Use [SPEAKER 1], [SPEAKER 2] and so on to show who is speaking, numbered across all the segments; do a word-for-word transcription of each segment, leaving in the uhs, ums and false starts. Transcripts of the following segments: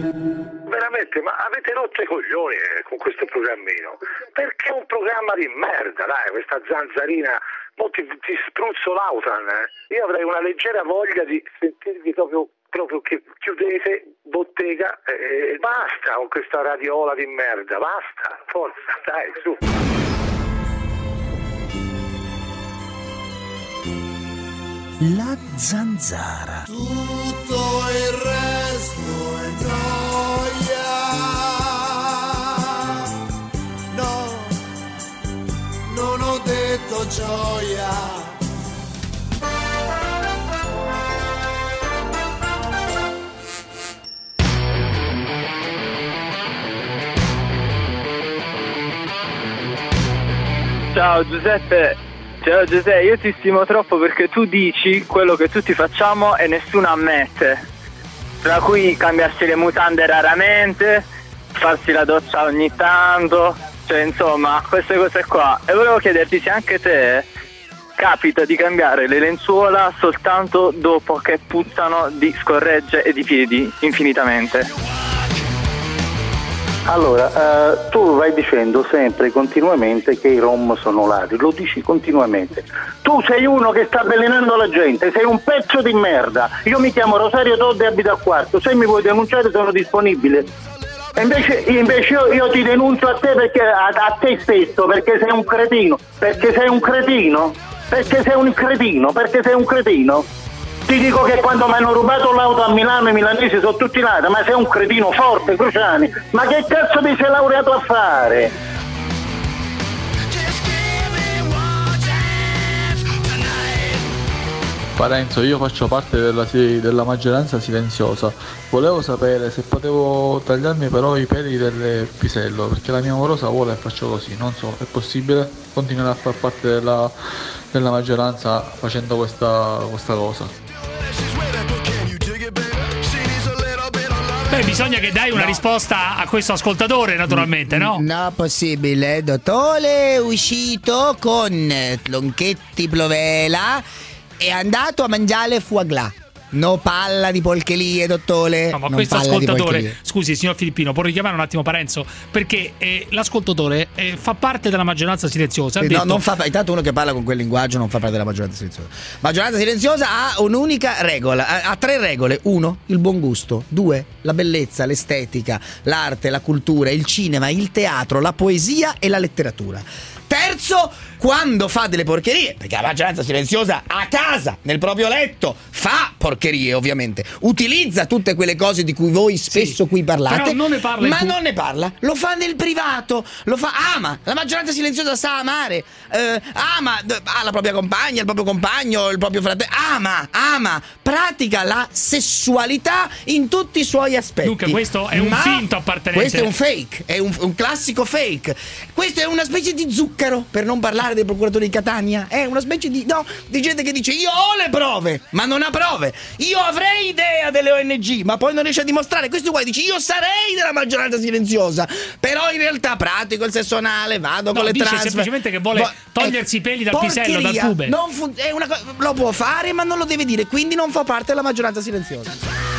[SPEAKER 1] Veramente, ma avete rotto i coglioni eh, con questo programmino? Perché è un programma di merda, dai, questa zanzarina, mo ti, ti spruzzo l'autan, eh. Io avrei una leggera voglia di sentirvi proprio, proprio che chiudete bottega e eh, basta con questa radiola di merda, basta, forza, dai, su.
[SPEAKER 2] La zanzara.
[SPEAKER 3] Tutto il resto è noia. No, non ho detto gioia.
[SPEAKER 4] Ciao Giuseppe. Ciao Giuseppe, io ti stimo troppo perché tu dici quello che tutti facciamo e nessuno ammette, tra cui cambiarsi le mutande raramente, farsi la doccia ogni tanto, cioè insomma queste cose qua. E volevo chiederti se anche te capita di cambiare le lenzuola soltanto dopo che puzzano di scorregge e di piedi infinitamente.
[SPEAKER 5] Allora, eh, tu vai dicendo sempre, continuamente, che i rom sono ladri, lo dici continuamente. Tu sei uno che sta avvelenando la gente, sei un pezzo di merda. Io mi chiamo Rosario Todde e abito a Quarto, se mi vuoi denunciare sono disponibile. E invece, invece io, io ti denuncio a te perché a, a te stesso, perché sei un cretino, perché sei un cretino, perché sei un cretino, perché sei un cretino. Ti dico che quando mi hanno rubato l'auto a Milano i milanesi sono tutti nati, ma sei un cretino forte, Cruciani. Ma che cazzo ti sei laureato a fare?
[SPEAKER 6] Parenzo, io faccio parte della, della maggioranza silenziosa. Volevo sapere se potevo tagliarmi però i peli del pisello, perché la mia amorosa vuole e faccio così. Non so, è possibile continuare a far parte della, della maggioranza facendo questa, questa cosa?
[SPEAKER 7] Beh, bisogna che dai una no. risposta a questo ascoltatore, naturalmente, no?
[SPEAKER 8] No, possibile. Dottore è uscito con Tlonchetti Plovela, è andato a mangiare foie gras. No palla di porcherie, dottore.
[SPEAKER 7] No, ma
[SPEAKER 8] non
[SPEAKER 7] questo ascoltatore, scusi signor Filippino, può richiamare un attimo Parenzo? Perché eh, l'ascoltatore eh, fa parte della maggioranza silenziosa. Ha
[SPEAKER 8] no,
[SPEAKER 7] detto...
[SPEAKER 8] non fa, intanto uno che parla con quel linguaggio non fa parte della maggioranza silenziosa. Maggioranza silenziosa ha un'unica regola, ha, ha tre regole. Uno, il buon gusto. Due, la bellezza, l'estetica, l'arte, la cultura, il cinema, il teatro, la poesia e la letteratura. Terzo, quando fa delle porcherie, perché la maggioranza silenziosa a casa, nel proprio letto, fa porcherie ovviamente, utilizza tutte quelle cose di cui voi spesso sì, qui parlate,
[SPEAKER 7] però non ne parla
[SPEAKER 8] ma
[SPEAKER 7] tu...
[SPEAKER 8] non ne parla, lo fa nel privato, lo fa, ama, la maggioranza silenziosa sa amare, eh, ama, ha la propria compagna, il proprio compagno, il proprio fratello, ama, ama, pratica la sessualità in tutti i suoi aspetti.
[SPEAKER 7] Dunque questo è un
[SPEAKER 8] ma
[SPEAKER 7] finto appartenente.
[SPEAKER 8] Questo è un fake, è un, un classico fake, questo è una specie di zucchero, per non parlare del procuratore di Catania, è una specie di no di gente che dice io ho le prove ma non ha prove, io avrei idea delle O N G ma poi non riesce a dimostrare. Questo qua dice io sarei della maggioranza silenziosa però in realtà pratico il sesso anale, vado
[SPEAKER 7] no,
[SPEAKER 8] con le
[SPEAKER 7] dice
[SPEAKER 8] trans
[SPEAKER 7] semplicemente che vuole
[SPEAKER 8] Vo-
[SPEAKER 7] togliersi i peli dal
[SPEAKER 8] porcheria,
[SPEAKER 7] pisello, dal pube.
[SPEAKER 8] Non fu- è una co- lo può fare ma non lo deve dire, quindi non fa parte della maggioranza silenziosa.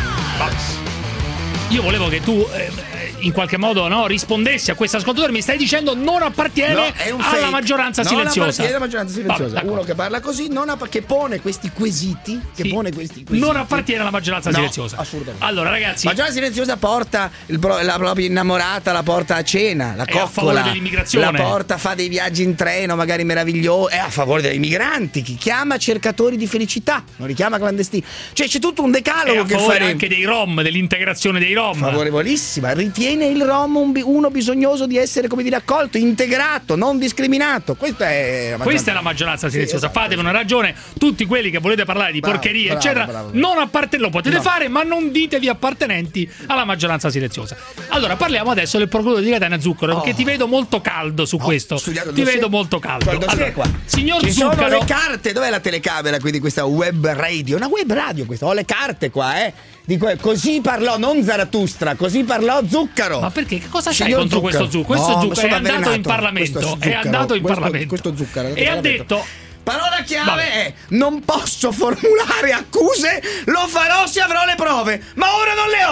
[SPEAKER 7] Ma io volevo che tu eh, in qualche modo no, rispondessi a questo ascoltatore. Mi stai dicendo non appartiene
[SPEAKER 8] no, è un
[SPEAKER 7] alla
[SPEAKER 8] fake.
[SPEAKER 7] maggioranza
[SPEAKER 8] non
[SPEAKER 7] silenziosa.
[SPEAKER 8] Non appartiene alla maggioranza silenziosa.
[SPEAKER 7] Vabbè,
[SPEAKER 8] uno che parla così, non app- che pone questi quesiti, che
[SPEAKER 7] sì.
[SPEAKER 8] pone questi quesiti.
[SPEAKER 7] Non appartiene alla maggioranza
[SPEAKER 8] no,
[SPEAKER 7] silenziosa.
[SPEAKER 8] Assolutamente.
[SPEAKER 7] Allora, ragazzi,
[SPEAKER 8] la maggioranza silenziosa porta il pro- la propria innamorata, la porta a cena, la
[SPEAKER 7] è a favore
[SPEAKER 8] coccola,
[SPEAKER 7] dell'immigrazione.
[SPEAKER 8] la porta, fa dei viaggi in treno, magari meravigliosi, è a favore dei migranti. Chi chiama cercatori di felicità, non li chiama clandestini. Cioè c'è tutto un decalogo
[SPEAKER 7] è a
[SPEAKER 8] che
[SPEAKER 7] favore
[SPEAKER 8] fare
[SPEAKER 7] anche dei rom, dell'integrazione dei rom.
[SPEAKER 8] Favorevolissima. Ritiene il rom un bi- uno bisognoso di essere, come dire, accolto, integrato, non discriminato. Questa è la
[SPEAKER 7] Questa è la maggioranza silenziosa. Sì, esatto. Fatevi una ragione. Tutti quelli che volete parlare di
[SPEAKER 8] bravo,
[SPEAKER 7] porcherie,
[SPEAKER 8] bravo,
[SPEAKER 7] eccetera,
[SPEAKER 8] bravo, bravo.
[SPEAKER 7] non apparten- lo potete
[SPEAKER 8] no.
[SPEAKER 7] fare, ma non ditevi appartenenti alla maggioranza silenziosa. Allora, parliamo adesso del procuratore di Catania Zuccaro, perché oh. ti vedo molto caldo su
[SPEAKER 8] oh,
[SPEAKER 7] questo. Ti
[SPEAKER 8] dossier.
[SPEAKER 7] vedo molto caldo.
[SPEAKER 8] Allora,
[SPEAKER 7] qua. Signor
[SPEAKER 8] Ci
[SPEAKER 7] Zuccaro,
[SPEAKER 8] sono le carte. Dov'è la telecamera qui di questa web radio? Una web radio questa. Ho le carte qua, eh. Dico, così parlò, non Zarathustra, così parlò Zuccaro.
[SPEAKER 7] Ma perché? Che cosa c'hai
[SPEAKER 8] Signor
[SPEAKER 7] contro
[SPEAKER 8] Zuccaro?
[SPEAKER 7] questo Zuccaro? Questo
[SPEAKER 8] No,
[SPEAKER 7] Zuccaro è andato
[SPEAKER 8] avvelenato.
[SPEAKER 7] in Parlamento.
[SPEAKER 8] Questo
[SPEAKER 7] È andato in
[SPEAKER 8] questo,
[SPEAKER 7] Parlamento.
[SPEAKER 8] Questo Zuccaro.
[SPEAKER 7] E ha detto...
[SPEAKER 8] Parola chiave
[SPEAKER 7] Vabbè.
[SPEAKER 8] è non posso formulare accuse, lo farò se avrò le prove, ma ora non le ho.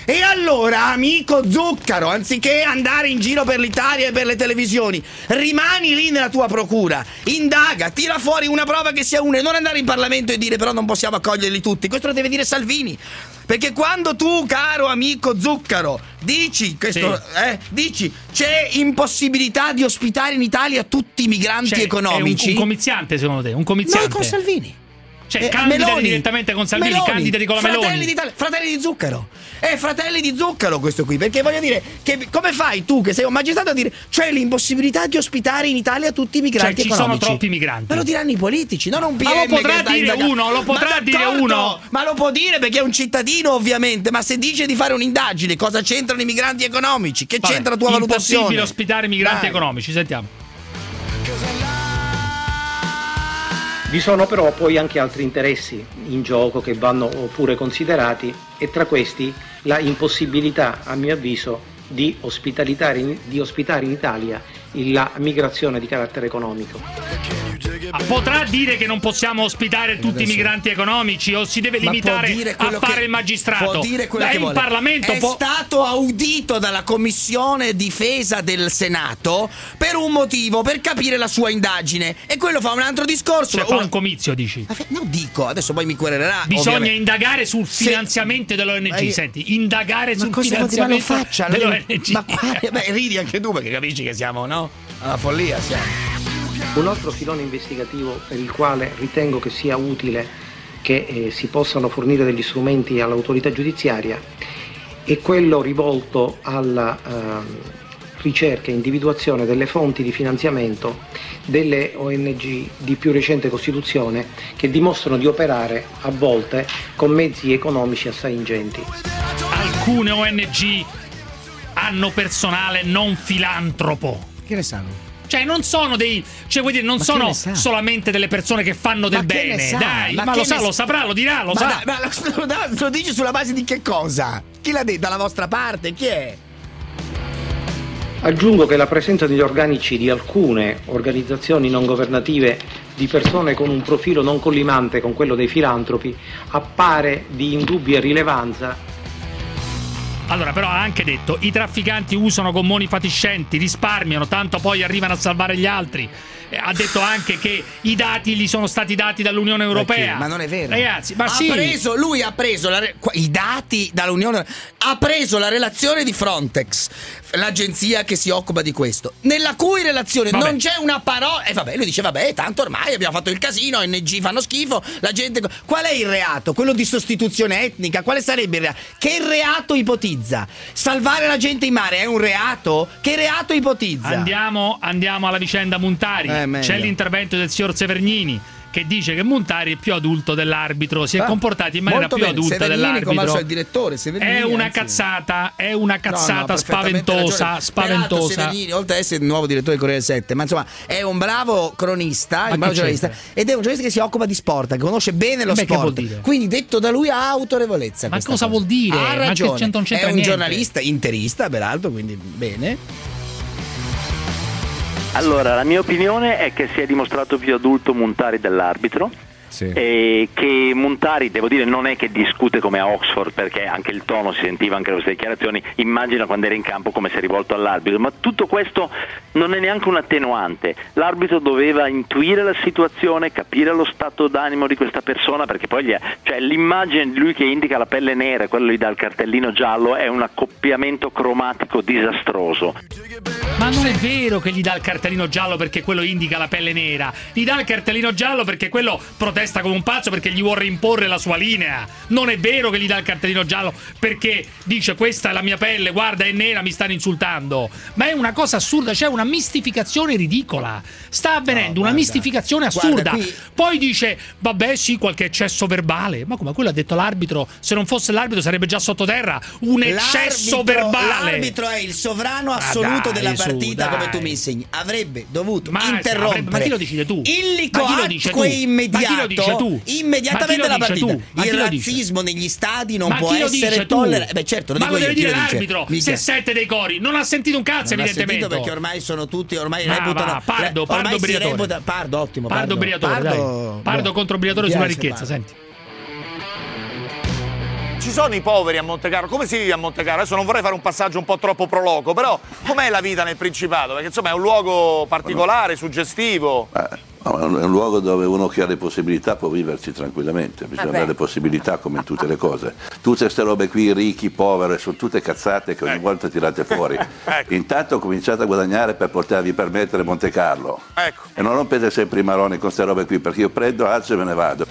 [SPEAKER 8] E allora, amico Zuccaro, anziché andare in giro per l'Italia e per le televisioni, rimani lì nella tua procura, indaga, tira fuori una prova che sia una e non andare in Parlamento e dire però non possiamo accoglierli tutti. Questo lo deve dire Salvini. Perché quando tu, caro amico Zuccaro, dici questo,
[SPEAKER 7] Sì.
[SPEAKER 8] eh, dici c'è impossibilità di ospitare in Italia tutti i migranti
[SPEAKER 7] Cioè,
[SPEAKER 8] economici.
[SPEAKER 7] È un, un comiziante, secondo te? Un comiziante?
[SPEAKER 8] Noi con Salvini.
[SPEAKER 7] Cioè,
[SPEAKER 8] Eh,
[SPEAKER 7] candidati
[SPEAKER 8] Meloni.
[SPEAKER 7] direttamente con Salvini,
[SPEAKER 8] Meloni.
[SPEAKER 7] candidati con la
[SPEAKER 8] Fratelli
[SPEAKER 7] Meloni.
[SPEAKER 8] d'Italia, fratelli di Zuccaro. È fratelli di Zuccaro questo qui, perché voglio dire che come fai tu che sei un magistrato a dire c'è l'impossibilità di ospitare in Italia tutti i migranti
[SPEAKER 7] Cioè, ci
[SPEAKER 8] economici?
[SPEAKER 7] sono troppi migranti.
[SPEAKER 8] Ma lo diranno i politici, non un P M.
[SPEAKER 7] Ma lo potrà
[SPEAKER 8] che sta
[SPEAKER 7] dire
[SPEAKER 8] indagando.
[SPEAKER 7] uno, lo potrà
[SPEAKER 8] Ma
[SPEAKER 7] dire
[SPEAKER 8] d'accordo,
[SPEAKER 7] uno.
[SPEAKER 8] Ma lo può dire perché è un cittadino ovviamente, ma se dice di fare un'indagine, cosa c'entrano i migranti economici? Che
[SPEAKER 7] Vabbè,
[SPEAKER 8] c'entra la tua valutazione?
[SPEAKER 7] Impossibile ospitare migranti
[SPEAKER 8] Dai.
[SPEAKER 7] economici, sentiamo.
[SPEAKER 9] Vi sono però poi anche altri interessi in gioco che vanno pure considerati e tra questi la impossibilità, a mio avviso, di ospitalitare in, di ospitare in Italia la migrazione di carattere economico.
[SPEAKER 7] Ah, potrà dire che non possiamo ospitare tutti i migranti economici o si deve
[SPEAKER 8] Ma
[SPEAKER 7] limitare
[SPEAKER 8] può dire
[SPEAKER 7] a
[SPEAKER 8] quello
[SPEAKER 7] fare
[SPEAKER 8] che-
[SPEAKER 7] il magistrato?
[SPEAKER 8] può dire quello
[SPEAKER 7] Beh,
[SPEAKER 8] che
[SPEAKER 7] in
[SPEAKER 8] vuole.
[SPEAKER 7] Parlamento
[SPEAKER 8] è
[SPEAKER 7] può...
[SPEAKER 8] stato audito dalla Commissione Difesa del Senato per un motivo, per capire la sua indagine, e quello fa un altro discorso.
[SPEAKER 7] Cioè, fa
[SPEAKER 8] Ora-
[SPEAKER 7] un comizio, dici?
[SPEAKER 8] No, dico, adesso poi mi querelerà.
[SPEAKER 7] Bisogna
[SPEAKER 8] ovviamente.
[SPEAKER 7] indagare sul
[SPEAKER 8] Se-
[SPEAKER 7] finanziamento dell'O N G.
[SPEAKER 8] Ma io-
[SPEAKER 7] Senti, indagare
[SPEAKER 8] Ma
[SPEAKER 7] sul
[SPEAKER 8] cosa vuol dire? Ma lo
[SPEAKER 7] finanziamento
[SPEAKER 8] faccia
[SPEAKER 7] dell'O
[SPEAKER 8] lei?
[SPEAKER 7] N G.
[SPEAKER 8] Ma quale- beh, ridi anche tu perché capisci che siamo, no? Alla follia siamo.
[SPEAKER 9] Un altro filone investigativo per il quale ritengo che sia utile che eh, si possano fornire degli strumenti all'autorità giudiziaria è quello rivolto alla ehm, ricerca e individuazione delle fonti di finanziamento delle O N G di più recente costituzione che dimostrano di operare a volte con mezzi economici assai ingenti.
[SPEAKER 7] Alcune O N G hanno personale non filantropo.
[SPEAKER 8] Che ne sanno?
[SPEAKER 7] Cioè non sono dei, cioè vuoi dire, non
[SPEAKER 8] Ma che
[SPEAKER 7] sono
[SPEAKER 8] ne sa?
[SPEAKER 7] solamente delle persone che fanno del
[SPEAKER 8] Ma che ne
[SPEAKER 7] bene,
[SPEAKER 8] sa?
[SPEAKER 7] dai, ma,
[SPEAKER 8] Ma
[SPEAKER 7] lo
[SPEAKER 8] che
[SPEAKER 7] sa,
[SPEAKER 8] ne
[SPEAKER 7] lo
[SPEAKER 8] sa?
[SPEAKER 7] saprà, lo dirà, lo
[SPEAKER 8] Ma,
[SPEAKER 7] sa.
[SPEAKER 8] dai, ma lo, lo- lo dici sulla base di che cosa? Chi l'ha detto? Dalla vostra parte? Chi è?
[SPEAKER 9] Aggiungo che la presenza negli organici di alcune organizzazioni non governative di persone con un profilo non collimante con quello dei filantropi appare di indubbia rilevanza.
[SPEAKER 7] Allora, però ha anche detto i trafficanti usano gommoni fatiscenti, risparmiano, tanto poi arrivano a salvare gli altri. Eh, ha detto anche che i dati gli sono stati dati dall'Unione Europea.
[SPEAKER 8] Ma non è vero.
[SPEAKER 7] Ragazzi, ma
[SPEAKER 8] ha
[SPEAKER 7] sì.
[SPEAKER 8] preso, lui ha preso la re- qua- i dati dall'Unione, ha preso la relazione di Frontex, l'agenzia che si occupa di questo, nella cui relazione
[SPEAKER 7] Vabbè.
[SPEAKER 8] non c'è una parola. E vabbè, lui dice vabbè, tanto ormai abbiamo fatto il casino, O N G fanno schifo, la gente. Qual è il reato? Quello di sostituzione etnica? Quale sarebbe il reato? Che reato ipotizza? Salvare la gente in mare è un reato? Che reato ipotizza?
[SPEAKER 7] Andiamo, andiamo alla vicenda Montari.
[SPEAKER 8] Eh, meglio.
[SPEAKER 7] C'è l'intervento del signor Severnini che dice che Montari è più adulto dell'arbitro, si è
[SPEAKER 8] Ah,
[SPEAKER 7] comportato in maniera
[SPEAKER 8] molto
[SPEAKER 7] più
[SPEAKER 8] bene.
[SPEAKER 7] adulta
[SPEAKER 8] Severnini,
[SPEAKER 7] dell'arbitro.
[SPEAKER 8] come al solito, il direttore Severnini,
[SPEAKER 7] è una
[SPEAKER 8] anzi.
[SPEAKER 7] cazzata, è una
[SPEAKER 8] No,
[SPEAKER 7] cazzata
[SPEAKER 8] no, perfettamente
[SPEAKER 7] spaventosa,
[SPEAKER 8] ragione.
[SPEAKER 7] spaventosa.
[SPEAKER 8] Peraltro Severnini, oltre ad essere il nuovo direttore del Corriere sette, ma insomma è un bravo cronista,
[SPEAKER 7] Ma
[SPEAKER 8] un bravo
[SPEAKER 7] che
[SPEAKER 8] giornalista,
[SPEAKER 7] c'entra?
[SPEAKER 8] ed è un giornalista che si occupa di sport, che conosce bene lo
[SPEAKER 7] Beh, che
[SPEAKER 8] sport.
[SPEAKER 7] vuol dire?
[SPEAKER 8] Quindi detto da lui ha autorevolezza.
[SPEAKER 7] Ma
[SPEAKER 8] questa
[SPEAKER 7] cosa
[SPEAKER 8] cosa.
[SPEAKER 7] vuol dire?
[SPEAKER 8] Ha
[SPEAKER 7] Ma che
[SPEAKER 8] ragione.
[SPEAKER 7] c'entra- non c'entra
[SPEAKER 8] è un
[SPEAKER 7] niente.
[SPEAKER 8] giornalista interista, peraltro, quindi bene.
[SPEAKER 10] Allora, la mia opinione è che si è dimostrato più adulto Montari dell'arbitro. E che Montari, devo dire, non è che discute come a Oxford, perché anche il tono si sentiva anche nelle sue dichiarazioni, immagina quando era in campo come si è rivolto all'arbitro, ma tutto questo non è neanche un attenuante. L'arbitro doveva intuire la situazione, capire lo stato d'animo di questa persona, perché poi gli è, cioè, l'immagine di lui che indica la pelle nera e quello gli dà il cartellino giallo è un accoppiamento cromatico disastroso.
[SPEAKER 7] Ma non è vero che gli dà il cartellino giallo perché quello indica la pelle nera. Gli dà il cartellino giallo perché quello protesta come un pazzo, perché gli vuole imporre la sua linea. Non è vero che gli dà il cartellino giallo perché dice questa è la mia pelle, guarda è nera, mi stanno insultando. Ma è una cosa assurda, c'è una mistificazione ridicola. Sta avvenendo
[SPEAKER 8] No,
[SPEAKER 7] una
[SPEAKER 8] guarda,
[SPEAKER 7] mistificazione assurda.
[SPEAKER 8] guarda, qui-
[SPEAKER 7] Poi dice vabbè sì, qualche eccesso verbale. Ma come quello ha detto l'arbitro, se non fosse l'arbitro sarebbe già sottoterra. Un eccesso
[SPEAKER 8] L'arbitro-
[SPEAKER 7] verbale.
[SPEAKER 8] L'arbitro è il sovrano
[SPEAKER 7] Ma
[SPEAKER 8] assoluto
[SPEAKER 7] dai,
[SPEAKER 8] della
[SPEAKER 7] su,
[SPEAKER 8] partita,
[SPEAKER 7] dai.
[SPEAKER 8] come tu mi insegni. Avrebbe dovuto
[SPEAKER 7] Ma-
[SPEAKER 8] interrompere.
[SPEAKER 7] avrebbe- ma chi lo dici tu?
[SPEAKER 8] Il
[SPEAKER 7] Ma chi lo dici
[SPEAKER 8] licoatque
[SPEAKER 7] tu?
[SPEAKER 8] immediato.
[SPEAKER 7] Ma chi lo dice tu?
[SPEAKER 8] Immediatamente
[SPEAKER 7] Ma chi lo
[SPEAKER 8] la
[SPEAKER 7] dice
[SPEAKER 8] partita.
[SPEAKER 7] tu? Ma chi
[SPEAKER 8] Il
[SPEAKER 7] lo dice?
[SPEAKER 8] razzismo negli stadi non
[SPEAKER 7] Ma
[SPEAKER 8] può
[SPEAKER 7] chi lo
[SPEAKER 8] essere
[SPEAKER 7] dice tu?
[SPEAKER 8] tollerato. Beh, certo, lo
[SPEAKER 7] ma
[SPEAKER 8] dico
[SPEAKER 7] lo
[SPEAKER 8] io.
[SPEAKER 7] deve
[SPEAKER 8] chi
[SPEAKER 7] dire
[SPEAKER 8] lo dice?
[SPEAKER 7] l'arbitro.
[SPEAKER 8] Mica.
[SPEAKER 7] Se sette dei cori non ha sentito un cazzo,
[SPEAKER 8] Non ha
[SPEAKER 7] evidentemente.
[SPEAKER 8] sentito perché ormai sono tutti, ormai
[SPEAKER 7] Ma
[SPEAKER 8] reputano.
[SPEAKER 7] va, Pardo,
[SPEAKER 8] ormai
[SPEAKER 7] Pardo
[SPEAKER 8] si
[SPEAKER 7] Briatore.
[SPEAKER 8] reputa- Pardo, ottimo.
[SPEAKER 7] Pardo Briatore,
[SPEAKER 8] Pardo,
[SPEAKER 7] dai. Pardo
[SPEAKER 8] buono.
[SPEAKER 7] contro Briatore
[SPEAKER 8] Mi
[SPEAKER 7] sulla
[SPEAKER 8] piace
[SPEAKER 7] ricchezza,
[SPEAKER 8] Pardo.
[SPEAKER 7] senti.
[SPEAKER 11] ci sono i poveri a Montecarlo, come si vive a Montecarlo? Adesso non vorrei fare un passaggio un po' troppo proloco, però com'è la vita nel Principato? Perché insomma è un luogo particolare, suggestivo.
[SPEAKER 12] Eh. No, è un luogo dove uno che ha le possibilità può viverci tranquillamente, bisogna
[SPEAKER 11] Vabbè.
[SPEAKER 12] dare le possibilità come in tutte le cose. Tutte queste robe qui, ricchi, poveri, sono tutte cazzate che ogni
[SPEAKER 11] ecco.
[SPEAKER 12] volta tirate fuori. Ecco. Intanto cominciate a guadagnare per potervi permettere Montecarlo.
[SPEAKER 11] Ecco.
[SPEAKER 12] E non rompete sempre i maroni con queste robe qui, perché io prendo, alzo e me ne vado.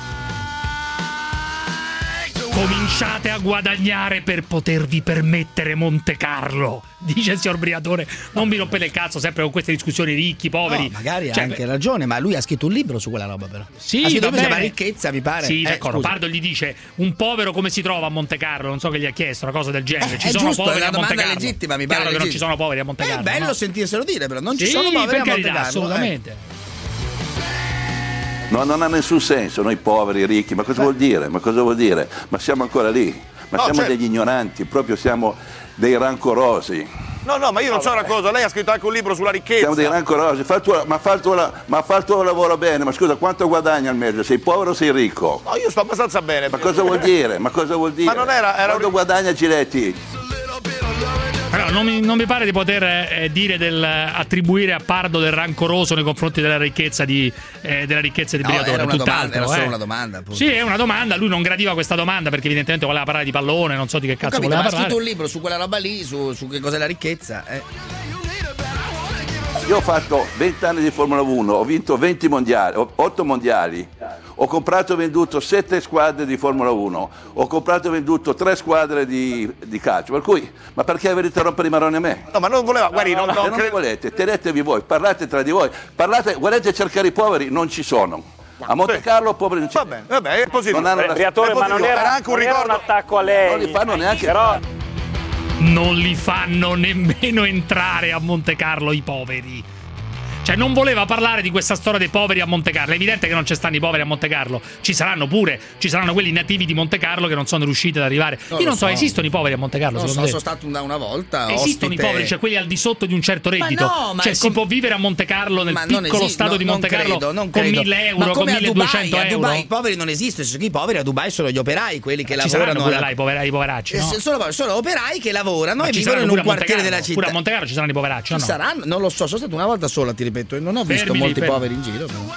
[SPEAKER 7] Cominciate a guadagnare per potervi permettere Montecarlo, dice il signor Briatore. Non vi rompete il cazzo sempre con queste discussioni ricchi, poveri.
[SPEAKER 8] No, magari ha
[SPEAKER 7] Cioè,
[SPEAKER 8] anche ragione, ma lui ha scritto un libro su quella roba, però.
[SPEAKER 7] Sì,
[SPEAKER 8] ha scritto
[SPEAKER 7] va
[SPEAKER 8] un libro, si chiama
[SPEAKER 7] bene.
[SPEAKER 8] Ricchezza, mi pare.
[SPEAKER 7] Sì,
[SPEAKER 8] Eh,
[SPEAKER 7] d'accordo.
[SPEAKER 8] scusa.
[SPEAKER 7] Pardo gli dice: un povero come si trova a Montecarlo? Non so che gli ha chiesto una cosa del genere.
[SPEAKER 8] Eh,
[SPEAKER 7] ci
[SPEAKER 8] è
[SPEAKER 7] sono
[SPEAKER 8] giusto, è
[SPEAKER 7] poveri
[SPEAKER 8] una
[SPEAKER 7] a
[SPEAKER 8] domanda
[SPEAKER 7] Montecarlo.
[SPEAKER 8] legittima, mi pare
[SPEAKER 7] Chiaro che non ci
[SPEAKER 8] legittima.
[SPEAKER 7] sono poveri a Montecarlo.
[SPEAKER 8] È bello
[SPEAKER 7] no?
[SPEAKER 8] sentirselo dire, però non ci
[SPEAKER 7] Sì,
[SPEAKER 8] sono poveri
[SPEAKER 7] per
[SPEAKER 8] a
[SPEAKER 7] carità,
[SPEAKER 8] Montecarlo.
[SPEAKER 7] assolutamente.
[SPEAKER 12] No, non ha nessun senso, noi poveri, ricchi, ma cosa vuol dire? Ma cosa vuol dire? Ma siamo ancora lì, ma
[SPEAKER 11] No,
[SPEAKER 12] siamo
[SPEAKER 11] certo.
[SPEAKER 12] degli ignoranti, proprio siamo dei rancorosi.
[SPEAKER 11] No, no, ma io non so una cosa, lei ha scritto anche un libro sulla ricchezza.
[SPEAKER 12] Siamo dei rancorosi, fa il tuo- ma, fa il tuo, la- ma fa il tuo lavoro bene, ma scusa, quanto guadagni al mese? Sei povero o sei ricco?
[SPEAKER 11] No, io sto abbastanza bene.
[SPEAKER 12] Ma cosa vuol dire? Ma cosa vuol dire?
[SPEAKER 11] Ma non era- era
[SPEAKER 12] Quanto
[SPEAKER 11] un-
[SPEAKER 12] guadagna Giletti?
[SPEAKER 7] Allora, non, mi, non mi pare di poter eh, dire del attribuire a Pardo del rancoroso nei confronti della ricchezza di eh, della ricchezza di
[SPEAKER 8] No,
[SPEAKER 7] Briatore.
[SPEAKER 8] era una
[SPEAKER 7] tutt'altro,
[SPEAKER 8] domanda, era solo
[SPEAKER 7] eh.
[SPEAKER 8] una domanda, appunto.
[SPEAKER 7] Sì, è una domanda. Lui non gradiva questa domanda perché evidentemente voleva parlare di pallone, non so di che
[SPEAKER 8] Ho
[SPEAKER 7] cazzo
[SPEAKER 8] capito,
[SPEAKER 7] voleva
[SPEAKER 8] ma ha
[SPEAKER 7] parlare.
[SPEAKER 8] scritto un libro su quella roba lì, su, su che cos'è la ricchezza. Eh.
[SPEAKER 12] Io ho fatto venti anni di Formula uno, ho vinto venti mondiali, otto mondiali, ho comprato e venduto sette squadre di Formula uno, ho comprato e venduto tre squadre di, di calcio, per cui, ma perché venite a rompere i maroni a me?
[SPEAKER 11] No, ma non voleva, guardi, non,
[SPEAKER 12] Se
[SPEAKER 11] non
[SPEAKER 12] non
[SPEAKER 11] credo-
[SPEAKER 12] volete, tenetevi voi, parlate tra di voi, parlate, volete cercare i poveri, non ci sono. A Montecarlo poveri non ci sono.
[SPEAKER 11] Va bene, va bene, è positivo.
[SPEAKER 12] Non hanno una-
[SPEAKER 13] Briatore,
[SPEAKER 12] è
[SPEAKER 13] ma non
[SPEAKER 12] positivo.
[SPEAKER 13] era,
[SPEAKER 11] anche un
[SPEAKER 13] non era
[SPEAKER 11] ricordo-
[SPEAKER 13] un attacco a lei.
[SPEAKER 12] Non li fanno neanche.
[SPEAKER 13] Però
[SPEAKER 7] Non li fanno nemmeno entrare a Montecarlo i poveri. Cioè non voleva parlare di questa storia dei poveri a Montecarlo. È evidente che non ci stanno i poveri a Montecarlo. Ci saranno pure, ci saranno quelli nativi di Montecarlo che non sono riusciti ad arrivare.
[SPEAKER 8] Non
[SPEAKER 7] Io
[SPEAKER 8] lo
[SPEAKER 7] non so,
[SPEAKER 8] so.
[SPEAKER 7] esistono i poveri a Montecarlo?
[SPEAKER 8] Non so,
[SPEAKER 7] secondo
[SPEAKER 8] sono
[SPEAKER 7] te?
[SPEAKER 8] stato una, una volta
[SPEAKER 7] Esistono
[SPEAKER 8] ospite.
[SPEAKER 7] i poveri, cioè quelli al di sotto di un certo
[SPEAKER 8] Ma
[SPEAKER 7] reddito.
[SPEAKER 8] no, ma
[SPEAKER 7] cioè
[SPEAKER 8] è
[SPEAKER 7] si
[SPEAKER 8] com-
[SPEAKER 7] può vivere a Montecarlo nel
[SPEAKER 8] Ma non
[SPEAKER 7] piccolo
[SPEAKER 8] esiste,
[SPEAKER 7] stato
[SPEAKER 8] no,
[SPEAKER 7] di
[SPEAKER 8] non
[SPEAKER 7] Montecarlo
[SPEAKER 8] credo, non
[SPEAKER 7] con
[SPEAKER 8] credo.
[SPEAKER 7] mille euro,
[SPEAKER 8] Ma
[SPEAKER 7] con
[SPEAKER 8] come a
[SPEAKER 7] milleduecento
[SPEAKER 8] Dubai, a
[SPEAKER 7] euro.
[SPEAKER 8] Dubai i poveri non esistono, i poveri a Dubai sono gli operai, quelli che
[SPEAKER 7] Ci
[SPEAKER 8] lavorano
[SPEAKER 7] saranno pure
[SPEAKER 8] alla-
[SPEAKER 7] là i poveracci, i poveracci,
[SPEAKER 8] Eh,
[SPEAKER 7] no?
[SPEAKER 8] sono, sono operai che lavorano
[SPEAKER 7] Ma
[SPEAKER 8] e
[SPEAKER 7] ci
[SPEAKER 8] vivono in
[SPEAKER 7] saranno
[SPEAKER 8] un
[SPEAKER 7] pure a
[SPEAKER 8] quartiere
[SPEAKER 7] Montecarlo,
[SPEAKER 8] della città.
[SPEAKER 7] pure a Montecarlo ci saranno i poveracci,
[SPEAKER 8] Ci
[SPEAKER 7] o no?
[SPEAKER 8] saranno, non lo so, sono stato una volta sola, ti ripeto, e non ho visto
[SPEAKER 7] Fermi lì,
[SPEAKER 8] molti
[SPEAKER 7] fermi.
[SPEAKER 8] poveri in giro. Però.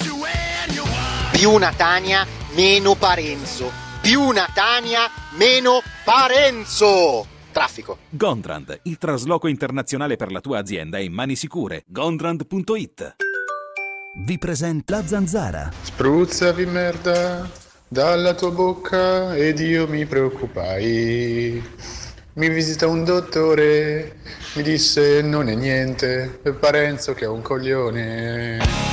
[SPEAKER 14] Più Natania, meno Parenzo. Più Natania, meno Parenzo. Traffico.
[SPEAKER 15] Gondrand, il trasloco internazionale per la tua azienda in mani sicure. Gondrand punto it.
[SPEAKER 2] Vi presenta La Zanzara.
[SPEAKER 16] Spruzzavi merda dalla tua bocca ed io mi preoccupai. Mi visita un dottore, mi disse non è niente, è Parenzo che è un coglione.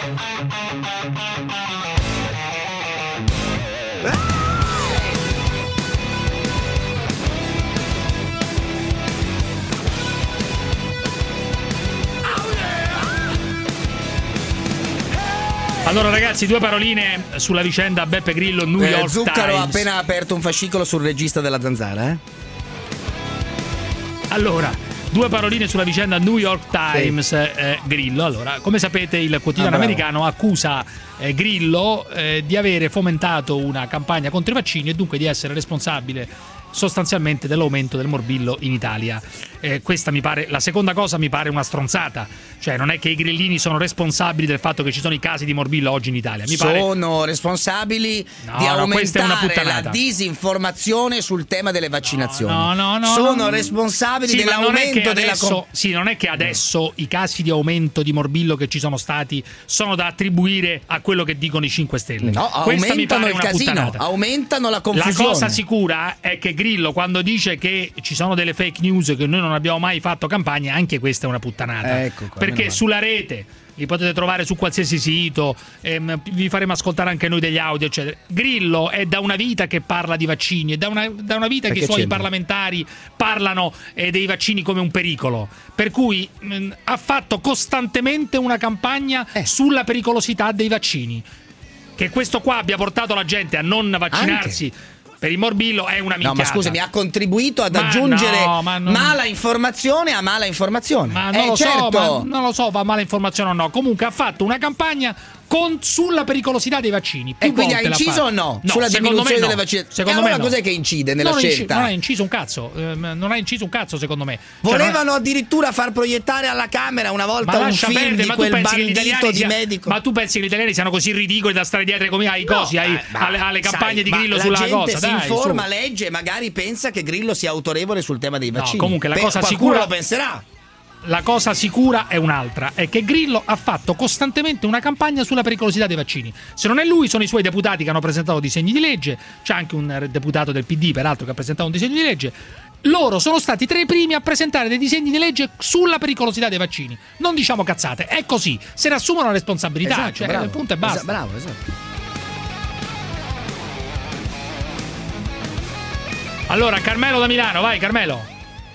[SPEAKER 7] Allora ragazzi, due paroline sulla vicenda Beppe Grillo, New
[SPEAKER 8] Eh,
[SPEAKER 7] York
[SPEAKER 8] Zuccaro ha
[SPEAKER 7] Times.
[SPEAKER 8] appena aperto un fascicolo sul regista della Zanzara, eh?
[SPEAKER 7] Allora, due paroline sulla vicenda New York Times, eh, Grillo. Allora, come sapete il quotidiano
[SPEAKER 8] Ah, bravo.
[SPEAKER 7] americano accusa eh, Grillo eh, di avere fomentato una campagna contro i vaccini e dunque di essere responsabile sostanzialmente dell'aumento del morbillo in Italia. Eh, questa mi pare, la seconda cosa mi pare una stronzata, cioè non è che i grillini sono responsabili del fatto che ci sono i casi di morbillo oggi in Italia. Mi pare
[SPEAKER 8] Sono responsabili
[SPEAKER 7] No,
[SPEAKER 8] di
[SPEAKER 7] no, questa è una
[SPEAKER 8] aumentare la
[SPEAKER 7] puttanata.
[SPEAKER 8] disinformazione sul tema delle vaccinazioni.
[SPEAKER 7] No, no, no,
[SPEAKER 8] Sono
[SPEAKER 7] no.
[SPEAKER 8] responsabili
[SPEAKER 7] Sì, ma non è che
[SPEAKER 8] dell'aumento della
[SPEAKER 7] adesso,
[SPEAKER 8] com-
[SPEAKER 7] sì, non è che adesso i casi di aumento di morbillo che ci sono stati sono da attribuire a quello che dicono i cinque Stelle.
[SPEAKER 8] No,
[SPEAKER 7] Questa mi
[SPEAKER 8] aumentano
[SPEAKER 7] pare
[SPEAKER 8] il
[SPEAKER 7] una
[SPEAKER 8] casino,
[SPEAKER 7] puttanata.
[SPEAKER 8] aumentano la
[SPEAKER 7] La
[SPEAKER 8] confusione.
[SPEAKER 7] cosa sicura è che Grillo, quando dice che ci sono delle fake news, che noi non abbiamo mai fatto campagna, anche questa è una puttanata.
[SPEAKER 8] Ecco qua,
[SPEAKER 7] Perché
[SPEAKER 8] meno male.
[SPEAKER 7] sulla rete li potete trovare su qualsiasi sito, ehm, vi faremo ascoltare anche noi degli audio, eccetera. Grillo è da una vita che parla di vaccini, è da una, da una vita
[SPEAKER 8] E
[SPEAKER 7] che i
[SPEAKER 8] che
[SPEAKER 7] suoi
[SPEAKER 8] c'entra?
[SPEAKER 7] parlamentari parlano eh, dei vaccini come un pericolo. Per cui mh, ha fatto costantemente una campagna
[SPEAKER 8] Eh.
[SPEAKER 7] sulla pericolosità dei vaccini. Che questo qua abbia portato la gente a non vaccinarsi per il morbillo è una
[SPEAKER 8] No,
[SPEAKER 7] minchiata.
[SPEAKER 8] ma scusami, ha contribuito ad
[SPEAKER 7] Ma
[SPEAKER 8] aggiungere
[SPEAKER 7] no, ma non-
[SPEAKER 8] mala informazione a mala informazione.
[SPEAKER 7] Ma non
[SPEAKER 8] eh,
[SPEAKER 7] lo
[SPEAKER 8] certo.
[SPEAKER 7] so, ma non lo so, va male informazione o no. Comunque ha fatto una campagna con, sulla pericolosità dei vaccini. Più
[SPEAKER 8] e quindi ha
[SPEAKER 7] volte l'ha
[SPEAKER 8] inciso
[SPEAKER 7] fatto.
[SPEAKER 8] o no?
[SPEAKER 7] No,
[SPEAKER 8] Sulla
[SPEAKER 7] secondo
[SPEAKER 8] diminuzione
[SPEAKER 7] me no.
[SPEAKER 8] delle vaccinazioni?
[SPEAKER 7] Secondo
[SPEAKER 8] e allora
[SPEAKER 7] me no.
[SPEAKER 8] cos'è che incide nella
[SPEAKER 7] non
[SPEAKER 8] scelta?
[SPEAKER 7] Inci- non ha inciso un cazzo, eh, non ha inciso un cazzo secondo me. Cioè,
[SPEAKER 8] Volevano
[SPEAKER 7] non è...
[SPEAKER 8] addirittura far proiettare alla Camera una volta
[SPEAKER 7] ma
[SPEAKER 8] un
[SPEAKER 7] lascia
[SPEAKER 8] film
[SPEAKER 7] perdere,
[SPEAKER 8] di
[SPEAKER 7] ma tu
[SPEAKER 8] quel
[SPEAKER 7] pensi che gli
[SPEAKER 8] bandito
[SPEAKER 7] italiani
[SPEAKER 8] di
[SPEAKER 7] sia...
[SPEAKER 8] medico.
[SPEAKER 7] Ma tu pensi che gli italiani siano così ridicoli da stare dietro come ai
[SPEAKER 8] No,
[SPEAKER 7] cosi, ai,
[SPEAKER 8] eh, ma,
[SPEAKER 7] alle, alle campagne
[SPEAKER 8] sai,
[SPEAKER 7] di
[SPEAKER 8] ma
[SPEAKER 7] Grillo
[SPEAKER 8] la
[SPEAKER 7] sulla
[SPEAKER 8] gente
[SPEAKER 7] cosa?
[SPEAKER 8] si
[SPEAKER 7] Dai,
[SPEAKER 8] informa,
[SPEAKER 7] su.
[SPEAKER 8] legge e magari pensa che Grillo sia autorevole sul tema dei vaccini.
[SPEAKER 7] No, comunque la
[SPEAKER 8] Beh,
[SPEAKER 7] cosa
[SPEAKER 8] qualcuno
[SPEAKER 7] sicura
[SPEAKER 8] lo penserà.
[SPEAKER 7] La cosa sicura è un'altra, è che Grillo ha fatto costantemente una campagna sulla pericolosità dei vaccini. Se non è lui, sono i suoi deputati che hanno presentato disegni di legge, c'è anche un deputato del P D peraltro che ha presentato un disegno di legge. Loro sono stati tra i primi a presentare dei disegni di legge sulla pericolosità dei vaccini. Non diciamo cazzate, è così, se ne assumono la responsabilità,
[SPEAKER 8] Esatto,
[SPEAKER 7] cioè
[SPEAKER 8] bravo.
[SPEAKER 7] il punto e basta.
[SPEAKER 8] Esatto, bravo, esatto.
[SPEAKER 7] Allora, Carmelo da Milano, vai Carmelo.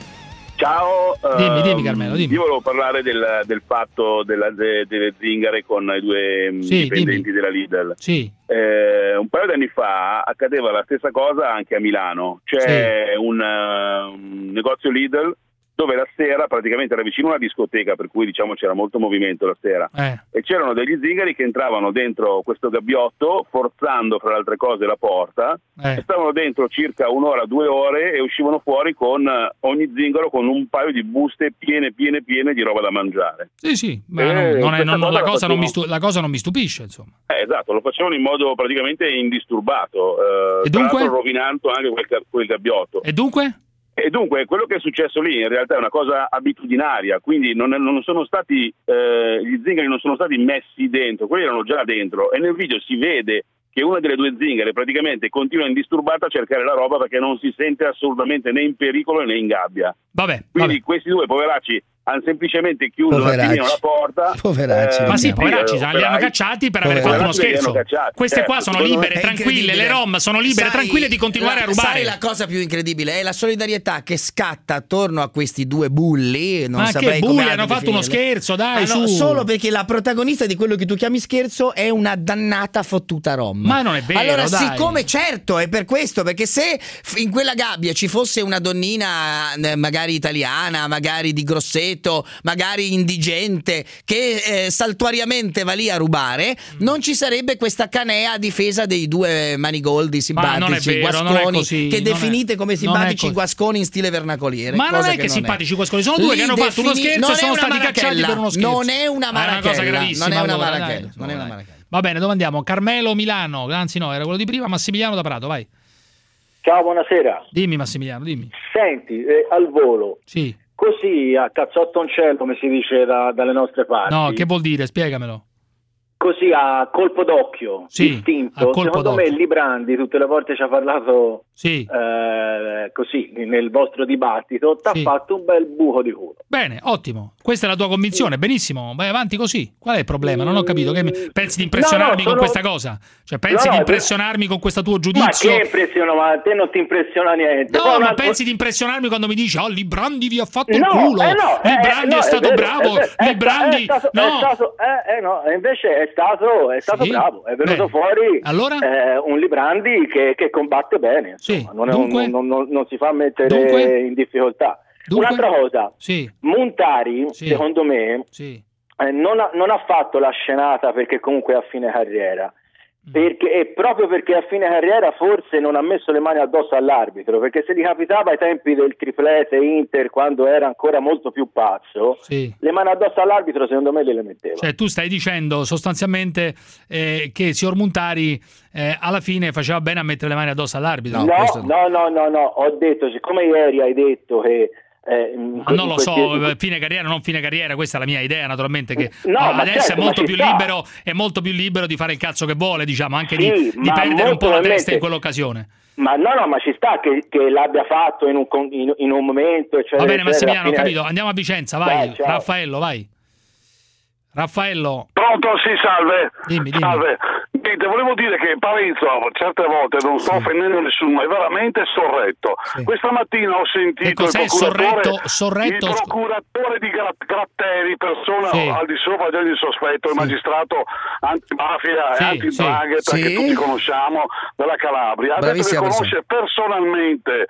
[SPEAKER 13] Ciao,
[SPEAKER 7] dimmi, dimmi Carmelo, dimmi.
[SPEAKER 13] Io volevo parlare del, del fatto della, de, delle zingare con i due
[SPEAKER 7] sì,
[SPEAKER 13] dipendenti
[SPEAKER 7] dimmi.
[SPEAKER 13] della Lidl.
[SPEAKER 7] Sì.
[SPEAKER 13] Eh, un paio di anni fa accadeva la stessa cosa anche a Milano. C'è
[SPEAKER 7] sì.
[SPEAKER 13] un, uh, un negozio Lidl dove la sera praticamente era vicino a una discoteca, per cui diciamo c'era molto movimento la sera,
[SPEAKER 7] eh.
[SPEAKER 13] e c'erano degli zingari che entravano dentro questo gabbiotto forzando fra le altre cose la porta,
[SPEAKER 7] eh.
[SPEAKER 13] e stavano dentro circa un'ora, due ore e uscivano fuori con ogni zingaro con un paio di buste piene piene piene di roba da mangiare.
[SPEAKER 7] Sì sì, ma
[SPEAKER 13] Eh,
[SPEAKER 7] non, non è, non,
[SPEAKER 13] cosa
[SPEAKER 7] la,
[SPEAKER 13] la
[SPEAKER 7] cosa non mi
[SPEAKER 13] facevano-
[SPEAKER 7] stu- la cosa non mi stupisce insomma.
[SPEAKER 13] Eh, esatto, lo facevano in modo praticamente indisturbato, eh,
[SPEAKER 7] E
[SPEAKER 13] tra
[SPEAKER 7] dunque?
[SPEAKER 13] l'altro rovinando anche quel, ga- quel gabbiotto.
[SPEAKER 7] E dunque?
[SPEAKER 13] E dunque quello che è successo lì in realtà è una cosa abitudinaria, quindi non, non sono stati eh, gli zingari non sono stati messi dentro, quelli erano già dentro, e nel video si vede che una delle due zingare praticamente continua indisturbata a cercare la roba perché non si sente assolutamente né in pericolo né in gabbia.
[SPEAKER 7] Vabbè,
[SPEAKER 13] quindi
[SPEAKER 7] vabbè.
[SPEAKER 13] questi due poveracci hanno semplicemente chiuso un
[SPEAKER 8] Poveracci.
[SPEAKER 13] attimino la porta.
[SPEAKER 8] Poveracci.
[SPEAKER 7] Ma sì,
[SPEAKER 13] sì,
[SPEAKER 7] poveracci,
[SPEAKER 13] eh,
[SPEAKER 7] li hanno
[SPEAKER 13] operai.
[SPEAKER 7] cacciati per aver
[SPEAKER 8] Poveracci
[SPEAKER 7] fatto uno
[SPEAKER 13] li hanno
[SPEAKER 7] scherzo.
[SPEAKER 13] cacciati,
[SPEAKER 7] Queste
[SPEAKER 13] certo,
[SPEAKER 7] qua sono
[SPEAKER 13] secondo me
[SPEAKER 7] libere,
[SPEAKER 8] È
[SPEAKER 7] tranquille, le
[SPEAKER 8] incredibile.
[SPEAKER 7] rom sono libere,
[SPEAKER 8] Sai,
[SPEAKER 7] tranquille di continuare
[SPEAKER 8] la-
[SPEAKER 7] a rubare.
[SPEAKER 8] Sai la cosa più incredibile? È la solidarietà che scatta attorno a questi due bulli. Non
[SPEAKER 7] Ma che
[SPEAKER 8] saprei come
[SPEAKER 7] bulli,
[SPEAKER 8] altro
[SPEAKER 7] hanno fatto uno
[SPEAKER 8] definirli.
[SPEAKER 7] scherzo, dai,
[SPEAKER 8] Ah, no,
[SPEAKER 7] su.
[SPEAKER 8] solo perché la protagonista di quello che tu chiami scherzo è una dannata fottuta rom.
[SPEAKER 7] Ma non è vero,
[SPEAKER 8] Allora,
[SPEAKER 7] dai.
[SPEAKER 8] siccome certo è per questo, perché se f- in quella gabbia ci fosse una donnina eh, magari italiana, magari di Grosseto, magari indigente, che eh, saltuariamente va lì a rubare, non ci sarebbe questa canea a difesa dei due manigoldi
[SPEAKER 7] Ma non è
[SPEAKER 8] simpatici,
[SPEAKER 7] vero, non è
[SPEAKER 8] guasconi,
[SPEAKER 7] così,
[SPEAKER 8] che
[SPEAKER 7] non è-
[SPEAKER 8] definite come
[SPEAKER 7] non è
[SPEAKER 8] simpatici
[SPEAKER 7] così.
[SPEAKER 8] guasconi in stile vernacoliere.
[SPEAKER 7] Ma non
[SPEAKER 8] cosa
[SPEAKER 7] è che,
[SPEAKER 8] non
[SPEAKER 7] simpatici guasconi, sono due
[SPEAKER 8] Li
[SPEAKER 7] che hanno fatto uno
[SPEAKER 8] defini-
[SPEAKER 7] scherzo
[SPEAKER 8] non
[SPEAKER 7] e
[SPEAKER 8] è
[SPEAKER 7] sono
[SPEAKER 8] una
[SPEAKER 7] stati cacciati
[SPEAKER 8] marachella,
[SPEAKER 7] per uno scherzo.
[SPEAKER 8] non è una
[SPEAKER 7] Ma è una cosa
[SPEAKER 8] marachella,
[SPEAKER 7] gravissima.
[SPEAKER 8] non è una
[SPEAKER 7] allora,
[SPEAKER 8] marachella,
[SPEAKER 7] dai,
[SPEAKER 8] non è una
[SPEAKER 7] dai.
[SPEAKER 8] marachella.
[SPEAKER 7] Va bene, dove andiamo? Carmelo Milano, anzi no, era quello di prima, Massimiliano da Prato, vai.
[SPEAKER 17] Ciao, buonasera.
[SPEAKER 7] Dimmi Massimiliano, dimmi.
[SPEAKER 17] Senti, eh, al volo,
[SPEAKER 7] Sì.
[SPEAKER 17] così a cazzotto un cielo, come si dice da- dalle nostre parti,
[SPEAKER 7] No, che vuol dire? Spiegamelo.
[SPEAKER 17] così a colpo d'occhio,
[SPEAKER 7] Sì,
[SPEAKER 17] distinto,
[SPEAKER 7] a colpo
[SPEAKER 17] secondo
[SPEAKER 7] d'occhio.
[SPEAKER 17] me Librandi tutte le volte ci ha parlato
[SPEAKER 7] Sì.
[SPEAKER 17] eh, così nel vostro dibattito, ti ha
[SPEAKER 7] Sì.
[SPEAKER 17] fatto un bel buco di culo.
[SPEAKER 7] Bene, ottimo. Questa è la tua convinzione, benissimo. Vai avanti così. Qual è il problema? Non ho capito. Che mi- pensi di impressionarmi
[SPEAKER 17] No, no, sono-
[SPEAKER 7] con questa cosa? Cioè, pensi
[SPEAKER 17] No, no,
[SPEAKER 7] di
[SPEAKER 17] è-
[SPEAKER 7] impressionarmi con questo tuo
[SPEAKER 17] Ma
[SPEAKER 7] giudizio?
[SPEAKER 17] che impressiona, ma a te non ti impressiona niente.
[SPEAKER 7] No,
[SPEAKER 17] Poi
[SPEAKER 7] ma
[SPEAKER 17] un'altra-
[SPEAKER 7] pensi di impressionarmi quando mi dici "Oh, Librandi vi ha fatto il
[SPEAKER 17] No,
[SPEAKER 7] culo".
[SPEAKER 17] eh no, eh,
[SPEAKER 7] Librandi
[SPEAKER 17] no,
[SPEAKER 7] è stato
[SPEAKER 17] vero,
[SPEAKER 7] bravo.
[SPEAKER 17] è vero, è
[SPEAKER 7] Librandi
[SPEAKER 17] sta- è stato,
[SPEAKER 7] no.
[SPEAKER 17] è stato- eh, eh, no, e invece è stato, è stato
[SPEAKER 7] Sì?
[SPEAKER 17] bravo, è venuto
[SPEAKER 7] Bene.
[SPEAKER 17] fuori
[SPEAKER 7] Allora?
[SPEAKER 17] eh, un Librandi che, che combatte bene, insomma,
[SPEAKER 7] Sì,
[SPEAKER 17] non, è un-
[SPEAKER 7] dunque?
[SPEAKER 17] non- non- non si fa mettere
[SPEAKER 7] Dunque?
[SPEAKER 17] in difficoltà.
[SPEAKER 7] Dunque?
[SPEAKER 17] Un'altra cosa,
[SPEAKER 7] Sì,
[SPEAKER 17] Montari,
[SPEAKER 7] Sì.
[SPEAKER 17] secondo me,
[SPEAKER 7] sì.
[SPEAKER 17] eh, non, ha, non ha fatto la scenata perché comunque è a fine carriera.
[SPEAKER 7] Mm.
[SPEAKER 17] Perché, e proprio perché a fine carriera forse non ha messo le mani addosso all'arbitro, perché se gli capitava ai tempi del triplete Inter, quando era ancora molto più pazzo,
[SPEAKER 7] Sì.
[SPEAKER 17] le mani addosso all'arbitro secondo me le metteva.
[SPEAKER 7] Cioè, tu stai dicendo sostanzialmente eh, che signor Montari eh, alla fine faceva bene a mettere le mani addosso all'arbitro.
[SPEAKER 17] no, no, no, no, no, ho detto, siccome ieri hai detto che eh, in
[SPEAKER 7] Ma non lo
[SPEAKER 17] questi-
[SPEAKER 7] so, fine carriera, non fine carriera, questa è la mia idea, naturalmente, che
[SPEAKER 17] No,
[SPEAKER 7] ah,
[SPEAKER 17] ma
[SPEAKER 7] adesso
[SPEAKER 17] certo,
[SPEAKER 7] è molto
[SPEAKER 17] ma
[SPEAKER 7] più
[SPEAKER 17] ci sta.
[SPEAKER 7] libero, è molto più libero di fare il cazzo che vuole, diciamo, anche
[SPEAKER 17] Sì,
[SPEAKER 7] di, di
[SPEAKER 17] ma
[SPEAKER 7] perdere un po' la
[SPEAKER 17] molto
[SPEAKER 7] testa in
[SPEAKER 17] probabilmente-
[SPEAKER 7] quell'occasione.
[SPEAKER 17] Ma no, no, ma ci sta che, che l'abbia fatto in un, con- in, in un momento. Eccetera,
[SPEAKER 7] Va bene,
[SPEAKER 17] eccetera,
[SPEAKER 7] Massimiliano, ho
[SPEAKER 17] a fine-
[SPEAKER 7] capito, andiamo a Vicenza, vai.
[SPEAKER 17] Dai, ciao.
[SPEAKER 7] Raffaello, vai. Raffaello.
[SPEAKER 18] Pronto, sì, salve.
[SPEAKER 7] Dimmi, dimmi.
[SPEAKER 18] Salve. Niente, volevo dire che Parenzo certe volte non sto offendendo nessuno, è veramente sorretto. Questa mattina ho sentito
[SPEAKER 7] Che cos'è
[SPEAKER 18] il procuratore,
[SPEAKER 7] sorretto? Sorretto?
[SPEAKER 18] il procuratore di Gra- Gratteri, persona
[SPEAKER 7] Sì.
[SPEAKER 18] al di sopra già di sospetto, il magistrato antimafia
[SPEAKER 7] Sì,
[SPEAKER 18] e anti-ndrangheta
[SPEAKER 8] sì.
[SPEAKER 18] che
[SPEAKER 8] Sì.
[SPEAKER 18] tutti conosciamo dalla Calabria. Ha detto che
[SPEAKER 8] Bravissima
[SPEAKER 18] conosce personalmente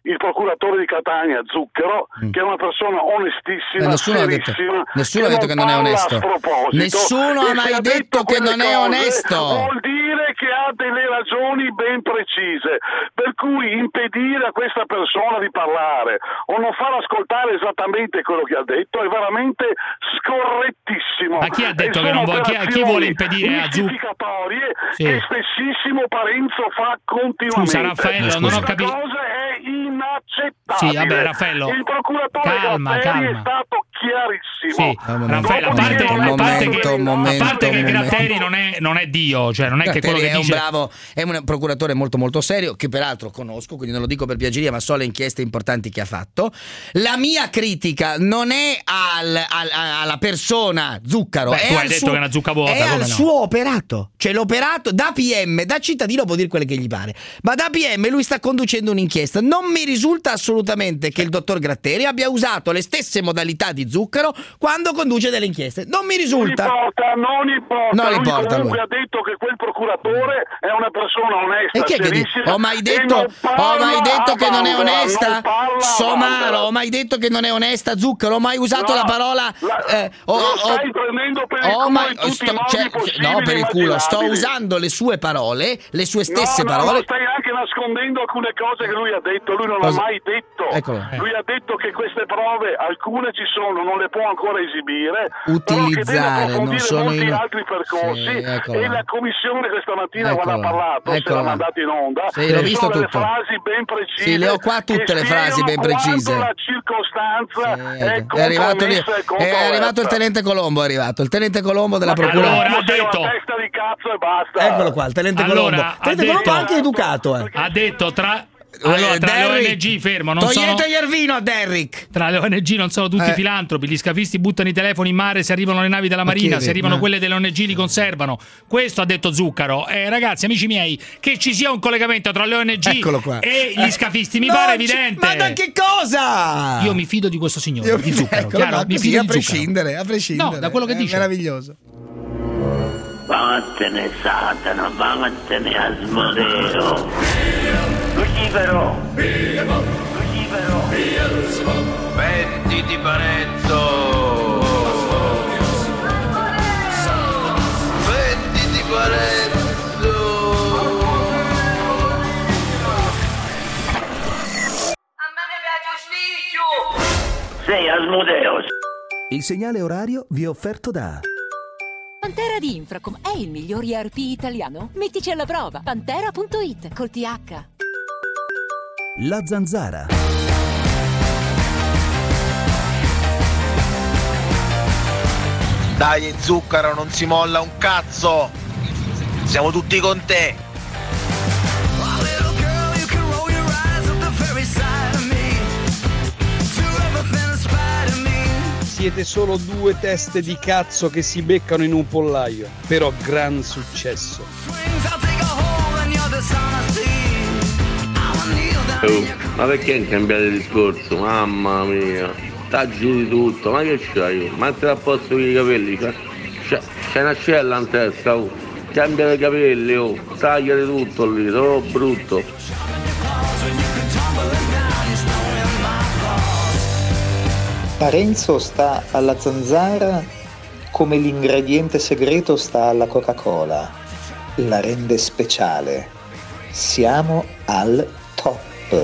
[SPEAKER 18] il procuratore di Catania, Zucchero, mm. che è una persona onestissima,
[SPEAKER 8] eh, nessuno ha detto, nessuno ha detto che non è onesto. Nessuno ha mai detto che non è onesto.
[SPEAKER 18] Vuol dire che ha delle ragioni ben precise, per cui impedire a questa persona di parlare o non far ascoltare esattamente quello che ha detto è veramente scorrettissimo.
[SPEAKER 7] Ma chi ha detto che non vuole, chi, chi vuole impedire a Zucchero?
[SPEAKER 18] Sì. Che spessissimo Parenzo fa continuamente.
[SPEAKER 7] Scusa Raffaello, non ho capito.
[SPEAKER 18] Questa cosa è inaccettabile.
[SPEAKER 7] Sì, vabbè Raffaello.
[SPEAKER 18] Il procuratore
[SPEAKER 7] calma,
[SPEAKER 18] Gratteri
[SPEAKER 7] calma.
[SPEAKER 18] è stato chiarissimo.
[SPEAKER 7] Sì, Raffaello, a parte,
[SPEAKER 8] un
[SPEAKER 7] a parte
[SPEAKER 8] momento,
[SPEAKER 7] che,
[SPEAKER 8] un momento,
[SPEAKER 7] a parte che
[SPEAKER 8] un
[SPEAKER 7] Gratteri non è, non è Dio, cioè non è
[SPEAKER 8] Gratteri
[SPEAKER 7] che quello che
[SPEAKER 8] è
[SPEAKER 7] dice...
[SPEAKER 8] un bravo, è un procuratore molto molto serio, che peraltro conosco, quindi non lo dico per piaceria, ma so le inchieste importanti che ha fatto. La mia critica non è al, al, alla persona Zuccaro.
[SPEAKER 7] Beh,
[SPEAKER 8] è
[SPEAKER 7] tu hai
[SPEAKER 8] al
[SPEAKER 7] detto
[SPEAKER 8] suo,
[SPEAKER 7] che è una zucca vuota,
[SPEAKER 8] è al
[SPEAKER 7] no?
[SPEAKER 8] suo operato, cioè l'operato da P M, da cittadino può dire quelle che gli pare, ma da P M lui sta conducendo un'inchiesta. Non mi risulta assolutamente che il dottor Gratteri abbia usato le stesse modalità di Zuccaro quando conduce delle inchieste. Non mi risulta.
[SPEAKER 18] Non importa, non importa.
[SPEAKER 8] Non
[SPEAKER 18] lui
[SPEAKER 8] importa,
[SPEAKER 18] comunque
[SPEAKER 8] lui.
[SPEAKER 18] ha detto che quel procuratore è una persona onesta.
[SPEAKER 8] E chi è che dice? Ho mai detto, ho mai detto che non è onesta? Somaro, ho mai detto che non è onesta Zuccaro? Ho mai usato
[SPEAKER 18] No,
[SPEAKER 8] la parola
[SPEAKER 18] la-
[SPEAKER 8] eh, ho-
[SPEAKER 18] lo
[SPEAKER 8] ho-
[SPEAKER 18] stai prendendo per il
[SPEAKER 8] ho
[SPEAKER 18] culo
[SPEAKER 8] mai-
[SPEAKER 18] in tutti
[SPEAKER 8] sto-
[SPEAKER 18] i modi
[SPEAKER 8] cioè,
[SPEAKER 18] possibili
[SPEAKER 8] no, per
[SPEAKER 18] e
[SPEAKER 8] il culo, sto
[SPEAKER 18] immaginabili.
[SPEAKER 8] usando le sue parole, le sue stesse
[SPEAKER 18] no, no,
[SPEAKER 8] parole.
[SPEAKER 18] No, stai anche nascondendo alcune cose che lui ha detto. Lui non
[SPEAKER 8] Cosa?
[SPEAKER 18] ha mai detto.
[SPEAKER 8] Eccolo.
[SPEAKER 18] Lui ha detto che queste prove, alcune ci sono, non le può ancora esibire.
[SPEAKER 8] Utilizzare,
[SPEAKER 18] però che deve
[SPEAKER 8] non sono
[SPEAKER 18] molti
[SPEAKER 8] in-
[SPEAKER 18] altri percorsi.
[SPEAKER 8] Sì, eccolo.
[SPEAKER 18] E la commissione questa mattina
[SPEAKER 8] Eccolo.
[SPEAKER 18] quando ha parlato, se
[SPEAKER 8] Eccolo.
[SPEAKER 18] l'ha mandato in onda,
[SPEAKER 8] Sì, l'ho
[SPEAKER 18] ci
[SPEAKER 8] visto
[SPEAKER 18] sono delle
[SPEAKER 8] tutto.
[SPEAKER 18] frasi ben precise.
[SPEAKER 8] Sì, le ho qua tutte
[SPEAKER 18] che
[SPEAKER 8] le frasi ben
[SPEAKER 18] spiegano
[SPEAKER 8] precise.
[SPEAKER 18] quanto la circostanza è
[SPEAKER 8] È arrivato, lì,
[SPEAKER 18] compromessa e
[SPEAKER 8] è
[SPEAKER 18] controversa.
[SPEAKER 8] arrivato il tenente Colombo, è arrivato il tenente Colombo della procura.
[SPEAKER 7] allora, ha
[SPEAKER 18] Sei una
[SPEAKER 7] detto-
[SPEAKER 18] testa di cazzo e basta.
[SPEAKER 8] Eccolo qua, il tenente
[SPEAKER 7] Allora,
[SPEAKER 8] Colombo.
[SPEAKER 7] ha
[SPEAKER 8] Il tenente Colombo
[SPEAKER 7] detto-
[SPEAKER 8] è anche educato, eh.
[SPEAKER 7] Ha detto tra... Allora,
[SPEAKER 8] Eh,
[SPEAKER 7] tra le
[SPEAKER 8] Derrick,
[SPEAKER 7] O N G, fermo, non sono...
[SPEAKER 8] togliete Iervino a Derrick.
[SPEAKER 7] Tra le O N G non sono tutti
[SPEAKER 8] Eh.
[SPEAKER 7] filantropi, gli scafisti buttano i telefoni in mare, se arrivano le navi della
[SPEAKER 8] Ma
[SPEAKER 7] Marina,
[SPEAKER 8] chi
[SPEAKER 7] se arrivano
[SPEAKER 8] ma-
[SPEAKER 7] quelle delle O N G li conservano. Questo ha detto Zuccaro. Eh, ragazzi, amici miei, che ci sia un collegamento tra le O N G
[SPEAKER 8] Eccolo qua.
[SPEAKER 7] e gli
[SPEAKER 8] Eh.
[SPEAKER 7] scafisti mi
[SPEAKER 8] No,
[SPEAKER 7] pare
[SPEAKER 8] ci-
[SPEAKER 7] evidente.
[SPEAKER 8] Ma da che cosa?
[SPEAKER 7] Io mi fido di questo signore,
[SPEAKER 8] Io-
[SPEAKER 7] di Zuccaro,
[SPEAKER 8] eccolo
[SPEAKER 7] chiaro?
[SPEAKER 8] qua,
[SPEAKER 7] Mi
[SPEAKER 8] così,
[SPEAKER 7] fido
[SPEAKER 8] a
[SPEAKER 7] di Zuccaro.
[SPEAKER 8] prescindere, a prescindere.
[SPEAKER 7] No, da quello che
[SPEAKER 8] È
[SPEAKER 7] dice.
[SPEAKER 8] meraviglioso.
[SPEAKER 19] Vattene Satana, vattene Asmodeo. Lucifero. Lucifero. Mettiti Parenzo. Mettiti Parenzo. Sei Asmodeo.
[SPEAKER 2] Il segnale orario vi è offerto da
[SPEAKER 20] Pantera di Infracom è il miglior E R P italiano? Mettici alla prova. Pantera punto it col T H.
[SPEAKER 2] La Zanzara.
[SPEAKER 21] Dai Zuccaro, non si molla un cazzo! Siamo tutti con te!
[SPEAKER 22] Siete solo due teste di cazzo che si beccano in un pollaio, però gran successo.
[SPEAKER 23] Oh, ma perché hai cambiato discorso? Mamma mia, taggi di tutto, ma che c'hai? Mettila a posto con i capelli, c'è, c'è, c'è una cella in testa, oh. Cambia i capelli, oh. Tagliate tutto lì, troppo brutto.
[SPEAKER 24] Parenzo sta alla zanzara come l'ingrediente segreto sta alla Coca-Cola, la rende speciale. Siamo al top.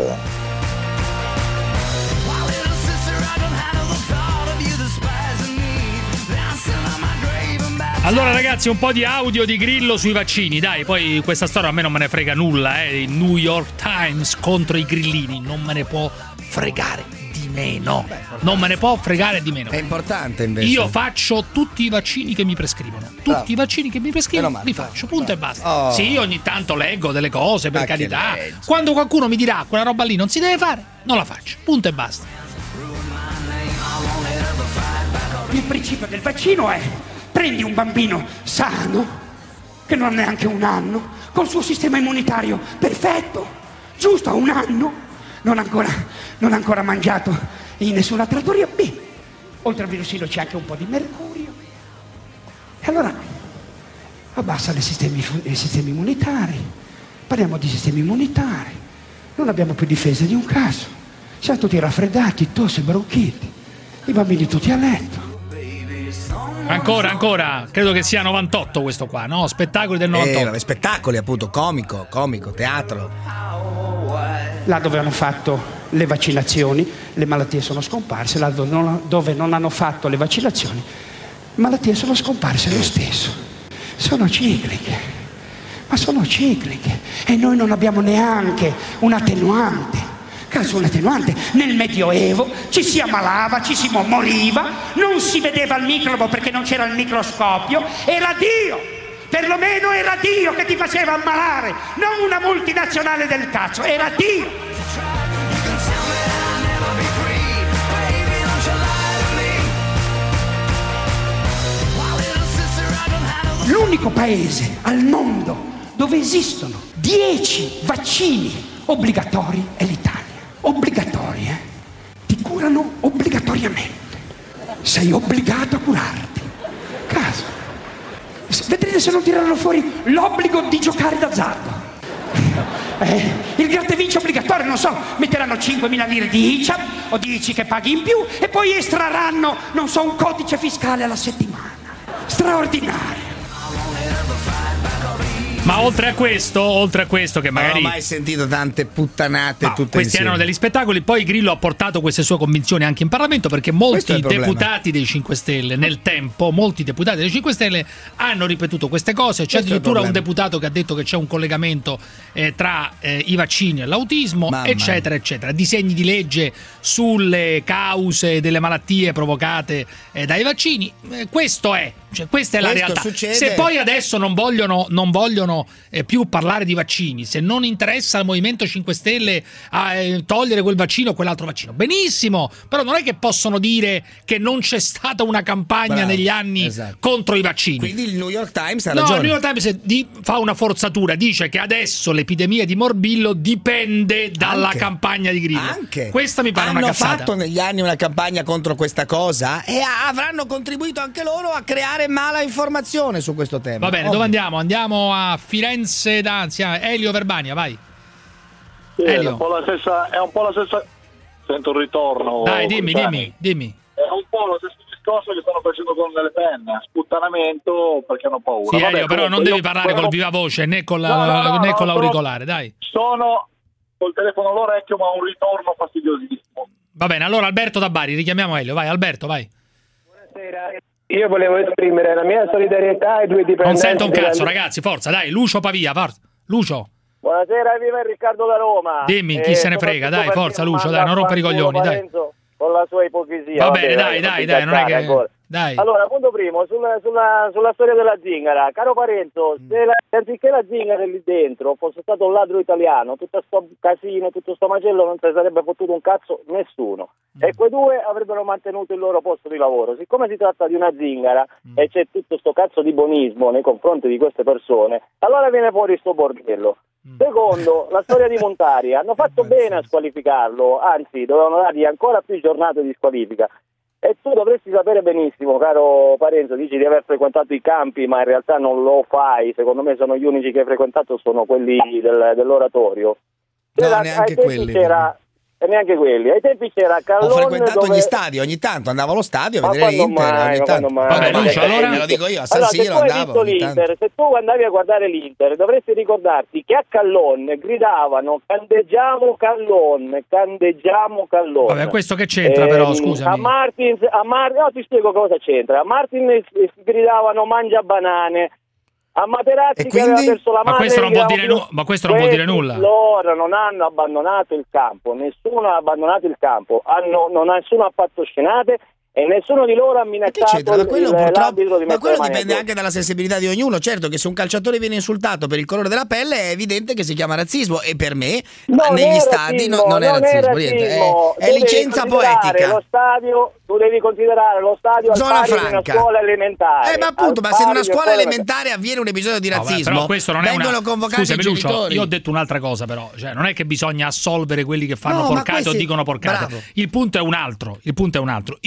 [SPEAKER 7] Allora ragazzi, un po' di audio di Grillo sui vaccini, dai, poi questa storia a me non me ne frega nulla, eh. Il New York Times contro i grillini, non me ne può fregare di meno. Non me ne può fregare di meno.
[SPEAKER 8] È importante invece.
[SPEAKER 7] Io faccio tutti i vaccini che mi prescrivono. Tutti
[SPEAKER 8] Bravo.
[SPEAKER 7] i vaccini che mi prescrivono
[SPEAKER 8] Meno male,
[SPEAKER 7] li
[SPEAKER 8] bravo,
[SPEAKER 7] faccio, punto
[SPEAKER 8] bravo.
[SPEAKER 7] e basta.
[SPEAKER 8] Oh.
[SPEAKER 7] Sì, ogni tanto leggo delle cose, per
[SPEAKER 8] Ma che
[SPEAKER 7] carità.
[SPEAKER 8] leggi?
[SPEAKER 7] Quando qualcuno mi dirà quella roba lì non si deve fare, non la faccio, punto e basta.
[SPEAKER 25] Il principio del vaccino è: prendi un bambino sano, che non ha neanche un anno, col suo sistema immunitario perfetto, giusto a un anno, non ha ancora, non ha ancora mangiato in nessuna trattoria. B, oltre al virusino c'è anche un po' di mercurio. E allora abbassa i sistemi, i sistemi immunitari, parliamo di sistemi immunitari, non abbiamo più difesa di un caso. Siamo tutti raffreddati, tosse, bronchiti, i bambini tutti a letto.
[SPEAKER 7] Ancora, ancora, credo che sia novantotto questo qua, no? Spettacoli del novantotto.
[SPEAKER 8] Eh, vabbè, spettacoli appunto, comico, comico, teatro.
[SPEAKER 25] Là dove hanno fatto le vaccinazioni, le malattie sono scomparse, là dove non, dove non hanno fatto le vaccinazioni, le malattie sono scomparse lo stesso. Sono cicliche, ma sono cicliche e noi non abbiamo neanche un attenuante. Caso un attenuante, nel Medioevo ci si ammalava, ci si moriva, non si vedeva il microbo perché non c'era il microscopio, era Dio, perlomeno era Dio che ti faceva ammalare, non una multinazionale del cazzo, era Dio. L'unico paese al mondo dove esistono dieci vaccini obbligatori è l'Italia. Obbligatori, eh? Ti curano obbligatoriamente. Sei obbligato a curarti. Caso. Vedrete se non tireranno fuori l'obbligo di giocare d'azzardo. Eh, il gratta e vinci obbligatorio, non so, metteranno cinquemila lire di I C A P o dici che paghi in più e poi estrarranno, non so, un codice fiscale alla settimana. Straordinario.
[SPEAKER 7] Ma oltre a questo, oltre a questo che magari...
[SPEAKER 8] Non ho mai sentito tante puttanate
[SPEAKER 7] Ma
[SPEAKER 8] tutte
[SPEAKER 7] questi
[SPEAKER 8] insieme.
[SPEAKER 7] erano degli spettacoli. Poi Grillo ha portato queste sue convinzioni anche in Parlamento, perché molti deputati dei cinque Stelle nel tempo, molti deputati dei cinque Stelle hanno ripetuto queste cose. C'è
[SPEAKER 8] Questo
[SPEAKER 7] addirittura
[SPEAKER 8] è il
[SPEAKER 7] un deputato che ha detto che c'è un collegamento eh, tra eh, i vaccini e l'autismo,
[SPEAKER 8] Mamma
[SPEAKER 7] eccetera eccetera. Disegni di legge sulle cause delle malattie provocate eh, dai vaccini. Eh, questo è, cioè, questa è la
[SPEAKER 8] Questo
[SPEAKER 7] realtà.
[SPEAKER 8] succede.
[SPEAKER 7] Se poi adesso non vogliono non vogliono Eh, più parlare di vaccini, se non interessa al Movimento cinque Stelle a eh, togliere quel vaccino o quell'altro vaccino, benissimo, però non è che possono dire che non c'è stata una campagna
[SPEAKER 8] Bravo,
[SPEAKER 7] negli anni
[SPEAKER 8] esatto.
[SPEAKER 7] contro i vaccini.
[SPEAKER 8] Quindi il New York Times ha
[SPEAKER 7] No,
[SPEAKER 8] ragione.
[SPEAKER 7] il New York Times di, fa una forzatura, dice che adesso l'epidemia di morbillo dipende dalla
[SPEAKER 8] Anche.
[SPEAKER 7] campagna di Grillo.
[SPEAKER 8] Anche.
[SPEAKER 7] Questa mi pare
[SPEAKER 8] Hanno
[SPEAKER 7] una cazzata.
[SPEAKER 8] fatto negli anni una campagna contro questa cosa e avranno contribuito anche loro a creare mala informazione su questo tema.
[SPEAKER 7] Va bene,
[SPEAKER 8] Ovvio.
[SPEAKER 7] dove andiamo? Andiamo a Firenze, anzi a Elio Verbania, vai.
[SPEAKER 1] Sì, è
[SPEAKER 7] Elio.
[SPEAKER 1] un po' la stessa, è un po' la stessa. Sento un ritorno.
[SPEAKER 7] Dai, dimmi,
[SPEAKER 1] Dani.
[SPEAKER 7] dimmi, dimmi.
[SPEAKER 1] È un po' lo stesso discorso che stanno facendo con le penne, sputtanamento perché hanno paura.
[SPEAKER 7] Sì,
[SPEAKER 1] Vabbè,
[SPEAKER 7] Elio, però non
[SPEAKER 1] comunque,
[SPEAKER 7] devi
[SPEAKER 1] io
[SPEAKER 7] parlare
[SPEAKER 1] sono-
[SPEAKER 7] col viva voce né con, la,
[SPEAKER 1] No, no, no,
[SPEAKER 7] né
[SPEAKER 1] no,
[SPEAKER 7] con
[SPEAKER 1] no,
[SPEAKER 7] l'auricolare, dai.
[SPEAKER 1] Sono col telefono all'orecchio, ma un ritorno fastidiosissimo.
[SPEAKER 7] Va bene, allora Alberto da Bari, richiamiamo Elio, vai Alberto, vai.
[SPEAKER 3] Io volevo esprimere la mia solidarietà ai due dipendenti.
[SPEAKER 7] Non sento un cazzo,
[SPEAKER 3] della-
[SPEAKER 7] ragazzi, forza, dai, Lucio Pavia, forza. Lucio,
[SPEAKER 3] Buonasera, viva Riccardo da Roma.
[SPEAKER 7] dimmi, chi
[SPEAKER 3] Eh,
[SPEAKER 7] se ne frega,
[SPEAKER 3] soprattutto
[SPEAKER 7] dai,
[SPEAKER 3] perché
[SPEAKER 7] forza Lucio,
[SPEAKER 3] manda
[SPEAKER 7] dai, non rompere i
[SPEAKER 3] a fanculo
[SPEAKER 7] coglioni, dai.
[SPEAKER 3] Parenzo con la sua ipocrisia.
[SPEAKER 7] Va
[SPEAKER 3] Vabbè,
[SPEAKER 7] bene, dai, dai, dai, non è che...
[SPEAKER 3] ancora.
[SPEAKER 7] Dai.
[SPEAKER 3] Allora, punto primo, sulla, sulla, sulla storia della zingara. Caro Parenzo, se la, anziché la zingara lì dentro fosse stato un ladro italiano, tutto sto casino, tutto sto macello, non se sarebbe fottuto un cazzo nessuno. E quei due avrebbero mantenuto il loro posto di lavoro. Siccome si tratta di una zingara e c'è tutto sto cazzo di buonismo nei confronti di queste persone, allora viene fuori sto bordello. Secondo, la storia di Montari, hanno fatto bene a squalificarlo, anzi dovevano dargli ancora più giornate di squalifica. E tu dovresti sapere benissimo, caro Parenzo, dici di aver frequentato i campi, ma in realtà non lo fai. Secondo me sono gli unici che hai frequentato sono quelli del, dell'oratorio. C'era,
[SPEAKER 8] No, neanche
[SPEAKER 3] ai tempi
[SPEAKER 8] quelli.
[SPEAKER 3] c'era, e neanche quelli. Ai tempi c'era
[SPEAKER 8] Ho
[SPEAKER 3] Callone
[SPEAKER 8] frequentato
[SPEAKER 3] dove...
[SPEAKER 8] gli stadi ogni tanto, andavo allo stadio a
[SPEAKER 3] Ma
[SPEAKER 8] vedere
[SPEAKER 3] quando
[SPEAKER 8] l'Inter
[SPEAKER 3] mai,
[SPEAKER 8] ogni
[SPEAKER 3] ma
[SPEAKER 8] tanto.
[SPEAKER 3] quando mai?
[SPEAKER 8] Vabbè,
[SPEAKER 3] Ma
[SPEAKER 8] Lucio,
[SPEAKER 3] che-
[SPEAKER 8] allora me lo dico io, a San
[SPEAKER 3] Allora,
[SPEAKER 8] Siro
[SPEAKER 3] se tu hai
[SPEAKER 8] andavo
[SPEAKER 3] visto
[SPEAKER 8] ogni tanto.
[SPEAKER 3] l'Inter, se tu andavi a guardare l'Inter, dovresti ricordarti che a Callone gridavano candeggiamo Callone, candeggiamo Callone.
[SPEAKER 7] Vabbè, questo che c'entra
[SPEAKER 3] Ehm,
[SPEAKER 7] però, scusami.
[SPEAKER 3] A Martins, a Mar- no, ti spiego cosa c'entra. A Martins gridavano mangia banane. A Materazzi che aveva perso la
[SPEAKER 7] Ma
[SPEAKER 3] madre
[SPEAKER 7] questo non vuol dire
[SPEAKER 3] gridavano-
[SPEAKER 7] nu- ma questo non vuol dire
[SPEAKER 3] Questi
[SPEAKER 7] nulla.
[SPEAKER 3] Loro non hanno abbandonato il campo, nessuno ha abbandonato il campo, hanno, non nessuno ha fatto scenate e nessuno di loro ha minacciato
[SPEAKER 8] C'entra, ma quello,
[SPEAKER 3] il-
[SPEAKER 8] purtroppo-
[SPEAKER 3] l'arbitro di
[SPEAKER 8] ma
[SPEAKER 3] mettere
[SPEAKER 8] quello
[SPEAKER 3] le mani
[SPEAKER 8] dipende
[SPEAKER 3] addosso.
[SPEAKER 8] anche dalla sensibilità di ognuno. Certo che se un calciatore viene insultato per il colore della pelle è evidente che si chiama razzismo, e per me
[SPEAKER 3] Non
[SPEAKER 8] negli
[SPEAKER 3] è
[SPEAKER 8] stadi
[SPEAKER 3] razzismo,
[SPEAKER 8] no- non è
[SPEAKER 3] non
[SPEAKER 8] razzismo,
[SPEAKER 3] è
[SPEAKER 8] niente,
[SPEAKER 3] razzismo.
[SPEAKER 8] è, è
[SPEAKER 3] Tu devi
[SPEAKER 8] licenza
[SPEAKER 3] considerare
[SPEAKER 8] poetica.
[SPEAKER 3] Lo stadio, tu devi considerare lo stadio
[SPEAKER 8] Zona
[SPEAKER 3] al pari di
[SPEAKER 8] franca.
[SPEAKER 3] una scuola elementare.
[SPEAKER 8] Eh, ma appunto,
[SPEAKER 3] Al
[SPEAKER 8] ma se in
[SPEAKER 3] pari
[SPEAKER 8] una
[SPEAKER 3] di
[SPEAKER 8] scuola
[SPEAKER 3] elementare.
[SPEAKER 8] elementare avviene un episodio di
[SPEAKER 7] No, vabbè,
[SPEAKER 8] razzismo,
[SPEAKER 7] però questo non è
[SPEAKER 8] vengono
[SPEAKER 7] una...
[SPEAKER 8] convocati
[SPEAKER 7] Scusami,
[SPEAKER 8] i
[SPEAKER 7] Lucio,
[SPEAKER 8] genitori.
[SPEAKER 7] io ho detto un'altra cosa però, cioè non è che bisogna assolvere quelli che fanno
[SPEAKER 8] No, ma
[SPEAKER 7] porcate
[SPEAKER 8] questi-
[SPEAKER 7] o dicono porcate.
[SPEAKER 8] Bravo.
[SPEAKER 7] Il punto è un altro, il punto è un altro. I bue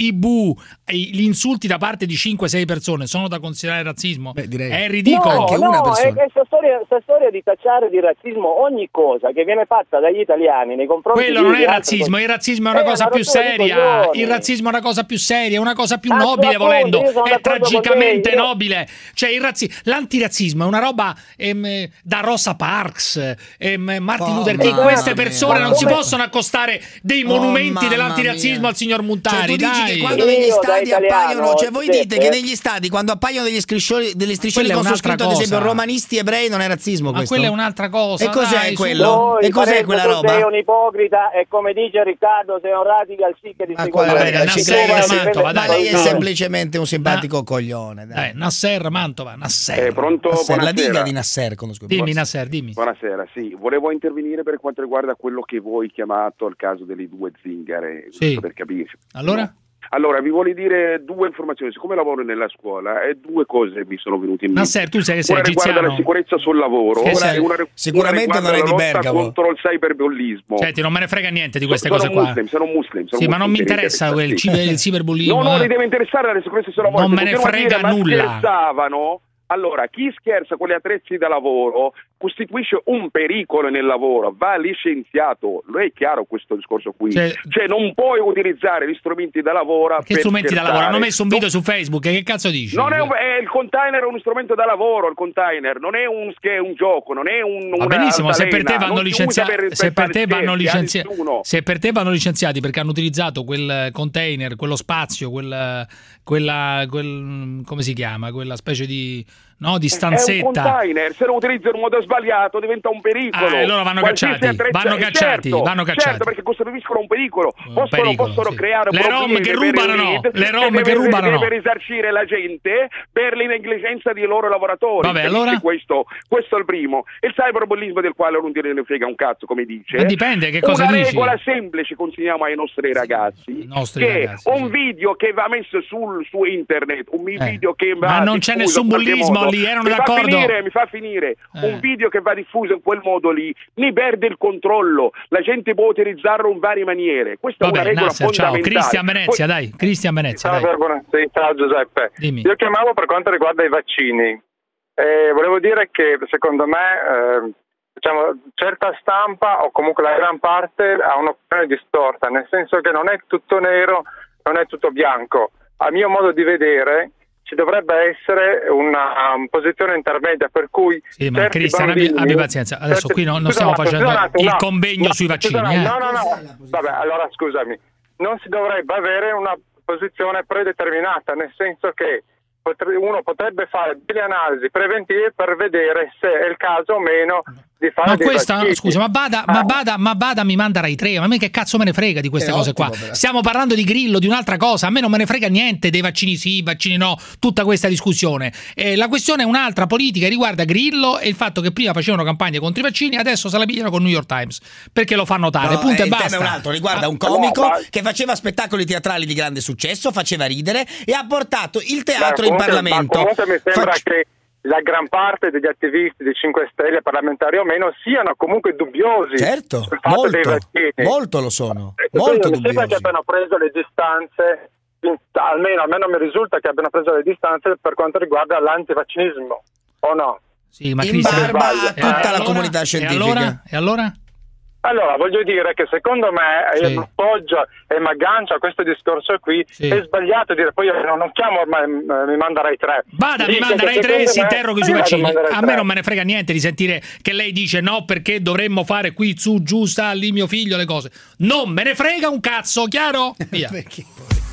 [SPEAKER 7] tivù gli insulti da parte di cinque sei persone sono da considerare razzismo?
[SPEAKER 8] Beh, direi.
[SPEAKER 7] È ridicolo.
[SPEAKER 3] No,
[SPEAKER 8] anche una
[SPEAKER 3] no,
[SPEAKER 8] persona.
[SPEAKER 3] è questa storia, sta storia di tacciare di razzismo ogni cosa che viene fatta dagli italiani nei confronti
[SPEAKER 7] Quello
[SPEAKER 3] di
[SPEAKER 7] non è
[SPEAKER 3] altre
[SPEAKER 7] razzismo,
[SPEAKER 3] cose.
[SPEAKER 7] il razzismo è una
[SPEAKER 3] Eh,
[SPEAKER 7] cosa
[SPEAKER 3] una
[SPEAKER 7] più
[SPEAKER 3] rottura di
[SPEAKER 7] seria.
[SPEAKER 3] coglioni.
[SPEAKER 7] Il razzismo è una cosa più seria, è una cosa più
[SPEAKER 3] Ah,
[SPEAKER 7] nobile,
[SPEAKER 3] appunto,
[SPEAKER 7] volendo.
[SPEAKER 3] io sono
[SPEAKER 7] È
[SPEAKER 3] d'accordo con
[SPEAKER 7] tragicamente
[SPEAKER 3] te, io-
[SPEAKER 7] nobile. Cioè, il razzi- l'antirazzismo è una roba ehm, da Rosa Parks, ehm, Martin
[SPEAKER 8] Oh,
[SPEAKER 7] Luther King.
[SPEAKER 8] mamma
[SPEAKER 7] Queste
[SPEAKER 8] mia.
[SPEAKER 7] persone
[SPEAKER 3] Ma
[SPEAKER 7] non si
[SPEAKER 3] come-
[SPEAKER 7] possono accostare dei
[SPEAKER 8] Oh,
[SPEAKER 7] monumenti
[SPEAKER 8] mamma
[SPEAKER 7] dell'antirazzismo
[SPEAKER 8] mia.
[SPEAKER 7] al signor
[SPEAKER 8] Cioè,
[SPEAKER 7] Montari.
[SPEAKER 8] tu dici
[SPEAKER 7] dai.
[SPEAKER 8] che quando
[SPEAKER 3] Io
[SPEAKER 8] negli
[SPEAKER 3] da
[SPEAKER 8] stadi
[SPEAKER 3] italiano,
[SPEAKER 8] appaiono, cioè voi
[SPEAKER 3] Giuseppe,
[SPEAKER 8] dite che negli stadi quando appaiono degli striscioni, delle striscioni
[SPEAKER 7] Quella è
[SPEAKER 8] con su
[SPEAKER 7] un'altra
[SPEAKER 8] scritto ad esempio
[SPEAKER 7] cosa.
[SPEAKER 8] romanisti ebrei non è razzismo
[SPEAKER 7] Ma
[SPEAKER 8] questo?
[SPEAKER 7] quella è un'altra cosa.
[SPEAKER 8] E cos'è
[SPEAKER 7] dai, su.
[SPEAKER 8] quello?
[SPEAKER 3] Poi,
[SPEAKER 8] E cos'è
[SPEAKER 3] Parenzo,
[SPEAKER 8] quella
[SPEAKER 3] tu
[SPEAKER 8] roba?
[SPEAKER 3] sei un ipocrita e come dice Riccardo sei un radical chic di
[SPEAKER 8] Ma
[SPEAKER 3] seconda
[SPEAKER 8] quale
[SPEAKER 7] bene,
[SPEAKER 8] la
[SPEAKER 7] Nasser,
[SPEAKER 8] cicletta,
[SPEAKER 7] Nasser,
[SPEAKER 8] ma-
[SPEAKER 7] Mantova,
[SPEAKER 8] ma
[SPEAKER 7] dai.
[SPEAKER 8] lei è
[SPEAKER 7] No.
[SPEAKER 8] semplicemente un simpatico coglione. Dai.
[SPEAKER 7] Dai, Nasser, Mantova, Nasser.
[SPEAKER 13] Eh, pronto?
[SPEAKER 8] Nasser, la
[SPEAKER 13] Buonasera.
[SPEAKER 8] diga di Nasser, conosco.
[SPEAKER 7] Dimmi, Nasser, dimmi.
[SPEAKER 13] Buonasera, sì, volevo intervenire per quanto riguarda quello che voi chiamato il caso delle due zingare,
[SPEAKER 7] Sì.
[SPEAKER 13] per capirci.
[SPEAKER 7] Allora?
[SPEAKER 13] Allora, vi voglio dire due informazioni. Siccome lavoro nella scuola, e due cose mi sono venute in mente.
[SPEAKER 7] Nasser, tu sai che sei
[SPEAKER 13] Una riguarda
[SPEAKER 7] egiziano.
[SPEAKER 13] la sicurezza sul lavoro,
[SPEAKER 7] Che
[SPEAKER 13] e
[SPEAKER 7] sei?
[SPEAKER 13] una,
[SPEAKER 8] Sicuramente
[SPEAKER 13] una riguarda
[SPEAKER 8] non è
[SPEAKER 13] la
[SPEAKER 8] di
[SPEAKER 13] lotta
[SPEAKER 8] Bergamo.
[SPEAKER 13] contro il cyberbullismo.
[SPEAKER 7] Senti, non me ne frega niente di queste
[SPEAKER 13] sono
[SPEAKER 7] cose qua.
[SPEAKER 13] Muslim, sono muslim, sono
[SPEAKER 7] Sì, ma
[SPEAKER 13] muslim,
[SPEAKER 7] non mi
[SPEAKER 13] mi
[SPEAKER 7] interessa
[SPEAKER 13] interessa,
[SPEAKER 7] quel
[SPEAKER 13] sì.
[SPEAKER 7] ciber- il cyberbullismo.
[SPEAKER 13] No, no,
[SPEAKER 7] eh.
[SPEAKER 13] mi deve interessare la sicurezza sul lavoro.
[SPEAKER 7] Non
[SPEAKER 13] Se
[SPEAKER 7] me ne
[SPEAKER 13] continuano a
[SPEAKER 7] frega
[SPEAKER 13] dire, ma
[SPEAKER 7] nulla.
[SPEAKER 13] scherzavano. Allora, chi scherza con gli attrezzi da lavoro costituisce un pericolo nel lavoro, va licenziato. Lo è chiaro questo discorso qui?
[SPEAKER 7] Cioè-
[SPEAKER 13] Cioè, non puoi utilizzare gli strumenti da lavoro
[SPEAKER 7] Che
[SPEAKER 13] per
[SPEAKER 7] strumenti da
[SPEAKER 13] scherzare.
[SPEAKER 7] lavoro? Hanno messo un video
[SPEAKER 13] Non-
[SPEAKER 7] su Facebook, che cazzo dici?
[SPEAKER 13] Non è, un, è il container è uno strumento da lavoro, il container non è un, che è un gioco, non è un
[SPEAKER 7] Va
[SPEAKER 13] una
[SPEAKER 7] benissimo, se per te
[SPEAKER 13] altalena,
[SPEAKER 7] vanno
[SPEAKER 13] non si usa
[SPEAKER 7] licenziati,
[SPEAKER 13] per-
[SPEAKER 7] se
[SPEAKER 13] per
[SPEAKER 7] per
[SPEAKER 13] fare
[SPEAKER 7] te vanno
[SPEAKER 13] scherzi a
[SPEAKER 7] licenziati,
[SPEAKER 13] nessuno.
[SPEAKER 7] se per te vanno licenziati perché hanno utilizzato quel container, quello spazio, quel, quella, quel, come si chiama, quella specie di, no, di
[SPEAKER 13] È un
[SPEAKER 7] stanzetta.
[SPEAKER 13] container, se lo utilizzo in modo sbagliato diventa un pericolo.
[SPEAKER 7] Ah, e allora vanno
[SPEAKER 13] Qualsiasi
[SPEAKER 7] cacciati,
[SPEAKER 13] attrezza-
[SPEAKER 7] vanno
[SPEAKER 13] eh,
[SPEAKER 7] cacciati,
[SPEAKER 13] certo,
[SPEAKER 7] vanno cacciati.
[SPEAKER 13] Certo, perché costituiscono un pericolo.
[SPEAKER 7] Un
[SPEAKER 13] possono
[SPEAKER 7] pericolo,
[SPEAKER 13] possono
[SPEAKER 7] sì.
[SPEAKER 13] creare
[SPEAKER 7] Le
[SPEAKER 13] problemi
[SPEAKER 7] rom che
[SPEAKER 13] per
[SPEAKER 7] rubano
[SPEAKER 13] il
[SPEAKER 7] no,
[SPEAKER 13] lead,
[SPEAKER 7] le rom
[SPEAKER 13] deve,
[SPEAKER 7] che rubano no.
[SPEAKER 13] deve risarcire la gente per le negligenza dei loro lavoratori.
[SPEAKER 7] Vabbè,
[SPEAKER 13] Capisci
[SPEAKER 7] allora?
[SPEAKER 13] questo, questo è il primo. Il cyberbullismo del quale non dire ne frega un cazzo, come dice.
[SPEAKER 7] Ma dipende, che cosa
[SPEAKER 13] Una
[SPEAKER 7] dici?
[SPEAKER 13] regola semplice consigliamo ai nostri ragazzi,
[SPEAKER 7] nostri
[SPEAKER 13] che
[SPEAKER 7] ragazzi,
[SPEAKER 13] un video che va messo sul su internet, un
[SPEAKER 7] Eh.
[SPEAKER 13] video che va
[SPEAKER 7] Ma non c'è
[SPEAKER 13] diffuso
[SPEAKER 7] nessun
[SPEAKER 13] in qualche
[SPEAKER 7] bullismo
[SPEAKER 13] modo,
[SPEAKER 7] lì, erano
[SPEAKER 13] mi fa
[SPEAKER 7] d'accordo?
[SPEAKER 13] finire, mi fa finire.
[SPEAKER 7] Eh.
[SPEAKER 13] Un video che va diffuso in quel modo lì ne perde il controllo, la gente può utilizzarlo in varie maniere. Questa è
[SPEAKER 7] Vabbè,
[SPEAKER 13] una regola
[SPEAKER 7] Nasser, ciao,
[SPEAKER 13] fondamentale.
[SPEAKER 7] Cristian Venezia,
[SPEAKER 13] Poi-
[SPEAKER 7] dai, Cristian Venezia,
[SPEAKER 4] Ciao,
[SPEAKER 7] dai.
[SPEAKER 4] buona- sì, ciao Giuseppe.
[SPEAKER 7] Dimmi.
[SPEAKER 4] Io chiamavo per quanto riguarda i vaccini. Eh, volevo dire che secondo me eh, diciamo, certa stampa o comunque la gran parte ha un'opinione distorta, nel senso che non è tutto nero, non è tutto bianco. A mio modo di vedere ci dovrebbe essere una um, posizione intermedia per cui
[SPEAKER 7] Sì, ma
[SPEAKER 4] certi
[SPEAKER 7] Cristian, abbi,
[SPEAKER 4] bambini-
[SPEAKER 7] abbi pazienza. Adesso
[SPEAKER 4] certi-
[SPEAKER 7] qui no- non
[SPEAKER 4] scusa
[SPEAKER 7] stiamo
[SPEAKER 4] un attimo,
[SPEAKER 7] facendo
[SPEAKER 4] scusa un attimo,
[SPEAKER 7] il
[SPEAKER 4] no.
[SPEAKER 7] convegno
[SPEAKER 4] No,
[SPEAKER 7] sui
[SPEAKER 4] scusa
[SPEAKER 7] vaccini.
[SPEAKER 4] un
[SPEAKER 7] eh.
[SPEAKER 4] attimo, No, no, no. Vabbè, allora scusami. Non si dovrebbe avere una posizione predeterminata, nel senso che potre- uno potrebbe fare delle analisi preventive per vedere se è il caso o meno di fare
[SPEAKER 7] Ma
[SPEAKER 4] dei
[SPEAKER 7] questa,
[SPEAKER 4] vaccini.
[SPEAKER 7] scusa, ma Bada, ma Bada, ma Bada mi manda Rai tre, ma a me che cazzo me ne frega di queste
[SPEAKER 8] È
[SPEAKER 7] cose
[SPEAKER 8] ottimo,
[SPEAKER 7] qua?
[SPEAKER 8] però.
[SPEAKER 7] Stiamo parlando di Grillo, di un'altra cosa, a me non me ne frega niente dei vaccini sì, vaccini no, tutta questa discussione. Eh, la questione è un'altra politica, riguarda Grillo e il fatto che prima facevano campagne contro i vaccini, adesso se la pigliano con New York Times, perché lo fanno notare,
[SPEAKER 8] No,
[SPEAKER 7] punto
[SPEAKER 8] eh,
[SPEAKER 7] e
[SPEAKER 8] il
[SPEAKER 7] basta.
[SPEAKER 8] tema è un altro, riguarda
[SPEAKER 7] Ah,
[SPEAKER 8] un comico
[SPEAKER 4] no, ma-
[SPEAKER 8] che faceva spettacoli teatrali di grande successo, faceva ridere e ha portato il
[SPEAKER 4] Ma
[SPEAKER 8] teatro in
[SPEAKER 4] comunque-
[SPEAKER 8] Parlamento.
[SPEAKER 4] Ma comunque mi sembra
[SPEAKER 8] Fac-
[SPEAKER 4] che la gran parte degli attivisti dei cinque Stelle, parlamentari o meno, siano comunque dubbiosi
[SPEAKER 8] Certo,
[SPEAKER 4] sul fatto dei
[SPEAKER 8] molto,
[SPEAKER 4] vaccini.
[SPEAKER 8] molto lo sono,
[SPEAKER 4] E
[SPEAKER 8] molto
[SPEAKER 4] quindi mi sembra che
[SPEAKER 8] dubbiosi.
[SPEAKER 4] abbiano preso le distanze, in- almeno a me non mi risulta che abbiano preso le distanze per quanto riguarda l'antivaccinismo, o no?
[SPEAKER 7] Sì, ma
[SPEAKER 8] In
[SPEAKER 7] Cristian,
[SPEAKER 8] barba a
[SPEAKER 7] e
[SPEAKER 8] tutta la
[SPEAKER 7] allora?
[SPEAKER 8] comunità
[SPEAKER 7] E
[SPEAKER 8] scientifica.
[SPEAKER 7] allora? E allora?
[SPEAKER 4] Allora, voglio dire che secondo me
[SPEAKER 7] Sì.
[SPEAKER 4] io appoggio e mi aggancio a questo discorso qui,
[SPEAKER 7] Sì.
[SPEAKER 4] è sbagliato dire, poi io non, non chiamo ormai, eh, mi manda Rai tre.
[SPEAKER 7] Vada, mi
[SPEAKER 4] Dice
[SPEAKER 7] manda
[SPEAKER 4] che
[SPEAKER 7] Rai tre,
[SPEAKER 4] secondo
[SPEAKER 7] si
[SPEAKER 4] me-
[SPEAKER 7] interroghi
[SPEAKER 4] io
[SPEAKER 7] sui
[SPEAKER 4] vado a
[SPEAKER 7] vaccini.
[SPEAKER 4] mandare Rai
[SPEAKER 7] A me
[SPEAKER 4] tre.
[SPEAKER 7] non me ne frega niente di sentire che lei dice no perché dovremmo fare qui su, giù, sta lì mio figlio, le cose. Non me ne frega un cazzo, chiaro? Via.
[SPEAKER 8] Perché?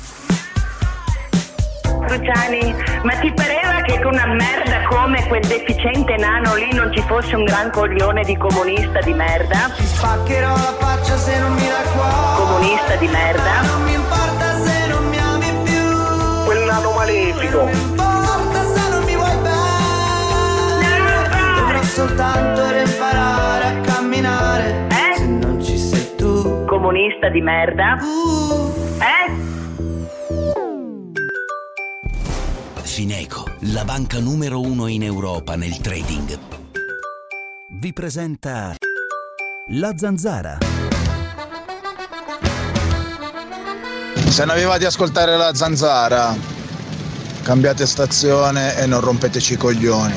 [SPEAKER 5] Cruciani, ma ti pareva che con una merda come quel deficiente nano lì non ci fosse un gran coglione di comunista di merda?
[SPEAKER 19] Ti spaccherò la faccia se non mi dai qua.
[SPEAKER 5] Comunista di merda?
[SPEAKER 19] Non mi importa se non mi ami più.
[SPEAKER 3] Quel nano malefico.
[SPEAKER 19] Non mi importa se non mi vuoi bene. Dovrò soltanto imparare a camminare.
[SPEAKER 5] Eh?
[SPEAKER 19] Se non ci sei tu.
[SPEAKER 5] Comunista di merda?
[SPEAKER 19] Uh.
[SPEAKER 5] Eh?
[SPEAKER 2] Fineco, la banca numero uno in Europa nel trading, vi presenta La Zanzara.
[SPEAKER 16] Se non avevate ascoltare la zanzara, cambiate stazione e non rompeteci i coglioni.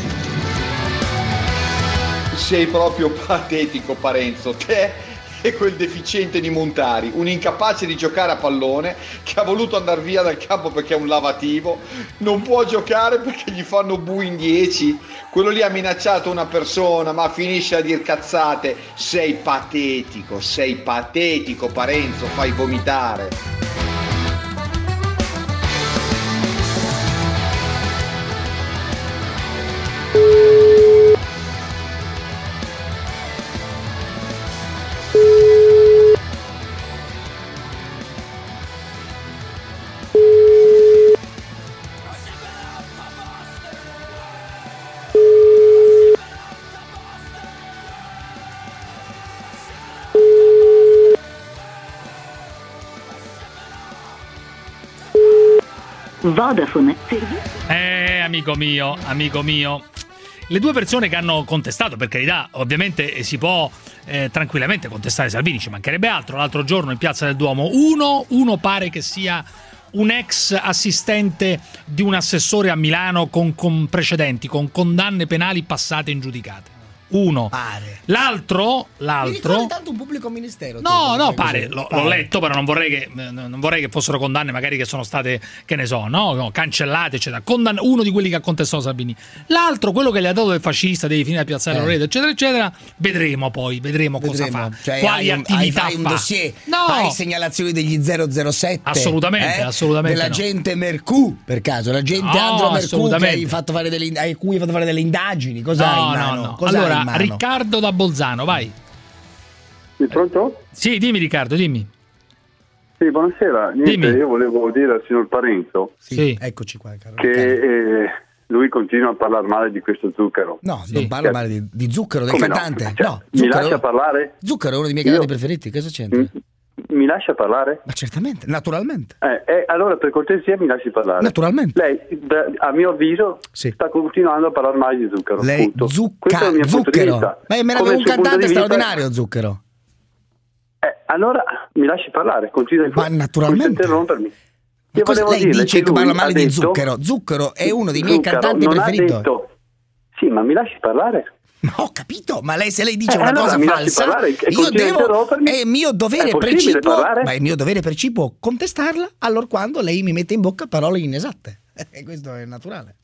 [SPEAKER 6] Sei proprio patetico, Parenzo. Te e quel deficiente di Montari, un incapace di giocare a pallone che ha voluto andare via dal campo perché è un lavativo, non può giocare perché gli fanno bu in dieci. Quello lì ha minacciato una persona, ma finisce a dir cazzate. Sei patetico, sei patetico, Parenzo, fai vomitare.
[SPEAKER 7] Vodafone. Eh, amico mio, amico mio. Le due persone che hanno contestato, per carità, ovviamente si può eh, tranquillamente contestare Salvini, ci mancherebbe altro. L'altro giorno in Piazza del Duomo, uno, uno pare che sia un ex assistente di un assessore a Milano con, con precedenti, con condanne penali passate in giudicate. Uno.
[SPEAKER 8] Pare.
[SPEAKER 7] L'altro, l'altro.
[SPEAKER 8] Mi tanto un pubblico ministero.
[SPEAKER 7] No, no, pare, lo, l'ho letto, però non vorrei che non vorrei che fossero condanne magari che sono state, che ne so, no, no cancellate, eccetera. Condann- uno di quelli che ha contestato Salvini. L'altro, quello che gli ha dato del fascista, devi finire a Piazzale
[SPEAKER 8] Eh.
[SPEAKER 7] Loreto, eccetera, eccetera. Vedremo poi, vedremo,
[SPEAKER 8] Vedremo.
[SPEAKER 7] cosa fa.
[SPEAKER 8] Cioè,
[SPEAKER 7] quali
[SPEAKER 8] hai un,
[SPEAKER 7] attività
[SPEAKER 8] hai, fai
[SPEAKER 7] fa.
[SPEAKER 8] un dossier,
[SPEAKER 7] No.
[SPEAKER 8] hai segnalazioni degli zero zero sette.
[SPEAKER 7] Assolutamente,
[SPEAKER 8] eh?
[SPEAKER 7] assolutamente no.
[SPEAKER 8] Dell'agente Mercù, per caso, l'agente
[SPEAKER 7] No,
[SPEAKER 8] Andro Mercù che
[SPEAKER 7] assolutamente.
[SPEAKER 8] hai fatto fare delle, a cui hai fatto fare delle indagini. Cosa hai
[SPEAKER 7] No,
[SPEAKER 8] in
[SPEAKER 7] no,
[SPEAKER 8] mano?
[SPEAKER 7] no.
[SPEAKER 8] Cosa hai
[SPEAKER 7] Allora,
[SPEAKER 8] in mano?
[SPEAKER 7] Riccardo da Bolzano, vai.
[SPEAKER 9] Sì, pronto?
[SPEAKER 7] Sì, dimmi Riccardo, dimmi.
[SPEAKER 9] Sì, buonasera. Niente,
[SPEAKER 7] Dimmi.
[SPEAKER 9] io volevo dire al signor Parenzo
[SPEAKER 8] Sì, eccoci qua, caro.
[SPEAKER 9] che eh, lui continua a parlare male di questo Zucchero.
[SPEAKER 8] No, non parlo male di, di Zucchero, del
[SPEAKER 9] Come no?
[SPEAKER 8] cantante.
[SPEAKER 9] Cioè,
[SPEAKER 8] No,
[SPEAKER 9] mi
[SPEAKER 8] Zucchero,
[SPEAKER 9] lascia parlare?
[SPEAKER 8] Zucchero è uno dei miei
[SPEAKER 9] Io-
[SPEAKER 8] cantanti preferiti, cosa c'entra?
[SPEAKER 9] Mi, mi lascia parlare?
[SPEAKER 8] Ma certamente, naturalmente.
[SPEAKER 9] Eh, eh, allora per cortesia mi lasci parlare.
[SPEAKER 8] Naturalmente.
[SPEAKER 9] Lei, da- a mio avviso, sta continuando a parlare male di Zucchero.
[SPEAKER 8] Lei,
[SPEAKER 9] punto.
[SPEAKER 8] Zucca,
[SPEAKER 9] Questo è il mio punto di
[SPEAKER 8] Zucchero.
[SPEAKER 9] vista.
[SPEAKER 8] Ma me ne
[SPEAKER 9] Come
[SPEAKER 8] avevo un
[SPEAKER 9] il suo punto
[SPEAKER 8] cantante
[SPEAKER 9] di vista-
[SPEAKER 8] straordinario, Zucchero.
[SPEAKER 9] Eh, allora mi lasci parlare, continua
[SPEAKER 8] Ma naturalmente.
[SPEAKER 9] senza interrompermi.
[SPEAKER 8] Ma
[SPEAKER 9] Io
[SPEAKER 8] cosa-
[SPEAKER 9] volevo
[SPEAKER 8] lei
[SPEAKER 9] dirle
[SPEAKER 8] dice che
[SPEAKER 9] lui
[SPEAKER 8] parla male
[SPEAKER 9] ha
[SPEAKER 8] di
[SPEAKER 9] detto-
[SPEAKER 8] Zucchero. Zucchero è uno dei miei
[SPEAKER 9] Zucchero
[SPEAKER 8] cantanti
[SPEAKER 9] non ha
[SPEAKER 8] preferiti.
[SPEAKER 9] detto- Sì, ma mi lasci parlare.
[SPEAKER 8] Ma ho capito, ma lei se lei dice
[SPEAKER 9] Eh,
[SPEAKER 8] una
[SPEAKER 9] allora
[SPEAKER 8] cosa
[SPEAKER 9] mi lasci
[SPEAKER 8] falsa,
[SPEAKER 9] parlare e
[SPEAKER 8] io
[SPEAKER 9] continui a
[SPEAKER 8] devo
[SPEAKER 9] interrompermi?
[SPEAKER 8] è mio dovere
[SPEAKER 9] È possibile
[SPEAKER 8] precipuo,
[SPEAKER 9] parlare?
[SPEAKER 8] ma è mio dovere precipuo contestarla allora quando lei mi mette in bocca parole inesatte. E questo è naturale.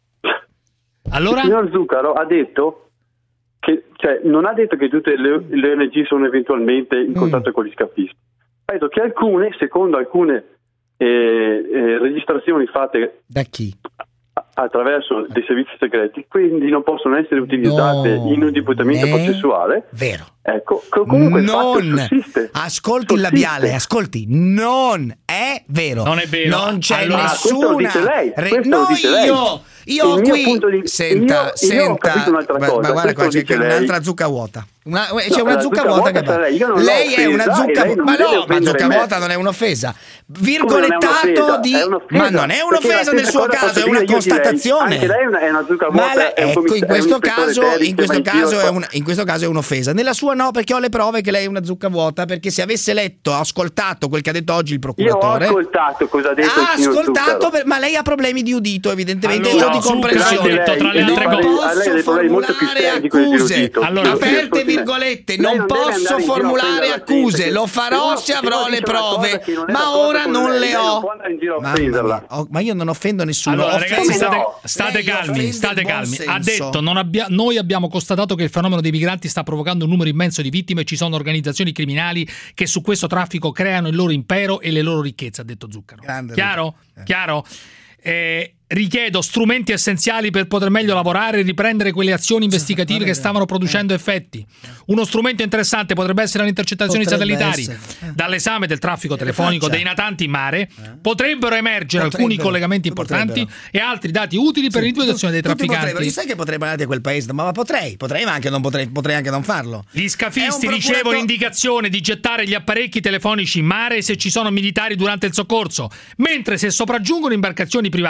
[SPEAKER 7] Allora?
[SPEAKER 9] Il signor Zuccaro ha detto che, cioè, non ha detto che tutte le, le O N G sono eventualmente in contatto con gli scafisti. Ha detto che alcune, secondo alcune eh, eh, registrazioni fatte
[SPEAKER 8] da chi?
[SPEAKER 9] attraverso dei servizi segreti, quindi non possono essere utilizzate
[SPEAKER 8] No,
[SPEAKER 9] in un imputamento
[SPEAKER 8] è
[SPEAKER 9] processuale.
[SPEAKER 8] Vero.
[SPEAKER 9] Ecco, co- comunque il fatto
[SPEAKER 8] Non
[SPEAKER 9] sussiste.
[SPEAKER 8] ascolti il labiale, ascolti, non è vero.
[SPEAKER 7] Non è vero.
[SPEAKER 8] Non c'è
[SPEAKER 7] Allora-
[SPEAKER 9] Ah, questo lo
[SPEAKER 8] nessuna
[SPEAKER 9] dice lei,
[SPEAKER 8] re-
[SPEAKER 9] questo
[SPEAKER 8] no,
[SPEAKER 9] lo dice lei.
[SPEAKER 8] io io
[SPEAKER 9] Il mio
[SPEAKER 8] qui
[SPEAKER 9] punto di-
[SPEAKER 8] senta,
[SPEAKER 9] io- io ho
[SPEAKER 8] senta,
[SPEAKER 9] capito un'altra
[SPEAKER 8] ma,
[SPEAKER 9] cosa,
[SPEAKER 8] ma guarda
[SPEAKER 9] questo
[SPEAKER 8] qua
[SPEAKER 9] lo
[SPEAKER 8] c'è
[SPEAKER 9] dice
[SPEAKER 8] che
[SPEAKER 9] lei.
[SPEAKER 8] un'altra zucca vuota. Una, c'è
[SPEAKER 9] No,
[SPEAKER 8] una
[SPEAKER 9] la
[SPEAKER 8] zucca
[SPEAKER 9] zucca
[SPEAKER 8] vuota
[SPEAKER 9] vuota
[SPEAKER 8] che
[SPEAKER 9] sarà lei, io non l'ho
[SPEAKER 8] lei è una
[SPEAKER 9] offesa
[SPEAKER 8] zucca
[SPEAKER 9] e lei
[SPEAKER 8] vuota.
[SPEAKER 9] non
[SPEAKER 8] Ma
[SPEAKER 9] deve
[SPEAKER 8] no, ma
[SPEAKER 9] offendere
[SPEAKER 8] zucca
[SPEAKER 9] me.
[SPEAKER 8] vuota non è un'offesa.
[SPEAKER 9] Come non è
[SPEAKER 8] Virgolettato
[SPEAKER 9] un'offesa?
[SPEAKER 8] di
[SPEAKER 9] È un'offesa.
[SPEAKER 8] ma non è
[SPEAKER 9] Perché
[SPEAKER 8] un'offesa
[SPEAKER 9] la
[SPEAKER 8] nel
[SPEAKER 9] stessa
[SPEAKER 8] suo
[SPEAKER 9] cosa
[SPEAKER 8] caso,
[SPEAKER 9] posso
[SPEAKER 8] è
[SPEAKER 9] dire
[SPEAKER 8] una
[SPEAKER 9] io di lei.
[SPEAKER 8] constatazione.
[SPEAKER 9] Anche lei è una- è una zucca
[SPEAKER 8] Ma
[SPEAKER 9] vuota,
[SPEAKER 8] lei-
[SPEAKER 9] è un
[SPEAKER 8] ecco,
[SPEAKER 9] commis-
[SPEAKER 8] in
[SPEAKER 9] è un
[SPEAKER 8] questo
[SPEAKER 9] ispettore
[SPEAKER 8] caso,
[SPEAKER 9] Terry
[SPEAKER 8] in
[SPEAKER 9] che
[SPEAKER 8] questo
[SPEAKER 9] va in giro
[SPEAKER 8] caso
[SPEAKER 9] a
[SPEAKER 8] è
[SPEAKER 9] fare-
[SPEAKER 8] una, in questo caso è un'offesa. Nella sua no, perché ho le prove che lei è una zucca vuota, perché se avesse letto, ascoltato quel che ha detto oggi il
[SPEAKER 9] Io ho
[SPEAKER 8] procuratore.
[SPEAKER 9] ascoltato cosa ha detto
[SPEAKER 8] Ha
[SPEAKER 9] il signor
[SPEAKER 8] ascoltato,
[SPEAKER 9] Zuccaro.
[SPEAKER 8] per- ma lei ha problemi di udito, evidentemente,
[SPEAKER 7] Allora,
[SPEAKER 8] o di
[SPEAKER 7] Zuccaro
[SPEAKER 8] comprensione.
[SPEAKER 7] ha detto, tra le
[SPEAKER 8] non
[SPEAKER 7] altre
[SPEAKER 9] cose-
[SPEAKER 8] posso
[SPEAKER 9] a lei ha dei problemi molto più
[SPEAKER 8] formulare
[SPEAKER 9] seri di quelli
[SPEAKER 8] accuse.
[SPEAKER 9] dell'udito.
[SPEAKER 7] Allora,
[SPEAKER 8] Aperte
[SPEAKER 9] ascolti me.
[SPEAKER 8] virgolette,
[SPEAKER 9] Lei
[SPEAKER 8] non
[SPEAKER 9] non deve
[SPEAKER 8] posso
[SPEAKER 9] andare in giro a
[SPEAKER 8] formulare
[SPEAKER 9] offendere la gente,
[SPEAKER 8] accuse,
[SPEAKER 9] che-
[SPEAKER 8] lo farò
[SPEAKER 9] se uno-
[SPEAKER 8] se
[SPEAKER 9] se
[SPEAKER 8] avrò
[SPEAKER 9] uno
[SPEAKER 8] le
[SPEAKER 9] dice una cosa
[SPEAKER 8] prove,
[SPEAKER 9] che non è
[SPEAKER 8] ma
[SPEAKER 9] d'accordo
[SPEAKER 8] ora
[SPEAKER 9] con
[SPEAKER 8] non
[SPEAKER 9] lei,
[SPEAKER 8] le
[SPEAKER 9] lei non
[SPEAKER 8] ho.
[SPEAKER 9] può andare in giro a
[SPEAKER 8] Mamma
[SPEAKER 9] offenderla.
[SPEAKER 8] mia, oh, ma io non offendo nessuno.
[SPEAKER 7] Allora,
[SPEAKER 8] offendo-
[SPEAKER 7] ragazzi, state,
[SPEAKER 9] no.
[SPEAKER 7] state
[SPEAKER 8] Lei
[SPEAKER 7] calmi,
[SPEAKER 8] offende
[SPEAKER 7] state
[SPEAKER 8] il buon
[SPEAKER 7] calmi. Ha
[SPEAKER 8] senso.
[SPEAKER 7] detto: non abbia- noi abbiamo constatato che il fenomeno dei migranti sta provocando un numero immenso di vittime e ci sono organizzazioni criminali che su questo traffico creano il loro impero e le loro ricchezze, ha detto Zuccaro.
[SPEAKER 8] Grande
[SPEAKER 7] Chiaro? Chiaro? Eh, richiedo strumenti essenziali per poter meglio lavorare e riprendere quelle azioni investigative che stavano producendo effetti. Uno strumento interessante potrebbe essere le intercettazioni
[SPEAKER 8] Potrebbe
[SPEAKER 7] satellitari.
[SPEAKER 8] essere.
[SPEAKER 7] Dall'esame del traffico telefonico
[SPEAKER 8] faccia.
[SPEAKER 7] dei natanti in mare potrebbero emergere alcuni
[SPEAKER 8] Potrebbero.
[SPEAKER 7] collegamenti importanti
[SPEAKER 8] Potrebbero.
[SPEAKER 7] e altri dati utili per l'individuazione dei
[SPEAKER 8] Tutti
[SPEAKER 7] trafficanti.
[SPEAKER 8] potrebbero. Io sai che potrei andare a quel paese, ma, ma potrei, potrei, ma anche non potrei, potrei anche non farlo.
[SPEAKER 7] Gli
[SPEAKER 8] È
[SPEAKER 7] scafisti
[SPEAKER 8] un
[SPEAKER 7] ricevono
[SPEAKER 8] procurato-
[SPEAKER 7] indicazione di gettare gli apparecchi telefonici in mare se ci sono militari durante il soccorso, mentre se sopraggiungono imbarcazioni private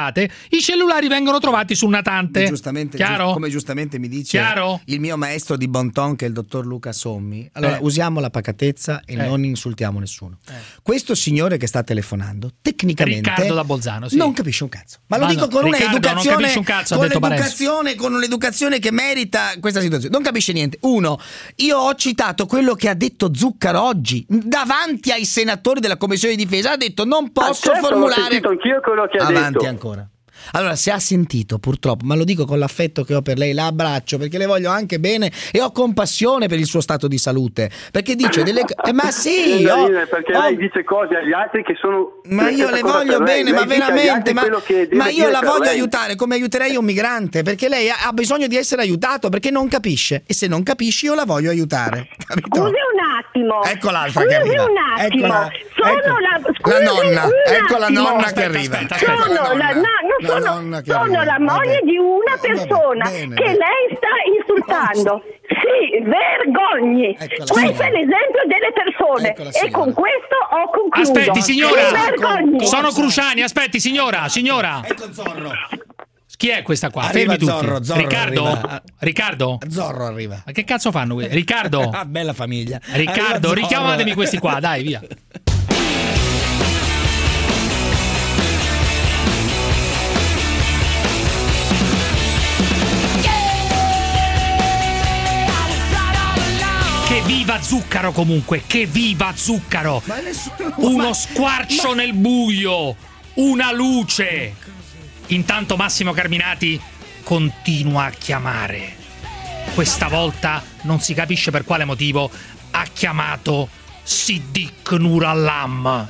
[SPEAKER 7] I cellulari vengono trovati sul natante.
[SPEAKER 8] Giustamente,
[SPEAKER 7] Chiaro?
[SPEAKER 8] giu- come giustamente mi dice
[SPEAKER 7] Chiaro?
[SPEAKER 8] il mio maestro di bon ton, che è il dottor Luca Sommi. Allora,
[SPEAKER 7] Eh.
[SPEAKER 8] usiamo la pacatezza e
[SPEAKER 7] Eh.
[SPEAKER 8] non insultiamo nessuno. Questo signore che sta telefonando, tecnicamente
[SPEAKER 7] Riccardo da Bolzano, sì.
[SPEAKER 8] non capisce un cazzo. Ma,
[SPEAKER 7] Ma
[SPEAKER 8] lo dico
[SPEAKER 7] no,
[SPEAKER 8] con
[SPEAKER 7] Riccardo, non
[SPEAKER 8] un'educazione,
[SPEAKER 7] capisce un cazzo, ha
[SPEAKER 8] con
[SPEAKER 7] detto Parenzo.
[SPEAKER 8] l'educazione, con un'educazione che merita questa situazione. Non capisce niente. Uno, io ho citato quello che ha detto Zuccaro oggi davanti ai senatori della Commissione di Difesa. Ha detto non posso
[SPEAKER 9] Ah, certo, l'ho
[SPEAKER 8] formulare.
[SPEAKER 9] sentito anch'io quello che ha
[SPEAKER 8] Avanti
[SPEAKER 9] detto.
[SPEAKER 8] ancora. Allora, se ha sentito, purtroppo, ma lo dico con l'affetto che ho per lei, la abbraccio perché le voglio anche bene e ho compassione per il suo stato di salute. Perché dice delle co- eh, ma sì, ho-
[SPEAKER 9] perché
[SPEAKER 8] ho-
[SPEAKER 9] lei dice cose agli altri che sono
[SPEAKER 8] ma io le
[SPEAKER 9] stessa cosa
[SPEAKER 8] voglio
[SPEAKER 9] per lei.
[SPEAKER 8] bene, ma
[SPEAKER 9] Lei dice agli
[SPEAKER 8] veramente,
[SPEAKER 9] altri
[SPEAKER 8] ma,
[SPEAKER 9] quello che deve
[SPEAKER 8] ma io
[SPEAKER 9] dire
[SPEAKER 8] la
[SPEAKER 9] per
[SPEAKER 8] voglio
[SPEAKER 9] lei.
[SPEAKER 8] aiutare come aiuterei un migrante, perché lei ha, ha bisogno di essere aiutato, perché non capisce, e se non capisci io la voglio aiutare. Capito?
[SPEAKER 10] Scusi un attimo.
[SPEAKER 8] Ecco l'altra
[SPEAKER 10] Scusi
[SPEAKER 8] che arriva.
[SPEAKER 10] un attimo.
[SPEAKER 8] Eccola,
[SPEAKER 10] sono
[SPEAKER 8] ecco.
[SPEAKER 10] la,
[SPEAKER 8] La
[SPEAKER 10] scusi
[SPEAKER 8] nonna,
[SPEAKER 10] un
[SPEAKER 8] ecco la
[SPEAKER 10] attimo.
[SPEAKER 8] nonna che
[SPEAKER 7] Aspetta,
[SPEAKER 8] arriva.
[SPEAKER 7] aspetta,
[SPEAKER 8] Ecco
[SPEAKER 10] Sono
[SPEAKER 8] la
[SPEAKER 10] la,
[SPEAKER 8] nonna.
[SPEAKER 10] no, non
[SPEAKER 8] La
[SPEAKER 10] sono,
[SPEAKER 8] nonna che
[SPEAKER 10] sono
[SPEAKER 8] arriva.
[SPEAKER 10] la moglie
[SPEAKER 8] Vabbè.
[SPEAKER 10] di una
[SPEAKER 8] Vabbè,
[SPEAKER 10] persona
[SPEAKER 8] bene,
[SPEAKER 10] che
[SPEAKER 8] bene.
[SPEAKER 10] lei sta insultando. Sì, vergogni.
[SPEAKER 8] Eccola,
[SPEAKER 10] Questo
[SPEAKER 8] signora.
[SPEAKER 10] è l'esempio delle persone.
[SPEAKER 8] Eccola,
[SPEAKER 10] E
[SPEAKER 8] signora.
[SPEAKER 10] con questo ho concluso.
[SPEAKER 7] Aspetti, signora.
[SPEAKER 10] Si vergogni.
[SPEAKER 7] Sono Cruciani, aspetti, signora, signora.
[SPEAKER 8] Ecco Zorro.
[SPEAKER 7] Chi è questa qua?
[SPEAKER 8] Arriva
[SPEAKER 7] Fermi tutti.
[SPEAKER 8] Zorro, Zorro
[SPEAKER 7] Riccardo?
[SPEAKER 8] arriva.
[SPEAKER 7] Riccardo?
[SPEAKER 8] Zorro arriva.
[SPEAKER 7] Ma che cazzo fanno qui? Riccardo?
[SPEAKER 8] Ah, bella famiglia.
[SPEAKER 7] Riccardo,
[SPEAKER 8] Arriva Zorro.
[SPEAKER 7] richiamatemi questi qua, dai, via. Che viva Zuccaro comunque, che viva Zuccaro.
[SPEAKER 8] Ma nessuno-
[SPEAKER 7] Uno
[SPEAKER 8] ma-
[SPEAKER 7] squarcio nel buio, una luce. Intanto Massimo Carminati continua a chiamare. Questa volta non si capisce per quale motivo ha chiamato Siddiq Nurallam.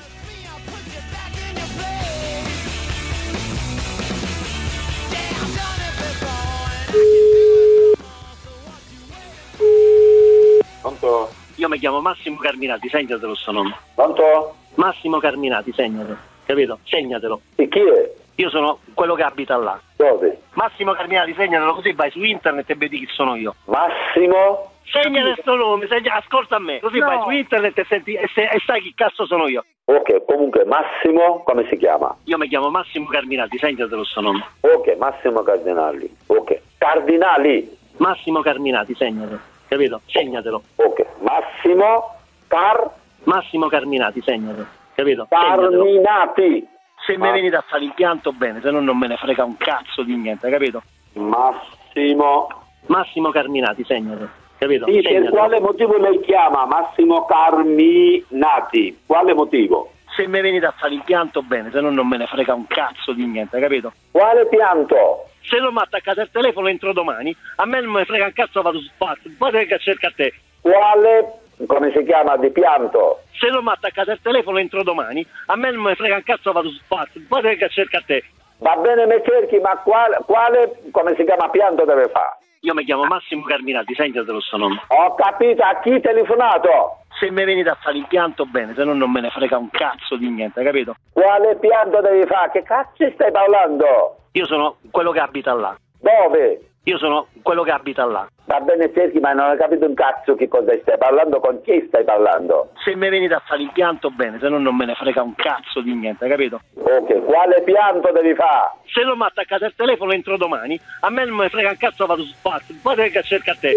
[SPEAKER 17] Pronto?
[SPEAKER 11] Io mi chiamo Massimo Carminati, segnatelo sto nome.
[SPEAKER 17] Pronto?
[SPEAKER 11] Massimo Carminati, segnatelo. Capito? Segnatelo.
[SPEAKER 17] E chi è?
[SPEAKER 11] Io sono quello che abita là.
[SPEAKER 17] Dove?
[SPEAKER 11] Massimo Carminati, segnatelo così vai su internet e vedi chi sono io.
[SPEAKER 17] Massimo?
[SPEAKER 11] Segnate sto nome, segna- ascolta a me. Così
[SPEAKER 10] No.
[SPEAKER 11] vai su internet e, senti, e, se- e sai chi cazzo sono io.
[SPEAKER 17] Ok, comunque Massimo, come si chiama?
[SPEAKER 11] Io mi chiamo Massimo Carminati, segnatelo sto nome.
[SPEAKER 17] Ok, Massimo Cardinali. Ok. Cardinali.
[SPEAKER 11] Massimo Carminati, segnatelo. Capito? Segnatelo.
[SPEAKER 17] Ok. Massimo Car...
[SPEAKER 11] Massimo Carminati, segnatelo. Capito? Segnatelo.
[SPEAKER 17] Carminati.
[SPEAKER 11] Se mi venite a fare l'impianto bene, se no non me ne frega un cazzo di niente, capito?
[SPEAKER 17] Massimo...
[SPEAKER 11] Massimo Carminati, segnatelo. Capito?
[SPEAKER 17] Sì, per
[SPEAKER 11] Segnatelo.
[SPEAKER 17] quale motivo lei chiama Massimo Carminati? Quale motivo?
[SPEAKER 11] Se mi venite a fare l'impianto bene, se no non me ne frega un cazzo di niente, capito?
[SPEAKER 17] Quale pianto?
[SPEAKER 11] Se non mi attaccate il telefono entro domani, a me non me ne frega un cazzo, vado su spazio, poi che cerca a te.
[SPEAKER 17] Quale... come si chiama di pianto?
[SPEAKER 11] Se non mi attaccate il telefono entro domani, a me non me ne frega un cazzo, vado su spazio, poi che cerca a te.
[SPEAKER 17] Va bene, mi cerchi, ma quale, quale come si chiama pianto deve fare?
[SPEAKER 11] Io mi chiamo Massimo Carminati, segnatelo sto nome.
[SPEAKER 17] Ho capito, a chi telefonato?
[SPEAKER 11] Se mi venite a fare l'impianto bene, se no non me ne frega un cazzo di niente, capito?
[SPEAKER 17] Quale pianto devi fare? Che cazzo stai parlando?
[SPEAKER 11] Io sono quello che abita là.
[SPEAKER 17] Dove?
[SPEAKER 11] Io sono quello che abita là.
[SPEAKER 17] Va bene, cerchi, ma non ho capito un cazzo che cosa stai parlando, con chi stai parlando?
[SPEAKER 11] Se mi venite a fare l'impianto bene, se no non me ne frega un cazzo di niente, capito?
[SPEAKER 17] Ok, quale pianto devi fare?
[SPEAKER 11] Se non mi attaccate il telefono entro domani, a me non me ne frega un cazzo, vado su spazio, poi che cerca a te.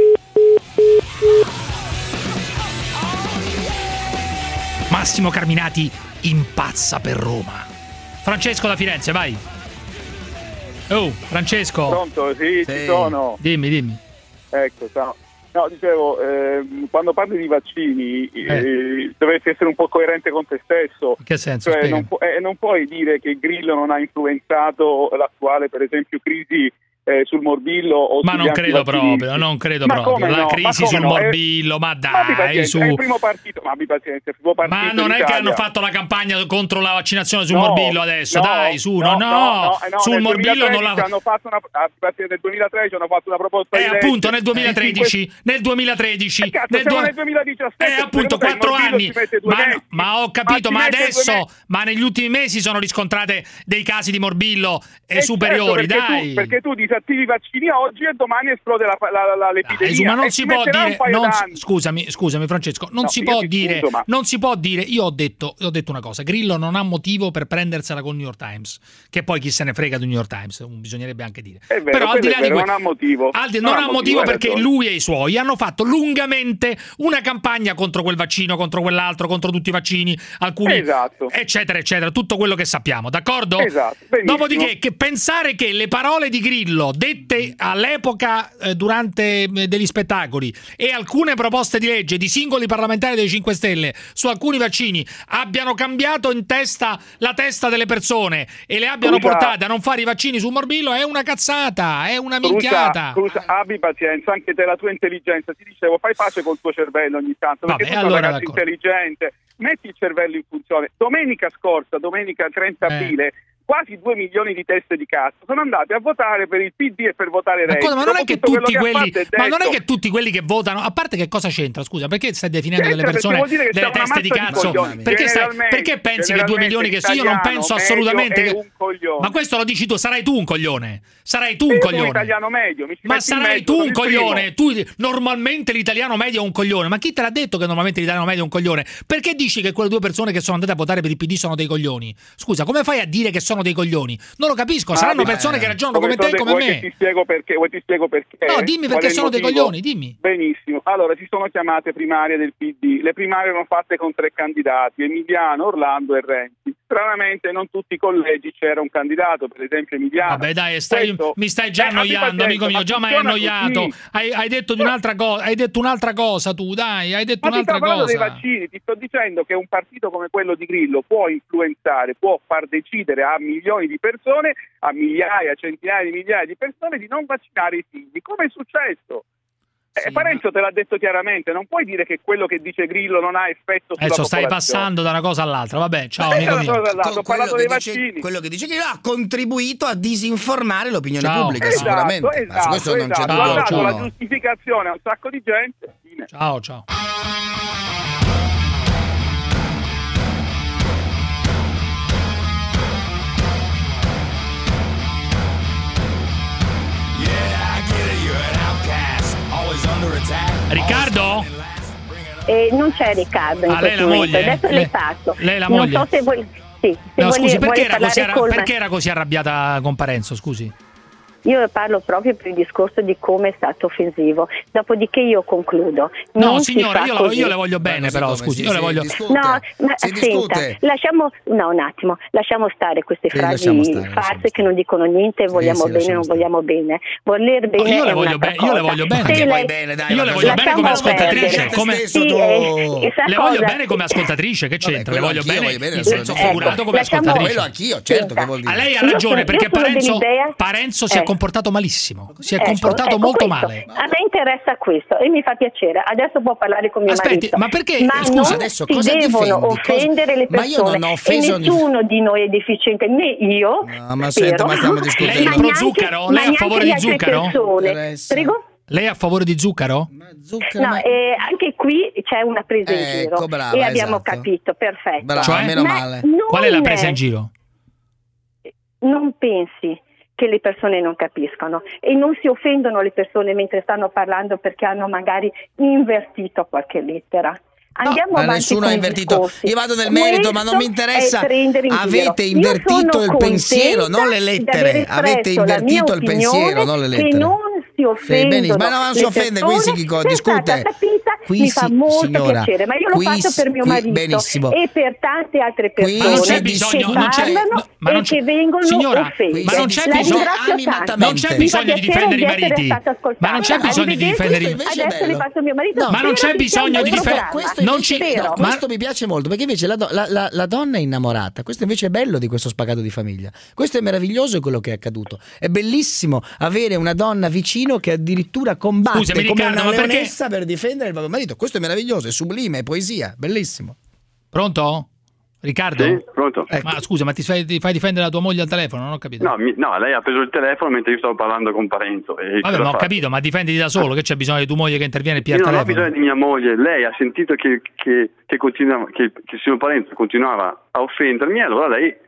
[SPEAKER 7] Massimo Carminati impazza per Roma. Francesco da Firenze, vai. Oh, Francesco.
[SPEAKER 12] Pronto? Sì,
[SPEAKER 8] Sì.
[SPEAKER 12] ci sono.
[SPEAKER 7] Dimmi, dimmi.
[SPEAKER 12] Ecco, ciao. No, dicevo, ehm, quando parli di vaccini eh, dovresti essere un po' coerente con te stesso.
[SPEAKER 7] In che senso?
[SPEAKER 12] Cioè,
[SPEAKER 7] Spiegami.
[SPEAKER 12] non, pu- eh, non puoi dire che il Grillo non ha influenzato l'attuale, per esempio, crisi eh, sul morbillo o
[SPEAKER 7] Ma
[SPEAKER 12] sugli
[SPEAKER 7] non credo
[SPEAKER 12] antivaccinisti.
[SPEAKER 7] proprio, non credo
[SPEAKER 12] Ma
[SPEAKER 7] proprio.
[SPEAKER 12] come
[SPEAKER 7] La
[SPEAKER 12] no?
[SPEAKER 7] crisi
[SPEAKER 12] Ma come
[SPEAKER 7] sul
[SPEAKER 12] no? Eh,
[SPEAKER 7] morbillo, ma
[SPEAKER 12] abbi
[SPEAKER 7] dai,
[SPEAKER 12] pazienza,
[SPEAKER 7] su.
[SPEAKER 12] è il primo partito, ma abbi pazienza, è il primo partito
[SPEAKER 7] Ma non è
[SPEAKER 12] in
[SPEAKER 7] che hanno
[SPEAKER 12] Italia.
[SPEAKER 7] fatto la campagna contro la vaccinazione sul
[SPEAKER 12] No,
[SPEAKER 7] morbillo adesso,
[SPEAKER 12] no,
[SPEAKER 7] dai, su, no, no,
[SPEAKER 12] no, eh no,
[SPEAKER 7] sul
[SPEAKER 12] nel
[SPEAKER 7] morbillo non
[SPEAKER 12] duemilatredici
[SPEAKER 7] la...
[SPEAKER 12] hanno fatto una, a partire del duemilatredici hanno fatto una proposta
[SPEAKER 7] Eh,
[SPEAKER 12] di legge
[SPEAKER 7] appunto, nel
[SPEAKER 12] di
[SPEAKER 7] duemilatredici,
[SPEAKER 12] cinque-
[SPEAKER 7] nel duemilatredici,
[SPEAKER 12] Eh, cazzo,
[SPEAKER 7] nel
[SPEAKER 12] siamo
[SPEAKER 7] due-
[SPEAKER 12] nel duemiladiciassette,
[SPEAKER 7] eh, appunto,
[SPEAKER 12] secondo te il
[SPEAKER 7] quattro
[SPEAKER 12] morbillo
[SPEAKER 7] anni.
[SPEAKER 12] ci mette due
[SPEAKER 7] Ma,
[SPEAKER 12] mesi?
[SPEAKER 7] ma ho capito,
[SPEAKER 12] Ma
[SPEAKER 7] ma
[SPEAKER 12] ci mette due
[SPEAKER 7] adesso,
[SPEAKER 12] mesi?
[SPEAKER 7] ma negli ultimi mesi sono riscontrate dei casi di morbillo eh,
[SPEAKER 12] Eh,
[SPEAKER 7] superiori,
[SPEAKER 12] certo, perché
[SPEAKER 7] dai.
[SPEAKER 12] tu, perché tu attivi i vaccini oggi e domani esplode la, la, la, l'epidemia.
[SPEAKER 7] Dai, ma non
[SPEAKER 12] e
[SPEAKER 7] si
[SPEAKER 12] ci
[SPEAKER 7] può
[SPEAKER 12] metterà
[SPEAKER 7] dire,
[SPEAKER 12] un paio
[SPEAKER 7] non,
[SPEAKER 12] d'anni.
[SPEAKER 7] scusami, scusami Francesco, non
[SPEAKER 12] No,
[SPEAKER 7] si
[SPEAKER 12] io
[SPEAKER 7] può
[SPEAKER 12] ti
[SPEAKER 7] dire,
[SPEAKER 12] scuso, ma-
[SPEAKER 7] non si può dire, io ho detto, ho detto una cosa, Grillo non ha motivo per prendersela con il New York Times, che poi chi se ne frega del New York Times, bisognerebbe anche dire.
[SPEAKER 12] È vero,
[SPEAKER 7] Però al di là
[SPEAKER 12] è
[SPEAKER 7] di
[SPEAKER 12] vero,
[SPEAKER 7] que-
[SPEAKER 12] non ha motivo.
[SPEAKER 7] al di-
[SPEAKER 12] Non
[SPEAKER 7] non
[SPEAKER 12] ha
[SPEAKER 7] ha motivo
[SPEAKER 12] motivo, hai
[SPEAKER 7] perché
[SPEAKER 12] ragione.
[SPEAKER 7] lui e i suoi hanno fatto lungamente una campagna contro quel vaccino, contro quell'altro, contro tutti i vaccini, alcuni,
[SPEAKER 12] Esatto.
[SPEAKER 7] eccetera, eccetera, tutto quello che sappiamo, d'accordo?
[SPEAKER 12] Esatto, benissimo.
[SPEAKER 7] Dopodiché, che pensare che le parole di Grillo dette all'epoca eh, durante eh, degli spettacoli e alcune proposte di legge di singoli parlamentari dei cinque Stelle su alcuni vaccini abbiano cambiato in testa la testa delle persone e le abbiano
[SPEAKER 12] Scusa.
[SPEAKER 7] portate a non fare i vaccini su morbillo è una cazzata, è una
[SPEAKER 12] Scusa,
[SPEAKER 7] minchiata.
[SPEAKER 12] scusa, abbi pazienza, anche te, la tua intelligenza, ti dicevo, fai pace col tuo cervello ogni tanto, perché
[SPEAKER 7] Vabbè,
[SPEAKER 12] tu sei un
[SPEAKER 7] allora,
[SPEAKER 12] ragazzo
[SPEAKER 7] d'accordo.
[SPEAKER 12] intelligente, metti il cervello in funzione. Domenica scorsa, domenica trenta
[SPEAKER 7] Eh.
[SPEAKER 12] aprile, quasi due milioni di teste di cazzo sono andati a votare per il P D e per votare
[SPEAKER 7] Ma,
[SPEAKER 12] Renzi.
[SPEAKER 7] cosa, ma non è
[SPEAKER 12] Dopo
[SPEAKER 7] che
[SPEAKER 12] tutto
[SPEAKER 7] tutti
[SPEAKER 12] quello che ha
[SPEAKER 7] quelli,
[SPEAKER 12] fatto e
[SPEAKER 7] ma non è
[SPEAKER 12] detto-
[SPEAKER 7] che tutti quelli che votano, a parte che cosa c'entra? Scusa, perché stai definendo delle
[SPEAKER 12] C'entra, perché
[SPEAKER 7] persone
[SPEAKER 12] vuol dire che
[SPEAKER 7] delle
[SPEAKER 12] siamo una
[SPEAKER 7] teste di
[SPEAKER 12] massa di
[SPEAKER 7] cazzo?
[SPEAKER 12] coglioni.
[SPEAKER 7] Perché, stai,
[SPEAKER 12] Generalmente-
[SPEAKER 7] perché pensi che due milioni che sì? Io non
[SPEAKER 12] generalmente
[SPEAKER 7] penso
[SPEAKER 12] l'italiano
[SPEAKER 7] assolutamente
[SPEAKER 12] medio
[SPEAKER 7] che
[SPEAKER 12] è un coglione.
[SPEAKER 7] ma questo lo dici tu, sarai tu un coglione. Sarai tu un
[SPEAKER 12] Io sono un
[SPEAKER 7] coglione.
[SPEAKER 12] italiano medio, mi ci
[SPEAKER 7] Ma
[SPEAKER 12] metti in
[SPEAKER 7] sarai
[SPEAKER 12] mezzo,
[SPEAKER 7] tu
[SPEAKER 12] sono
[SPEAKER 7] un
[SPEAKER 12] il
[SPEAKER 7] coglione.
[SPEAKER 12] primo.
[SPEAKER 7] Tu normalmente l'italiano medio è un coglione. Ma chi te l'ha detto che normalmente l'italiano medio è un coglione? Perché dici che quelle due persone che sono andate a votare per il P D sono dei coglioni? Scusa, come fai a dire che sono dei coglioni? Non lo capisco, saranno
[SPEAKER 12] Ah,
[SPEAKER 7] persone
[SPEAKER 12] beh,
[SPEAKER 7] che ragionano come te e
[SPEAKER 12] vuoi
[SPEAKER 7] come
[SPEAKER 12] che
[SPEAKER 7] me.
[SPEAKER 12] Ti spiego perché, vuoi ti spiego perché?
[SPEAKER 7] No, dimmi
[SPEAKER 12] Qual
[SPEAKER 7] perché
[SPEAKER 12] è il
[SPEAKER 7] sono dei
[SPEAKER 12] motivo?
[SPEAKER 7] coglioni, dimmi.
[SPEAKER 12] Benissimo. Allora, si sono chiamate primarie del P D. Le primarie erano fatte con tre candidati, Emiliano, Orlando e Renzi. Stranamente non tutti i collegi c'era un candidato, per esempio Emiliano.
[SPEAKER 7] Vabbè, dai, stai-
[SPEAKER 12] Questo-
[SPEAKER 7] mi stai già
[SPEAKER 12] Eh, abbi
[SPEAKER 7] annoiando,
[SPEAKER 12] pazienza,
[SPEAKER 7] amico mio. Già mi hai
[SPEAKER 12] funziona
[SPEAKER 7] annoiato.
[SPEAKER 12] così.
[SPEAKER 7] Hai, hai detto di un'altra cosa. Hai detto un'altra cosa, tu, dai, hai detto
[SPEAKER 12] Ma ti sto
[SPEAKER 7] un'altra
[SPEAKER 12] parlando dei
[SPEAKER 7] cosa.
[SPEAKER 12] vaccini, ti sto dicendo che un partito come quello di Grillo può influenzare, può far decidere a milioni di persone, a migliaia, centinaia di migliaia di persone di non vaccinare i figli. Come è successo? Eh, Parenzo te l'ha detto chiaramente, non puoi dire che quello che dice Grillo non ha effetto sulla
[SPEAKER 7] Adesso stai
[SPEAKER 12] popolazione.
[SPEAKER 7] passando da una cosa all'altra. Vabbè, ciao,
[SPEAKER 12] Ma
[SPEAKER 7] amico
[SPEAKER 12] io
[SPEAKER 7] mio.
[SPEAKER 12] sono dall'altro, ho parlato
[SPEAKER 8] quello
[SPEAKER 12] dei
[SPEAKER 8] che dice-
[SPEAKER 12] vaccini.
[SPEAKER 8] quello che dice che ha contribuito a disinformare l'opinione
[SPEAKER 7] Ciao.
[SPEAKER 8] pubblica,
[SPEAKER 12] Esatto,
[SPEAKER 8] sicuramente. Ma su
[SPEAKER 12] esatto,
[SPEAKER 8] questo non c'è
[SPEAKER 12] esatto.
[SPEAKER 8] dubbio
[SPEAKER 12] Ha dato
[SPEAKER 7] ciao.
[SPEAKER 12] la giustificazione a un sacco di gente. Fine.
[SPEAKER 7] Ciao, ciao. Riccardo?
[SPEAKER 10] Eh, non c'è Riccardo in
[SPEAKER 7] Ah, lei è
[SPEAKER 10] questo
[SPEAKER 7] la
[SPEAKER 10] momento,
[SPEAKER 7] moglie?
[SPEAKER 10] adesso
[SPEAKER 7] Lei-
[SPEAKER 10] le passo.
[SPEAKER 7] lei è la
[SPEAKER 10] non
[SPEAKER 7] moglie?
[SPEAKER 10] so se vuoi... Sì, se
[SPEAKER 7] No,
[SPEAKER 10] vuole-
[SPEAKER 7] scusi, perché
[SPEAKER 10] vuole
[SPEAKER 7] era, così
[SPEAKER 10] parlare
[SPEAKER 7] arra-
[SPEAKER 10] con me.
[SPEAKER 7] perché era così arrabbiata con Parenzo? Scusi.
[SPEAKER 10] Io parlo proprio per il discorso di come è stato offensivo. Dopodiché io concludo.
[SPEAKER 7] No,
[SPEAKER 10] Non si
[SPEAKER 7] signora,
[SPEAKER 10] fa
[SPEAKER 7] io,
[SPEAKER 10] così.
[SPEAKER 7] io le voglio bene, però, scusi, io le voglio.
[SPEAKER 10] No, ma senta, lasciamo no un attimo, lasciamo stare queste
[SPEAKER 7] Sì,
[SPEAKER 10] frasi
[SPEAKER 7] lasciamo stare,
[SPEAKER 10] farse che non dicono niente, vogliamo
[SPEAKER 7] sì,
[SPEAKER 10] bene,
[SPEAKER 7] lasciamo
[SPEAKER 10] non vogliamo bene. Voler bene
[SPEAKER 7] io le
[SPEAKER 10] è
[SPEAKER 7] voglio
[SPEAKER 10] un'altra
[SPEAKER 7] bene, io le
[SPEAKER 10] cosa.
[SPEAKER 7] voglio bene.
[SPEAKER 10] Se
[SPEAKER 7] Che
[SPEAKER 10] lei-
[SPEAKER 7] vuoi bene, dai, io le voglio bene come
[SPEAKER 10] lasciamo
[SPEAKER 7] ascoltatrice,
[SPEAKER 10] perdere.
[SPEAKER 7] come
[SPEAKER 10] Sì, eh, sa
[SPEAKER 7] le voglio
[SPEAKER 10] cosa?
[SPEAKER 7] bene come ascoltatrice, che c'entra? Le
[SPEAKER 8] quello
[SPEAKER 7] voglio
[SPEAKER 8] anch'io
[SPEAKER 7] bene
[SPEAKER 8] voglio bene,
[SPEAKER 7] in senso
[SPEAKER 8] ecco,
[SPEAKER 7] figurato come
[SPEAKER 10] lasciamo-
[SPEAKER 7] ascoltatrice.
[SPEAKER 8] Quello anch'io, certo, che vuol dire.
[SPEAKER 7] A lei ha
[SPEAKER 10] Io
[SPEAKER 7] ragione,
[SPEAKER 10] sono-
[SPEAKER 7] perché
[SPEAKER 10] io sono
[SPEAKER 7] Parenzo,
[SPEAKER 10] dell'idea-
[SPEAKER 7] Parenzo si è
[SPEAKER 10] Eh.
[SPEAKER 7] comportato malissimo. Si è
[SPEAKER 10] Ecco,
[SPEAKER 7] comportato
[SPEAKER 10] ecco
[SPEAKER 7] molto
[SPEAKER 10] questo.
[SPEAKER 7] male.
[SPEAKER 10] A me interessa questo e mi fa piacere. Adesso può parlare con mio
[SPEAKER 7] Aspetti,
[SPEAKER 10] marito.
[SPEAKER 7] ma perché-
[SPEAKER 10] Ma
[SPEAKER 7] scusa,
[SPEAKER 10] non
[SPEAKER 7] adesso
[SPEAKER 10] si
[SPEAKER 7] cosa
[SPEAKER 10] devono
[SPEAKER 7] difendi? Cosa-
[SPEAKER 10] offendere le
[SPEAKER 8] Ma io
[SPEAKER 10] persone.
[SPEAKER 8] non ho offeso
[SPEAKER 10] e nessuno di noi è deficiente, né io.
[SPEAKER 8] No, ma
[SPEAKER 10] spero,
[SPEAKER 8] senta, ma stiamo discutendo.
[SPEAKER 7] Lei è
[SPEAKER 10] ma
[SPEAKER 7] pro
[SPEAKER 10] neanche-
[SPEAKER 7] zucchero?
[SPEAKER 10] ma
[SPEAKER 7] Lei è a
[SPEAKER 10] neanche
[SPEAKER 7] favore
[SPEAKER 10] le
[SPEAKER 7] di
[SPEAKER 10] altre
[SPEAKER 7] zucchero?
[SPEAKER 10] persone. Prego?
[SPEAKER 7] Lei è a favore di zucchero?
[SPEAKER 10] No, eh, anche qui c'è una presa in
[SPEAKER 7] Ecco,
[SPEAKER 10] giro
[SPEAKER 7] brava,
[SPEAKER 10] e abbiamo
[SPEAKER 7] esatto.
[SPEAKER 10] capito, perfetto.
[SPEAKER 8] Brava,
[SPEAKER 7] Cioè?
[SPEAKER 8] meno
[SPEAKER 10] Ma
[SPEAKER 8] male.
[SPEAKER 10] non
[SPEAKER 7] Qual è la presa
[SPEAKER 10] è-
[SPEAKER 7] in giro?
[SPEAKER 10] Non pensi che le persone non capiscono e non si offendono le persone mentre stanno parlando perché hanno magari invertito qualche lettera. Andiamo
[SPEAKER 8] ma
[SPEAKER 10] avanti
[SPEAKER 8] nessuno
[SPEAKER 10] con
[SPEAKER 8] ha
[SPEAKER 10] i
[SPEAKER 8] invertito.
[SPEAKER 10] discorsi.
[SPEAKER 8] Io vado nel merito, ma non mi
[SPEAKER 10] Questo
[SPEAKER 8] interessa.
[SPEAKER 10] è prendere in
[SPEAKER 8] Avete
[SPEAKER 10] giro.
[SPEAKER 8] invertito
[SPEAKER 10] Io
[SPEAKER 8] il
[SPEAKER 10] sono
[SPEAKER 8] pensiero,
[SPEAKER 10] contenta
[SPEAKER 8] non le
[SPEAKER 10] di
[SPEAKER 8] lettere.
[SPEAKER 10] aver
[SPEAKER 8] Avete
[SPEAKER 10] espresso la
[SPEAKER 8] invertito
[SPEAKER 10] mia
[SPEAKER 8] il pensiero,
[SPEAKER 10] opinione,
[SPEAKER 8] non le
[SPEAKER 10] che
[SPEAKER 8] lettere.
[SPEAKER 10] non si
[SPEAKER 8] Sì,
[SPEAKER 10] offendono
[SPEAKER 8] benissimo, ma no, non si
[SPEAKER 10] le
[SPEAKER 8] offende, qui
[SPEAKER 10] persone.
[SPEAKER 8] si dico-
[SPEAKER 10] Se è
[SPEAKER 8] discute.
[SPEAKER 10] stata capita,
[SPEAKER 8] Qui
[SPEAKER 10] mi fa
[SPEAKER 8] si-
[SPEAKER 10] molto
[SPEAKER 8] signora,
[SPEAKER 10] piacere, ma io l'ho
[SPEAKER 8] qui
[SPEAKER 10] fatto
[SPEAKER 8] si-
[SPEAKER 10] per mio
[SPEAKER 8] qui-
[SPEAKER 10] marito
[SPEAKER 8] benissimo.
[SPEAKER 10] e per tante altre
[SPEAKER 8] Qui
[SPEAKER 10] persone
[SPEAKER 8] non c'è
[SPEAKER 10] che
[SPEAKER 7] bisogno- non c'è-
[SPEAKER 10] parlano
[SPEAKER 7] no, ma non
[SPEAKER 10] e
[SPEAKER 7] c'è-
[SPEAKER 10] che vengono
[SPEAKER 7] signora,
[SPEAKER 10] offese.
[SPEAKER 7] ma non c'è
[SPEAKER 10] La
[SPEAKER 7] bisogno-
[SPEAKER 10] ringrazio tanto.
[SPEAKER 7] Non c'è
[SPEAKER 10] Mi
[SPEAKER 7] bisogno
[SPEAKER 10] fa
[SPEAKER 7] di
[SPEAKER 10] piacere
[SPEAKER 7] difendere i
[SPEAKER 10] essere
[SPEAKER 7] mariti.
[SPEAKER 10] stata ascoltata.
[SPEAKER 7] Ma non c'è bisogno di
[SPEAKER 10] Arrivederci.
[SPEAKER 7] difendere i
[SPEAKER 8] Questo invece è
[SPEAKER 10] Adesso
[SPEAKER 8] bello.
[SPEAKER 10] le passo mio marito.
[SPEAKER 7] Ma non c'è
[SPEAKER 10] Spero che sia
[SPEAKER 7] bisogno
[SPEAKER 10] un
[SPEAKER 7] di
[SPEAKER 10] buon
[SPEAKER 7] difendere-
[SPEAKER 10] programma.
[SPEAKER 8] Questo,
[SPEAKER 7] Non
[SPEAKER 8] invece,
[SPEAKER 7] ci-
[SPEAKER 10] Spero.
[SPEAKER 8] no, questo mi piace molto perché invece la, do- la- la- la donna è innamorata. Questo invece è bello di questo spaccato di famiglia. Questo è meraviglioso quello che è accaduto. È bellissimo avere una donna vicino che addirittura combatte
[SPEAKER 7] Scusami,
[SPEAKER 8] come
[SPEAKER 7] Riccardo,
[SPEAKER 8] una
[SPEAKER 7] ma perché-
[SPEAKER 8] leonessa per difendere il proprio marito. Questo è meraviglioso, è sublime, è poesia, bellissimo.
[SPEAKER 7] Pronto? Riccardo?
[SPEAKER 13] Sì, pronto.
[SPEAKER 7] Ma scusa, ma ti fai, ti fai difendere la tua moglie al telefono? Non ho capito.
[SPEAKER 13] No, mi- no, lei ha preso il telefono mentre io stavo parlando con Parenzo. E
[SPEAKER 7] Vabbè,
[SPEAKER 13] cosa
[SPEAKER 7] ma ho
[SPEAKER 13] fa?
[SPEAKER 7] capito, ma difenditi da solo, che c'è bisogno di tua moglie che interviene e pia
[SPEAKER 13] Io
[SPEAKER 7] il
[SPEAKER 13] non ho
[SPEAKER 7] telefono?
[SPEAKER 13] bisogno di mia moglie, lei ha sentito che, che, che, continuava, che, che il signor Parenzo continuava a offendermi, allora lei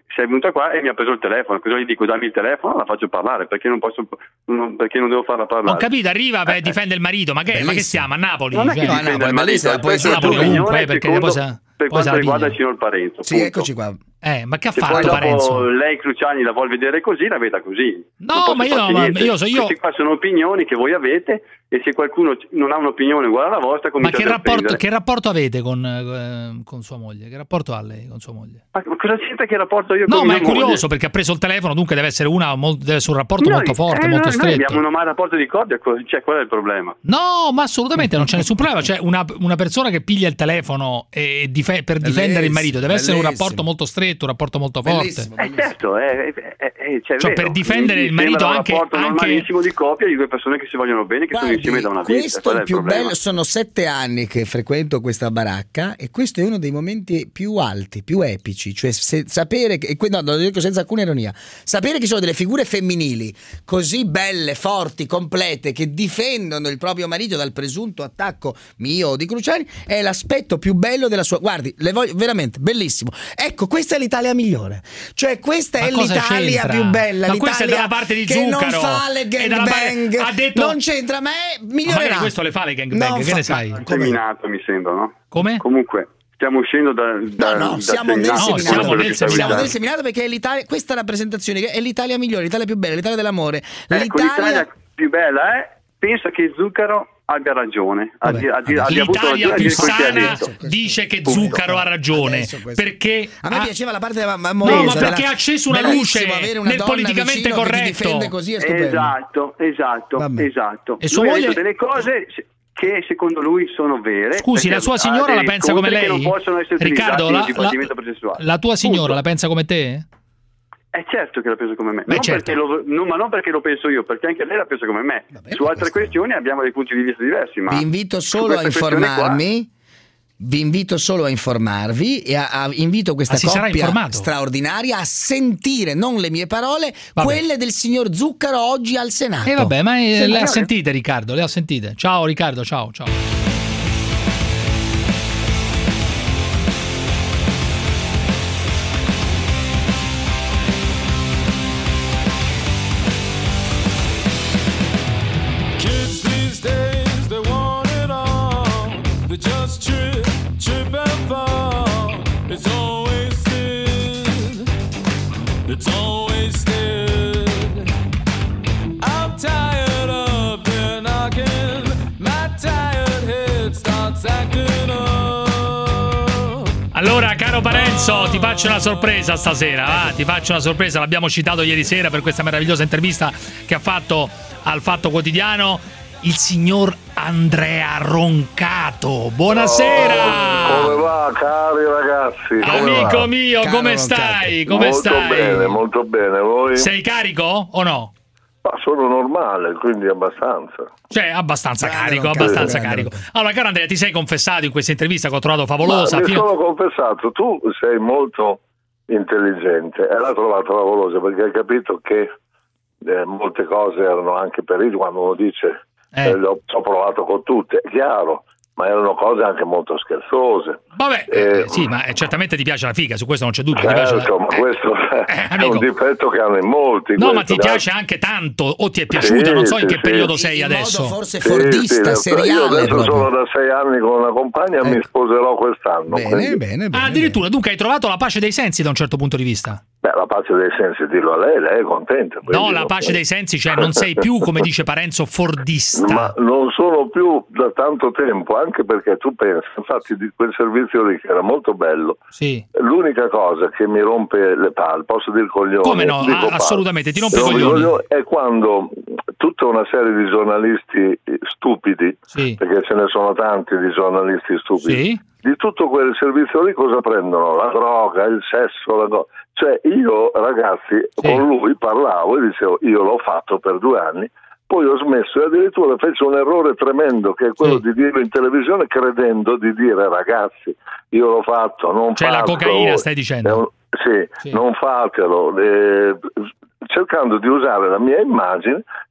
[SPEAKER 9] sei venuta qua e mi ha preso il telefono. Cosa gli dico? Dammi il telefono, la faccio parlare, perché non posso, non, perché non devo farla parlare.
[SPEAKER 7] Ho capito, arriva per
[SPEAKER 9] eh,
[SPEAKER 7] difendere il marito, ma che, ma che stiamo a Napoli?
[SPEAKER 9] Non è
[SPEAKER 7] cioè,
[SPEAKER 9] che difende no, il marito,
[SPEAKER 7] poi Napoli comunque, perché
[SPEAKER 9] secondo,
[SPEAKER 7] poi sa,
[SPEAKER 9] per
[SPEAKER 7] poi
[SPEAKER 9] quanto riguarda il signor Parenzo.
[SPEAKER 8] Sì,
[SPEAKER 9] punto.
[SPEAKER 8] eccoci qua.
[SPEAKER 7] Eh, ma che ha
[SPEAKER 9] Se
[SPEAKER 7] fatto
[SPEAKER 9] poi dopo
[SPEAKER 7] Parenzo?
[SPEAKER 9] lei Cruciani la vuol vedere così, la veda così.
[SPEAKER 7] No, ma io, no, ma io so io.
[SPEAKER 9] Queste qua sono opinioni che voi avete, e se qualcuno non ha un'opinione uguale alla vostra,
[SPEAKER 7] Ma
[SPEAKER 9] comincia
[SPEAKER 7] che
[SPEAKER 9] a
[SPEAKER 7] rapporto, che rapporto avete con, eh, con sua moglie? Che rapporto ha lei con sua moglie?
[SPEAKER 9] Ma cosa c'entra che rapporto io
[SPEAKER 7] No,
[SPEAKER 9] con
[SPEAKER 7] ma
[SPEAKER 9] mia
[SPEAKER 7] è curioso
[SPEAKER 9] moglie?
[SPEAKER 7] perché ha preso il telefono, dunque deve essere una deve essere un rapporto
[SPEAKER 9] Noi-
[SPEAKER 7] molto forte,
[SPEAKER 9] eh,
[SPEAKER 7] molto
[SPEAKER 9] noi,
[SPEAKER 7] stretto.
[SPEAKER 9] Noi abbiamo un rapporto di coppia, cioè qual è il problema?
[SPEAKER 7] No, ma assolutamente non c'è nessun problema. C'è una, una persona che piglia il telefono e dife- per difendere il marito deve essere un
[SPEAKER 9] bellissimo.
[SPEAKER 7] rapporto molto stretto, un rapporto molto forte.
[SPEAKER 9] Eh certo, è, è, è, è- cioè,
[SPEAKER 7] Cioè,
[SPEAKER 9] vero.
[SPEAKER 7] per difendere
[SPEAKER 9] Mi-
[SPEAKER 7] il
[SPEAKER 9] mi
[SPEAKER 7] marito
[SPEAKER 9] sembra
[SPEAKER 7] anche-
[SPEAKER 9] un rapporto
[SPEAKER 7] anche-
[SPEAKER 9] normalissimo di coppia di due persone che si vogliono bene, che sono
[SPEAKER 8] Guardi,
[SPEAKER 9] insieme da una vita.
[SPEAKER 8] questo
[SPEAKER 9] Qual
[SPEAKER 8] è
[SPEAKER 9] è
[SPEAKER 8] il più
[SPEAKER 9] problema?
[SPEAKER 8] bello, sono sette anni che frequento questa baracca e questo è uno dei momenti più alti, più epici, cioè se- sapere che, e que- no, lo dico senza alcuna ironia, sapere che ci sono delle figure femminili così belle, forti, complete, che difendono il proprio marito dal presunto attacco mio o di Cruciani è l'aspetto più bello della sua, guardi, le voglio veramente bellissimo. Ecco, questa è l'Italia migliore, cioè questa
[SPEAKER 7] Ma
[SPEAKER 8] è
[SPEAKER 7] cosa
[SPEAKER 8] l'Italia
[SPEAKER 7] c'entra?
[SPEAKER 8] più bella,
[SPEAKER 7] Ma questa è
[SPEAKER 8] l'Italia
[SPEAKER 7] dalla parte di
[SPEAKER 8] che
[SPEAKER 7] Zuccaro,
[SPEAKER 8] non fa le
[SPEAKER 7] è dalla parte-
[SPEAKER 8] gangbang,
[SPEAKER 7] ha detto-
[SPEAKER 8] non c'entra, ma è
[SPEAKER 7] Ma
[SPEAKER 8] migliorerà.
[SPEAKER 7] magari questo le fa le gangbang,
[SPEAKER 8] Non
[SPEAKER 7] che
[SPEAKER 8] fa-
[SPEAKER 7] ne sai?
[SPEAKER 9] È seminato, mi sembra, no?
[SPEAKER 7] Come?
[SPEAKER 9] Comunque, stiamo uscendo da, da,
[SPEAKER 8] No, no,
[SPEAKER 9] da
[SPEAKER 8] siamo nel
[SPEAKER 9] seminato,
[SPEAKER 8] seminato,
[SPEAKER 9] quello che stavi
[SPEAKER 8] siamo
[SPEAKER 9] dicendo.
[SPEAKER 8] nel seminato perché è l'Italia, questa rappresentazione che è l'Italia migliore, l'Italia più bella, l'Italia dell'amore.
[SPEAKER 9] Ecco, l'Italia più bella è, pensa che Zuccaro abbia ragione, abbia, abbia, abbia avuto
[SPEAKER 7] L'Italia
[SPEAKER 9] ragione
[SPEAKER 7] più
[SPEAKER 9] di quel che ha
[SPEAKER 7] sana
[SPEAKER 9] detto.
[SPEAKER 7] dice che
[SPEAKER 9] Punto.
[SPEAKER 7] Zuccaro ha ragione perché
[SPEAKER 8] A me
[SPEAKER 7] ha-
[SPEAKER 8] piaceva la parte della
[SPEAKER 7] No,
[SPEAKER 8] amorosa,
[SPEAKER 7] ma perché
[SPEAKER 8] della-
[SPEAKER 7] ha acceso una luce
[SPEAKER 8] bellissimo avere una
[SPEAKER 7] nel
[SPEAKER 8] donna
[SPEAKER 7] politicamente
[SPEAKER 8] vicino che ti
[SPEAKER 7] corretto.
[SPEAKER 8] difende così, è stupendo.
[SPEAKER 9] Esatto, esatto, esatto.
[SPEAKER 7] E sua
[SPEAKER 9] Lui ha
[SPEAKER 7] moglie-
[SPEAKER 9] detto delle cose che secondo lui sono vere.
[SPEAKER 7] Scusi,
[SPEAKER 9] perché
[SPEAKER 7] la sua
[SPEAKER 9] ha
[SPEAKER 7] signora
[SPEAKER 9] dei
[SPEAKER 7] la pensa come
[SPEAKER 9] scontri che
[SPEAKER 7] lei?
[SPEAKER 9] non possono essere
[SPEAKER 7] Riccardo,
[SPEAKER 9] utilizzati
[SPEAKER 7] la,
[SPEAKER 9] in dipartimento processuale.
[SPEAKER 7] la, la tua signora
[SPEAKER 9] Punto.
[SPEAKER 7] la pensa come te?
[SPEAKER 9] È certo che la penso come me,
[SPEAKER 7] Beh,
[SPEAKER 9] non
[SPEAKER 7] certo.
[SPEAKER 9] perché lo, no, ma non perché lo penso io, perché anche lei la pensa come me. Su altre questioni abbiamo dei punti di vista diversi, ma
[SPEAKER 8] Vi invito
[SPEAKER 9] su
[SPEAKER 8] solo a
[SPEAKER 9] questa questione qua-
[SPEAKER 8] informarmi. Vi invito solo a informarvi e a, a- invito questa
[SPEAKER 7] Ah, si sarà
[SPEAKER 8] coppia
[SPEAKER 7] informato?
[SPEAKER 8] straordinaria a sentire non le mie parole,
[SPEAKER 7] Vabbè.
[SPEAKER 8] quelle del signor Zuccaro oggi al Senato.
[SPEAKER 7] E vabbè, ma eh,
[SPEAKER 8] Sì,
[SPEAKER 7] le ha
[SPEAKER 8] no,
[SPEAKER 7] sentite Riccardo, le ha sentite. Ciao Riccardo, ciao, ciao.
[SPEAKER 14] Kids these days, they want it all. They just trip, trip and fall. It's all wasted. It's all wasted. I'm tired of their knocking. My tired head starts acting up.
[SPEAKER 7] Allora, caro Parenzo, ti faccio una sorpresa stasera, va? Ti faccio una sorpresa, l'abbiamo citato ieri sera per questa meravigliosa intervista che ha fatto al Fatto Quotidiano il signor Andrea Roncato. Buonasera!
[SPEAKER 15] Come va, cari ragazzi? Come
[SPEAKER 7] Amico
[SPEAKER 15] va?
[SPEAKER 7] mio, come stai? Come
[SPEAKER 15] molto
[SPEAKER 7] stai?
[SPEAKER 15] bene, molto bene. Voi?
[SPEAKER 7] Sei carico o no?
[SPEAKER 15] Ma sono normale, quindi abbastanza.
[SPEAKER 7] Cioè, abbastanza
[SPEAKER 15] Grande
[SPEAKER 7] carico,
[SPEAKER 15] Roncato,
[SPEAKER 7] abbastanza
[SPEAKER 15] grande
[SPEAKER 7] carico. Allora, caro Andrea, ti sei confessato in questa intervista che ho trovato favolosa.
[SPEAKER 15] Ma mi
[SPEAKER 7] fino-
[SPEAKER 15] sono confessato, tu sei molto intelligente e l'ha trovato favolosa perché hai capito che eh, molte cose erano anche pericoli quando uno dice
[SPEAKER 7] Eh.
[SPEAKER 15] eh, l'ho, ho provato con tutte, è chiaro, ma erano cose anche molto scherzose.
[SPEAKER 7] Vabbè,
[SPEAKER 15] Eh,
[SPEAKER 7] sì, ma eh, certamente ti piace la figa, su questo non c'è dubbio. ti piace la-
[SPEAKER 15] Certo, ma questo è
[SPEAKER 7] amico.
[SPEAKER 15] un difetto che hanno in molti.
[SPEAKER 7] No, ma
[SPEAKER 15] questo,
[SPEAKER 7] ti
[SPEAKER 15] dai.
[SPEAKER 7] piace anche tanto, o ti è piaciuto, non so in
[SPEAKER 15] sì,
[SPEAKER 7] che
[SPEAKER 15] sì.
[SPEAKER 7] periodo sei adesso.
[SPEAKER 8] forse
[SPEAKER 15] Sì,
[SPEAKER 8] fordista,
[SPEAKER 15] sì,
[SPEAKER 8] seriale
[SPEAKER 15] io adesso
[SPEAKER 8] proprio.
[SPEAKER 15] sono da sei anni con una compagna, mi sposerò quest'anno. quindi-
[SPEAKER 7] Ah, addirittura, dunque hai trovato la pace dei sensi da un certo punto di vista.
[SPEAKER 15] Beh, la pace dei sensi, dillo a lei, lei è contenta.
[SPEAKER 7] No,
[SPEAKER 15] quindi
[SPEAKER 7] la
[SPEAKER 15] non-
[SPEAKER 7] pace dei sensi, cioè non sei più, come dice Parenzo, fordista.
[SPEAKER 15] Ma non sono più da tanto tempo, anche perché tu pensi, infatti di quel servizio lì che era molto bello,
[SPEAKER 7] Sì.
[SPEAKER 15] l'unica cosa che mi rompe le palle, posso dire coglioni?
[SPEAKER 7] Come no?
[SPEAKER 15] Dico
[SPEAKER 7] Ah,
[SPEAKER 15] palle.
[SPEAKER 7] assolutamente, ti rompe i
[SPEAKER 15] Rompe i
[SPEAKER 7] coglioni.
[SPEAKER 15] coglioni è quando tutta una serie di giornalisti stupidi,
[SPEAKER 7] Sì.
[SPEAKER 15] perché ce ne sono tanti di giornalisti stupidi,
[SPEAKER 7] Sì.
[SPEAKER 15] di tutto quel servizio lì cosa prendono? La droga, il sesso, la go- cioè io ragazzi con lui parlavo e dicevo io l'ho fatto per due anni, poi ho smesso e addirittura fece un errore tremendo che è quello di dirlo in televisione credendo di dire ragazzi io l'ho fatto, non
[SPEAKER 7] Cioè la
[SPEAKER 15] fatelo.
[SPEAKER 7] cocaina stai dicendo.
[SPEAKER 15] È un- sì, non fatelo, eh, cercando di usare la mia immagine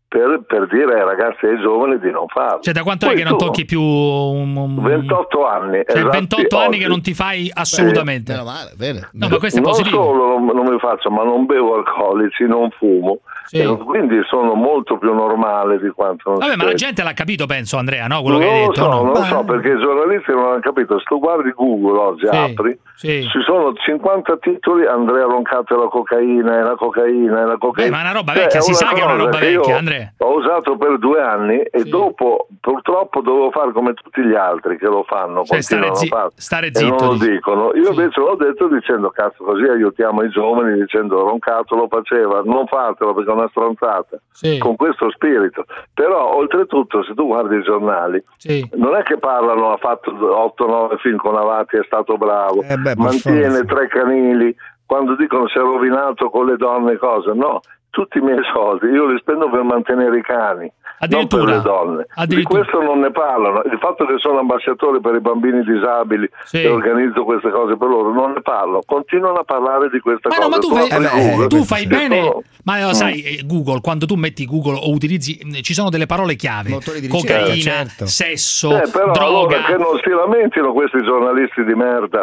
[SPEAKER 15] per, per dire ai ragazzi e ai giovani di non farlo.
[SPEAKER 7] Cioè, da quanto
[SPEAKER 15] Poi
[SPEAKER 7] è che non
[SPEAKER 15] tu,
[SPEAKER 7] tocchi più un, un...
[SPEAKER 15] ventotto anni.
[SPEAKER 7] Cioè,
[SPEAKER 15] esatti,
[SPEAKER 7] ventotto anni
[SPEAKER 15] oggi.
[SPEAKER 7] che non ti fai assolutamente.
[SPEAKER 8] Meno male, bene.
[SPEAKER 7] No, ma questo è
[SPEAKER 15] non
[SPEAKER 7] positivo.
[SPEAKER 15] solo non, non mi faccio, ma non bevo alcolici, non fumo.
[SPEAKER 7] Sì.
[SPEAKER 15] E quindi sono molto più normale di quanto non
[SPEAKER 7] Vabbè, ma la
[SPEAKER 15] sia.
[SPEAKER 7] gente l'ha capito, penso, Andrea, no? Quello
[SPEAKER 15] Non
[SPEAKER 7] che hai
[SPEAKER 15] lo
[SPEAKER 7] detto,
[SPEAKER 15] so,
[SPEAKER 7] no?
[SPEAKER 15] non lo so, perché i giornalisti non hanno capito. Se tu guardi Google oggi,
[SPEAKER 7] Sì,
[SPEAKER 15] apri,
[SPEAKER 7] sì.
[SPEAKER 15] ci sono cinquanta titoli, Andrea Roncato e la cocaina, e la cocaina, e la cocaina.
[SPEAKER 7] Eh, ma è una roba
[SPEAKER 15] Cioè,
[SPEAKER 7] vecchia,
[SPEAKER 15] è
[SPEAKER 7] si sa che è una
[SPEAKER 15] cosa
[SPEAKER 7] roba
[SPEAKER 15] che io
[SPEAKER 7] vecchia, Andrea.
[SPEAKER 15] Ho usato per due anni e dopo purtroppo dovevo fare come tutti gli altri che lo fanno,
[SPEAKER 7] Cioè, stare,
[SPEAKER 15] continuano
[SPEAKER 7] zi-
[SPEAKER 15] a farlo
[SPEAKER 7] stare
[SPEAKER 15] e
[SPEAKER 7] zitto.
[SPEAKER 15] non lo
[SPEAKER 7] dici.
[SPEAKER 15] dicono. Io invece l'ho detto dicendo cazzo, così aiutiamo i giovani, dicendo Roncato lo faceva, non fatelo perché è una stronzata.
[SPEAKER 7] Sì.
[SPEAKER 15] Con questo spirito. Però oltretutto se tu guardi i giornali
[SPEAKER 7] Sì.
[SPEAKER 15] non è che parlano ha fatto otto nove film con Avati, è stato bravo,
[SPEAKER 8] Eh beh, per
[SPEAKER 15] mantiene
[SPEAKER 8] forza.
[SPEAKER 15] tre canili, quando dicono si è rovinato con le donne cose, no, tutti i miei soldi io li spendo per mantenere i cani, non per le donne. Di questo non ne parlano. Il fatto che sono ambasciatore per i bambini disabili
[SPEAKER 7] Sì.
[SPEAKER 15] e organizzo queste cose per loro, non ne parlo, continuano a parlare di queste
[SPEAKER 7] Ma
[SPEAKER 15] cose.
[SPEAKER 7] no, ma tu
[SPEAKER 15] Sono
[SPEAKER 7] fai,
[SPEAKER 15] per Google.
[SPEAKER 7] tu fai
[SPEAKER 15] Io
[SPEAKER 7] bene.
[SPEAKER 15] sono-
[SPEAKER 7] Ma lo
[SPEAKER 15] Mm.
[SPEAKER 7] sai, eh, Google, quando tu metti Google o utilizzi, mh, ci sono delle parole chiave:
[SPEAKER 8] Motori di ricerca,
[SPEAKER 7] cocaina,
[SPEAKER 8] certo.
[SPEAKER 7] sesso,
[SPEAKER 15] Eh, però
[SPEAKER 7] droga.
[SPEAKER 15] allora che non si lamentino questi giornalisti di merda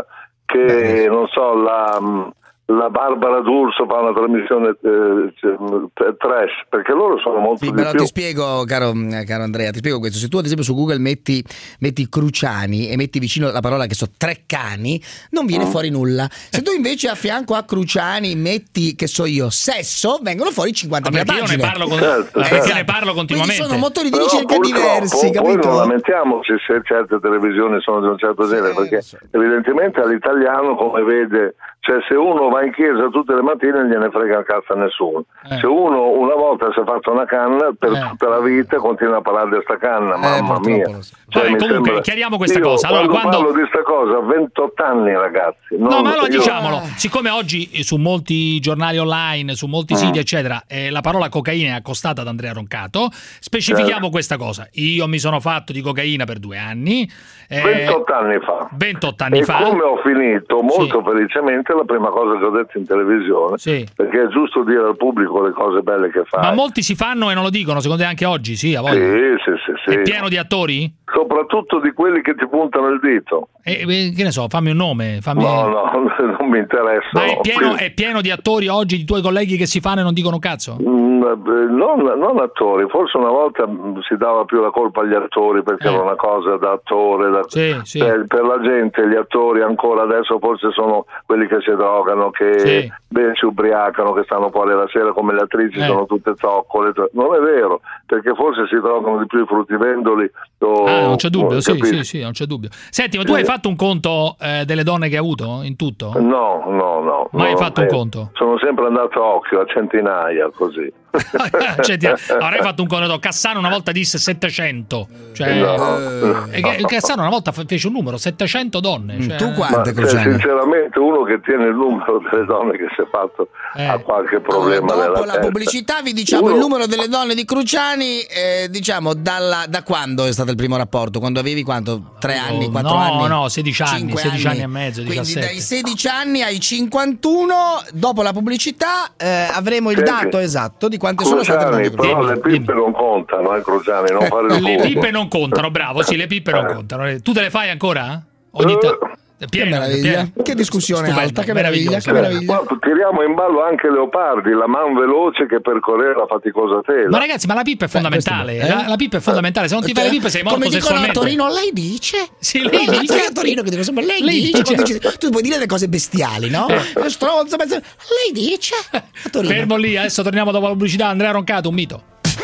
[SPEAKER 15] che non so la, la Barbara D'Urso fa una trasmissione eh, cioè, trash, perché loro sono molto
[SPEAKER 8] Sì,
[SPEAKER 15] di
[SPEAKER 8] però
[SPEAKER 15] più.
[SPEAKER 8] ti spiego, caro, caro Andrea, ti spiego questo. Se tu ad esempio su Google metti, metti Cruciani e metti vicino la parola che so tre cani, non viene fuori nulla. Se tu invece a fianco a Cruciani metti, che so io, sesso, vengono fuori cinquantamila
[SPEAKER 7] Ma perché io
[SPEAKER 8] pagine.
[SPEAKER 7] ne parlo con-
[SPEAKER 15] Certo,
[SPEAKER 7] perché
[SPEAKER 15] certo.
[SPEAKER 7] ne parlo continuamente.
[SPEAKER 8] Quindi sono motori di
[SPEAKER 15] Però
[SPEAKER 8] ricerca
[SPEAKER 15] purtroppo,
[SPEAKER 8] diversi,
[SPEAKER 15] poi
[SPEAKER 8] capito?
[SPEAKER 15] non lamentiamoci se certe televisioni sono di un certo genere, perché evidentemente all'italiano, come vede, cioè se uno va in chiesa tutte le mattine non gliene frega il cazzo a nessuno.
[SPEAKER 7] Eh.
[SPEAKER 15] Se uno una volta si è fatto una canna, per
[SPEAKER 7] Eh.
[SPEAKER 15] tutta la vita continua a parlare di sta canna, mamma
[SPEAKER 8] purtroppo
[SPEAKER 15] mia.
[SPEAKER 8] lo so.
[SPEAKER 15] Cioè,
[SPEAKER 7] Vabbè,
[SPEAKER 15] mi
[SPEAKER 7] comunque,
[SPEAKER 15] sembra-
[SPEAKER 7] chiariamo questa
[SPEAKER 15] Io,
[SPEAKER 7] cosa. Allora,
[SPEAKER 15] quando,
[SPEAKER 7] quando-
[SPEAKER 15] parlo di sta cosa, ventotto anni ragazzi.
[SPEAKER 7] No,
[SPEAKER 15] non-
[SPEAKER 7] ma allora
[SPEAKER 15] io-
[SPEAKER 7] diciamolo, siccome oggi eh, su molti giornali online, su molti
[SPEAKER 15] Mm.
[SPEAKER 7] siti, eccetera, eh, la parola cocaina è accostata ad Andrea Roncato, specifichiamo
[SPEAKER 15] Certo.
[SPEAKER 7] questa cosa. Io mi sono fatto di cocaina per due anni. eh,
[SPEAKER 15] ventotto anni fa.
[SPEAKER 7] ventotto anni
[SPEAKER 15] e
[SPEAKER 7] fa.
[SPEAKER 15] come ho finito molto felicemente la prima cosa che ho detto in televisione,
[SPEAKER 7] Sì.
[SPEAKER 15] perché è giusto dire al pubblico le cose belle che fa.
[SPEAKER 7] Ma molti si fanno e non lo dicono, secondo te anche oggi? Sì, a
[SPEAKER 15] Sì,
[SPEAKER 7] voglia.
[SPEAKER 15] sì, sì, sì.
[SPEAKER 7] È pieno di attori?
[SPEAKER 15] Soprattutto di quelli che ti puntano il dito.
[SPEAKER 7] Eh, eh, che ne so, fammi un nome. Fammi...
[SPEAKER 15] No, no, non mi interessa.
[SPEAKER 7] Ma è pieno,
[SPEAKER 15] Quindi-
[SPEAKER 7] è pieno di attori oggi, di tuoi colleghi che si fanno e non dicono cazzo?
[SPEAKER 15] Mm, eh, non, non attori, forse una volta mm, si dava più la colpa agli attori perché
[SPEAKER 7] Eh.
[SPEAKER 15] era una cosa da attore, da-
[SPEAKER 7] Sì, sì.
[SPEAKER 15] per, per la gente gli attori ancora adesso forse sono quelli che si drogano, che
[SPEAKER 7] Sì.
[SPEAKER 15] beh, si ubriacano, che stanno fuori la sera, come le attrici
[SPEAKER 7] Eh.
[SPEAKER 15] sono tutte zoccole. Non è vero, perché forse si drogano di più i fruttivendoli. o-
[SPEAKER 7] Ah, non c'è dubbio,
[SPEAKER 15] o-
[SPEAKER 7] sì,
[SPEAKER 15] capisci?
[SPEAKER 7] sì, sì, non c'è dubbio. Senti, ma tu
[SPEAKER 15] Sì.
[SPEAKER 7] hai fatto un conto eh, delle donne che hai avuto in tutto?
[SPEAKER 15] No, no, no.
[SPEAKER 7] Mai
[SPEAKER 15] no,
[SPEAKER 7] fatto un
[SPEAKER 15] eh,
[SPEAKER 7] conto?
[SPEAKER 15] Sono sempre andato a occhio, a centinaia, così.
[SPEAKER 7] Cioè, ti- avrei fatto un conto. Cassano una volta disse settecento. Cioè,
[SPEAKER 15] No.
[SPEAKER 7] eh, che- Cassano una volta fe- fece un numero, settecento donne. Cioè,
[SPEAKER 8] Tu
[SPEAKER 15] Ma
[SPEAKER 8] quante,
[SPEAKER 15] cioè,
[SPEAKER 8] Cruciani?
[SPEAKER 15] sinceramente uno che tiene il numero delle donne che si è fatto
[SPEAKER 7] Eh.
[SPEAKER 15] ha qualche problema
[SPEAKER 8] Allora, dopo
[SPEAKER 15] nella
[SPEAKER 8] la
[SPEAKER 15] testa.
[SPEAKER 8] pubblicità vi diciamo
[SPEAKER 15] Uno-
[SPEAKER 8] il numero delle donne di Cruciani, eh, diciamo dalla, da quando è stato il primo rapporto? Quando avevi quanto? Tre anni, quattro
[SPEAKER 7] no,
[SPEAKER 8] anni?
[SPEAKER 7] no, sedici anni,
[SPEAKER 8] Cinque
[SPEAKER 7] sedici anni e mezzo,
[SPEAKER 8] Quindi
[SPEAKER 7] diciassette.
[SPEAKER 8] dai sedici anni ai cinquantuno, dopo la pubblicità eh, avremo il
[SPEAKER 15] Senti,
[SPEAKER 8] dato esatto di quante sono state le donne
[SPEAKER 15] Cruciani,
[SPEAKER 8] di
[SPEAKER 15] però
[SPEAKER 8] Cruciani.
[SPEAKER 15] le pippe non contano, eh, Cruciani, non fare il
[SPEAKER 7] Le
[SPEAKER 15] culo.
[SPEAKER 7] pippe non contano, bravo, sì, le pippe non
[SPEAKER 15] Eh.
[SPEAKER 7] contano. Tu te le fai ancora? Ogni ta-
[SPEAKER 8] Che
[SPEAKER 7] Pieno,
[SPEAKER 8] meraviglia,
[SPEAKER 7] pieno.
[SPEAKER 8] che discussione
[SPEAKER 7] Stupendo,
[SPEAKER 8] alta, che meraviglia, che
[SPEAKER 7] meraviglioso.
[SPEAKER 8] meraviglia.
[SPEAKER 15] Qua tiriamo in ballo anche Leopardi, la man veloce che percorre la faticosa tela.
[SPEAKER 7] Ma ragazzi, ma la pippa è fondamentale.
[SPEAKER 8] questo- eh?
[SPEAKER 7] la, la pippa è fondamentale. Se non ti fai le pippe sei morto
[SPEAKER 8] Come dicono a
[SPEAKER 7] sessualmente.
[SPEAKER 8] Torino, lei dice?
[SPEAKER 7] Sì, lei
[SPEAKER 8] Eh,
[SPEAKER 7] dice.
[SPEAKER 8] sai a Torino che dico sempre lei,
[SPEAKER 7] Lei
[SPEAKER 8] dice,
[SPEAKER 7] dice.
[SPEAKER 8] quando dici- tu puoi dire le cose bestiali, no?
[SPEAKER 7] Eh.
[SPEAKER 8] Stronzo, pezzo- lei dice a Torino.
[SPEAKER 7] Fermo lì, adesso torniamo dopo la pubblicità. Andrea Roncato, un mito.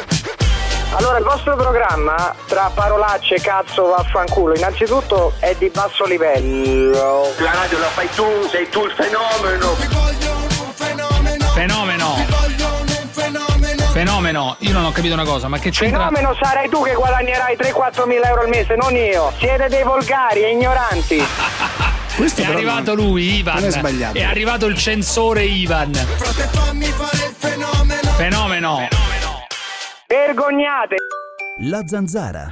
[SPEAKER 3] Allora, il vostro programma, tra parolacce, cazzo, vaffanculo, innanzitutto è di basso livello.
[SPEAKER 11] La radio la fai tu, sei tu il fenomeno.
[SPEAKER 7] Fenomeno. Fenomeno. Io non ho capito una cosa, ma che c'entra?
[SPEAKER 3] Fenomeno sarai tu che guadagnerai tre quattro mila euro al mese, non io. Siete dei volgari e ignoranti.
[SPEAKER 7] È arrivato lui, Ivan.
[SPEAKER 8] non è sbagliato.
[SPEAKER 7] È arrivato il censore Ivan. Fenomeno.
[SPEAKER 3] Vergognate.
[SPEAKER 2] La Zanzara.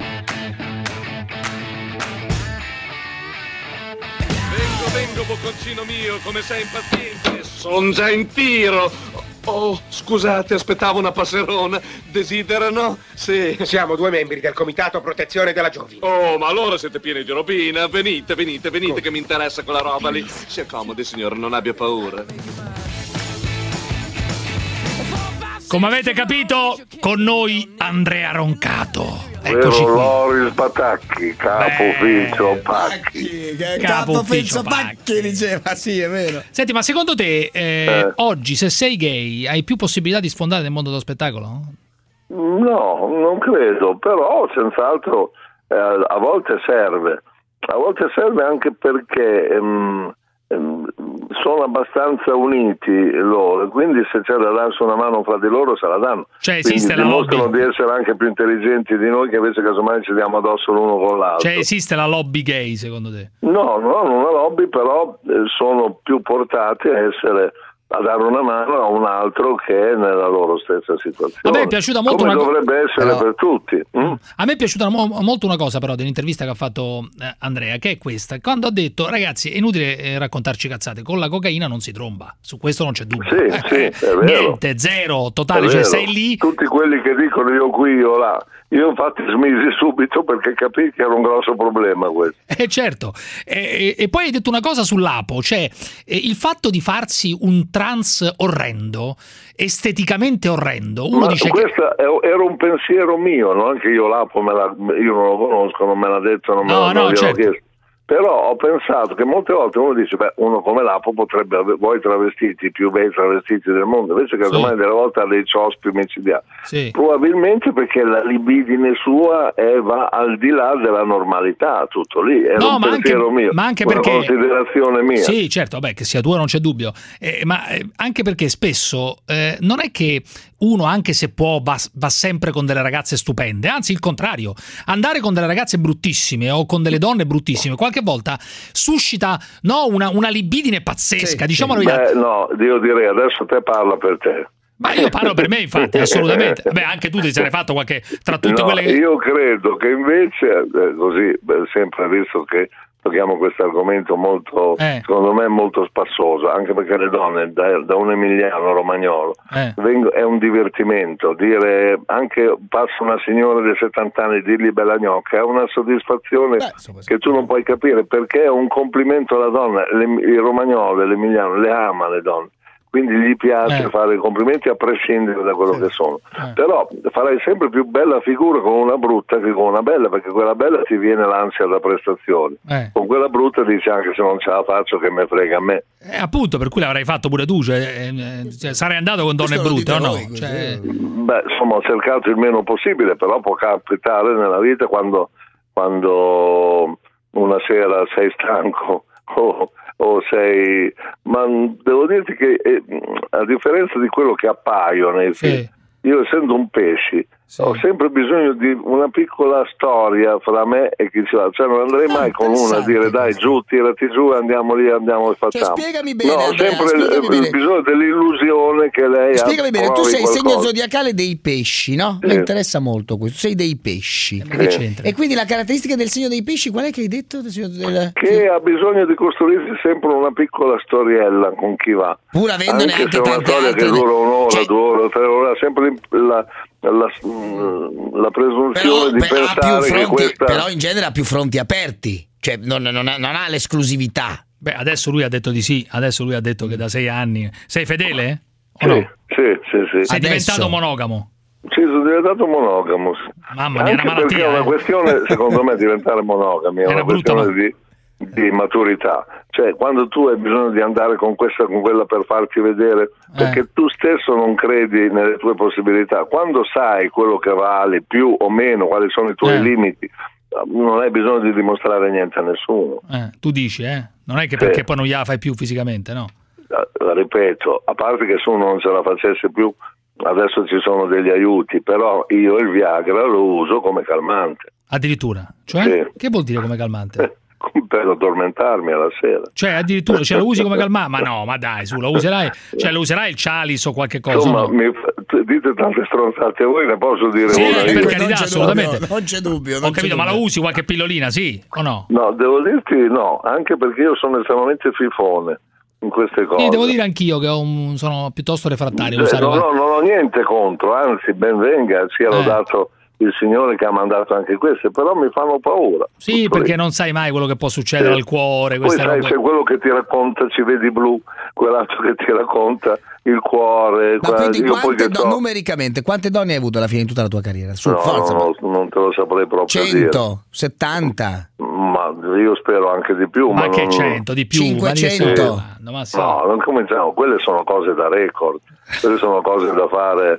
[SPEAKER 11] Vengo, vengo, bocconcino mio, come sei impaziente. Son già in tiro.
[SPEAKER 18] Oh, scusate, aspettavo una passerona. Desiderano? Sì.
[SPEAKER 20] Siamo due membri del Comitato Protezione della Giovine.
[SPEAKER 18] Oh, ma allora siete pieni di robina. Venite, venite, venite, oh, che mi interessa quella roba lì. Si accomodi, signore, non abbia paura.
[SPEAKER 7] Come avete capito, con noi Andrea Roncato. Eccoci qui.
[SPEAKER 15] Loris Patacchi, capo ufficio Pacchi.
[SPEAKER 8] Capo ufficio Pacchi diceva, sì, è vero.
[SPEAKER 7] Senti, ma secondo te eh, eh. oggi, se sei gay, hai più possibilità di sfondare nel mondo dello spettacolo?
[SPEAKER 15] No, non credo, però senz'altro eh, a volte serve. A volte serve anche perché ehm, ehm, sono abbastanza uniti loro, quindi se c'è da darsi una mano fra di loro se la danno.
[SPEAKER 7] Cioè esiste la lobby,
[SPEAKER 15] dimostrano di essere anche più intelligenti di noi, che invece casomai ci diamo addosso l'uno con l'altro.
[SPEAKER 7] Cioè esiste la lobby gay secondo te?
[SPEAKER 15] No, no, non una lobby, però eh, sono più portati a essere, a dare una mano a un altro che è nella loro stessa situazione.
[SPEAKER 7] A me è piaciuta molto
[SPEAKER 15] come
[SPEAKER 7] una
[SPEAKER 15] dovrebbe essere
[SPEAKER 7] però,
[SPEAKER 15] per tutti. Mm?
[SPEAKER 7] A me è piaciuta mo- molto una cosa però dell'intervista che ha fatto eh, Andrea, che è questa, quando ha detto ragazzi è inutile eh, raccontarci cazzate, con la cocaina non si tromba, su questo non c'è dubbio.
[SPEAKER 15] Sì,
[SPEAKER 7] eh,
[SPEAKER 15] sì, è vero.
[SPEAKER 7] Niente, zero, totale,
[SPEAKER 15] È
[SPEAKER 7] cioè
[SPEAKER 15] vero.
[SPEAKER 7] sei lì.
[SPEAKER 15] Tutti quelli che dicono io qui, io là. Io infatti smisi subito perché capii che era un grosso problema questo.
[SPEAKER 7] Eh certo, e, e, e poi hai detto una cosa sull'Apo, cioè eh, il fatto di farsi un trans orrendo, esteticamente orrendo, uno
[SPEAKER 15] Ma
[SPEAKER 7] dice
[SPEAKER 15] questo
[SPEAKER 7] che...
[SPEAKER 15] era un pensiero mio, non che io l'Apo me la, io non lo conosco, non me l'ha detto, non me,
[SPEAKER 7] No,
[SPEAKER 15] non
[SPEAKER 7] no,
[SPEAKER 15] gliel'ho
[SPEAKER 7] certo.
[SPEAKER 15] chiesto. Però ho pensato che molte volte uno dice, beh, uno come l'Apo potrebbe avere voi travestiti, i più bei travestiti del mondo, invece che ormai delle volte ha dei ciospi micidiali.
[SPEAKER 7] Sì.
[SPEAKER 15] Probabilmente perché la libidine sua è, va al di là della normalità, tutto lì, era
[SPEAKER 7] No,
[SPEAKER 15] un
[SPEAKER 7] ma
[SPEAKER 15] pensiero
[SPEAKER 7] anche,
[SPEAKER 15] mio,
[SPEAKER 7] ma anche
[SPEAKER 15] una
[SPEAKER 7] perché
[SPEAKER 15] considerazione mia.
[SPEAKER 7] Sì, certo, vabbè, che sia tua non c'è dubbio, eh, ma eh, anche perché spesso eh, non è che uno, anche se può, va, va sempre con delle ragazze stupende, anzi il contrario, andare con delle ragazze bruttissime o con delle donne bruttissime qualche volta suscita no, una, una libidine pazzesca,
[SPEAKER 15] Sì,
[SPEAKER 7] diciamo
[SPEAKER 15] sì.
[SPEAKER 7] la verità.
[SPEAKER 15] Beh, no, io direi adesso te parla per te.
[SPEAKER 7] Ma io parlo per me, infatti, assolutamente. Beh, anche tu ti sei fatto qualche tra tutte
[SPEAKER 15] No,
[SPEAKER 7] quelle che...
[SPEAKER 15] io credo che invece, eh, così, beh, sempre visto che tocchiamo questo argomento molto,
[SPEAKER 7] Eh.
[SPEAKER 15] secondo me molto spassoso, anche perché le donne da, da un emiliano romagnolo
[SPEAKER 7] Eh.
[SPEAKER 15] vengo- è un divertimento, dire anche passa una signora di settanta anni dirgli bella gnocca è una soddisfazione che tu non puoi capire, perché è un complimento alla donna. Le, il romagnolo e l'emiliano le ama le donne, quindi gli piace
[SPEAKER 7] Eh.
[SPEAKER 15] fare i complimenti a prescindere da quello che sono.
[SPEAKER 7] Eh.
[SPEAKER 15] Però farai sempre più bella figura con una brutta che con una bella, perché quella bella ti viene l'ansia da prestazione.
[SPEAKER 7] Eh.
[SPEAKER 15] Con quella brutta dici anche se non ce la faccio che me frega a me.
[SPEAKER 7] Eh, appunto, per cui l'avrai fatto pure tu, cioè, eh, cioè, sarei andato con donne brutte o no? Cioè,
[SPEAKER 15] Beh, insomma, ho cercato il meno possibile, però può capitare nella vita quando, quando una sera sei stanco o, o sei... Ma devo dirti che eh, a differenza di quello che appaio nei film, io essendo un pesci ho sempre bisogno di una piccola storia fra me e chi ci va, cioè non andrei mai con una a dire dai giù, tirati giù, andiamo lì, andiamo e facciamo.
[SPEAKER 8] Cioè, spiegami bene,
[SPEAKER 15] no, ho
[SPEAKER 8] Andrea,
[SPEAKER 15] sempre
[SPEAKER 8] spiegami
[SPEAKER 15] il,
[SPEAKER 8] bene.
[SPEAKER 15] il bisogno dell'illusione che lei
[SPEAKER 8] Spiegami bene, tu
[SPEAKER 15] provi
[SPEAKER 8] sei il segno
[SPEAKER 15] qualcosa.
[SPEAKER 8] zodiacale dei pesci, no? Mi
[SPEAKER 15] Sì.
[SPEAKER 8] interessa molto questo, sei dei pesci.
[SPEAKER 15] che c'entra?
[SPEAKER 8] E quindi la caratteristica del segno dei pesci qual è che hai detto? Del segno del-
[SPEAKER 15] Che ha bisogno di costruirsi sempre una piccola storiella con chi va,
[SPEAKER 8] pur avendone
[SPEAKER 15] anche
[SPEAKER 8] anche
[SPEAKER 15] se è una
[SPEAKER 8] tante
[SPEAKER 15] storia
[SPEAKER 8] altre.
[SPEAKER 15] che dura un'ora,
[SPEAKER 8] Cioè-
[SPEAKER 15] due ore, tre ore, ha sempre la, la, la presunzione di
[SPEAKER 8] Però, ha più
[SPEAKER 15] pensare che
[SPEAKER 8] fronti,
[SPEAKER 15] questa
[SPEAKER 8] però in genere ha più fronti aperti, cioè non, non ha, non ha l'esclusività.
[SPEAKER 7] beh, adesso lui ha detto di sì, adesso lui ha detto che da sei anni... Sei fedele? O
[SPEAKER 15] sì,
[SPEAKER 7] no?
[SPEAKER 15] sì, sì, sì.
[SPEAKER 7] Sei diventato monogamo?
[SPEAKER 15] Sì, sono diventato monogamo.
[SPEAKER 7] Mamma mia,
[SPEAKER 15] Anche
[SPEAKER 7] una malattia,
[SPEAKER 15] perché è una
[SPEAKER 7] eh.
[SPEAKER 15] questione, secondo me, diventare monogami è una
[SPEAKER 7] brutta,
[SPEAKER 15] questione di, di maturità. Cioè, quando tu hai bisogno di andare con questa con quella per farti vedere, perché tu stesso non credi nelle tue possibilità, quando sai quello che vali, più o meno, quali sono i tuoi
[SPEAKER 7] Eh.
[SPEAKER 15] limiti, non hai bisogno di dimostrare niente a nessuno.
[SPEAKER 7] Eh, tu dici, eh? Non è che
[SPEAKER 15] Sì.
[SPEAKER 7] perché poi non gliela fai più fisicamente, no?
[SPEAKER 15] Eh, Ripeto, a parte che se uno non ce la facesse più, adesso ci sono degli aiuti, però io il Viagra lo uso come calmante.
[SPEAKER 7] Addirittura? Cioè?
[SPEAKER 15] Sì.
[SPEAKER 7] Che vuol dire come calmante?
[SPEAKER 15] Per addormentarmi alla sera.
[SPEAKER 7] Cioè, addirittura, cioè, lo usi come calmante? Ma no, ma dai, su, lo userai, cioè, lo userai il Chalice o qualche cosa?
[SPEAKER 15] Insomma,
[SPEAKER 7] no?
[SPEAKER 15] mi, dite tante stronzate voi, ne posso dire
[SPEAKER 7] Sì,
[SPEAKER 15] una
[SPEAKER 7] per
[SPEAKER 15] io?
[SPEAKER 7] carità, assolutamente.
[SPEAKER 8] Non c'è dubbio.
[SPEAKER 7] Ho capito, ma la usi qualche pillolina, sì o no?
[SPEAKER 15] No, devo dirti no, anche perché io sono estremamente fifone. in queste cose.
[SPEAKER 7] Sì, devo dire anch'io che ho un, sono piuttosto refrattario a
[SPEAKER 15] Eh,
[SPEAKER 7] usare
[SPEAKER 15] no,
[SPEAKER 7] quel-
[SPEAKER 15] no, non ho niente contro, anzi ben venga, sia
[SPEAKER 7] Eh.
[SPEAKER 15] lodato il Signore che ha mandato anche queste, però mi fanno paura.
[SPEAKER 7] Sì,
[SPEAKER 15] Tutto
[SPEAKER 7] perché
[SPEAKER 15] lì.
[SPEAKER 7] non sai mai quello che può succedere
[SPEAKER 15] Sì.
[SPEAKER 7] al cuore,
[SPEAKER 15] Poi
[SPEAKER 7] queste
[SPEAKER 15] sai,
[SPEAKER 7] robe.
[SPEAKER 15] c'è quello che ti racconta Ci vedi blu, quell'altro che ti racconta il cuore.
[SPEAKER 8] Ma
[SPEAKER 15] quella-
[SPEAKER 8] quindi
[SPEAKER 15] io poi
[SPEAKER 8] quante
[SPEAKER 15] che
[SPEAKER 8] do-
[SPEAKER 15] so-
[SPEAKER 8] numericamente quante donne hai avuto alla fine in tutta la tua carriera? Su,
[SPEAKER 15] No,
[SPEAKER 8] forza.
[SPEAKER 15] no, no, non te lo saprei proprio
[SPEAKER 8] cento, settanta,
[SPEAKER 15] dire. Ma io spero anche di più.
[SPEAKER 7] Ma
[SPEAKER 15] Ma
[SPEAKER 7] che
[SPEAKER 15] non-
[SPEAKER 7] cento di più?
[SPEAKER 8] cinquecento.
[SPEAKER 7] Ma che stiamo- ma sì.
[SPEAKER 15] No, non cominciamo, quelle sono cose da record, quelle sono cose da fare.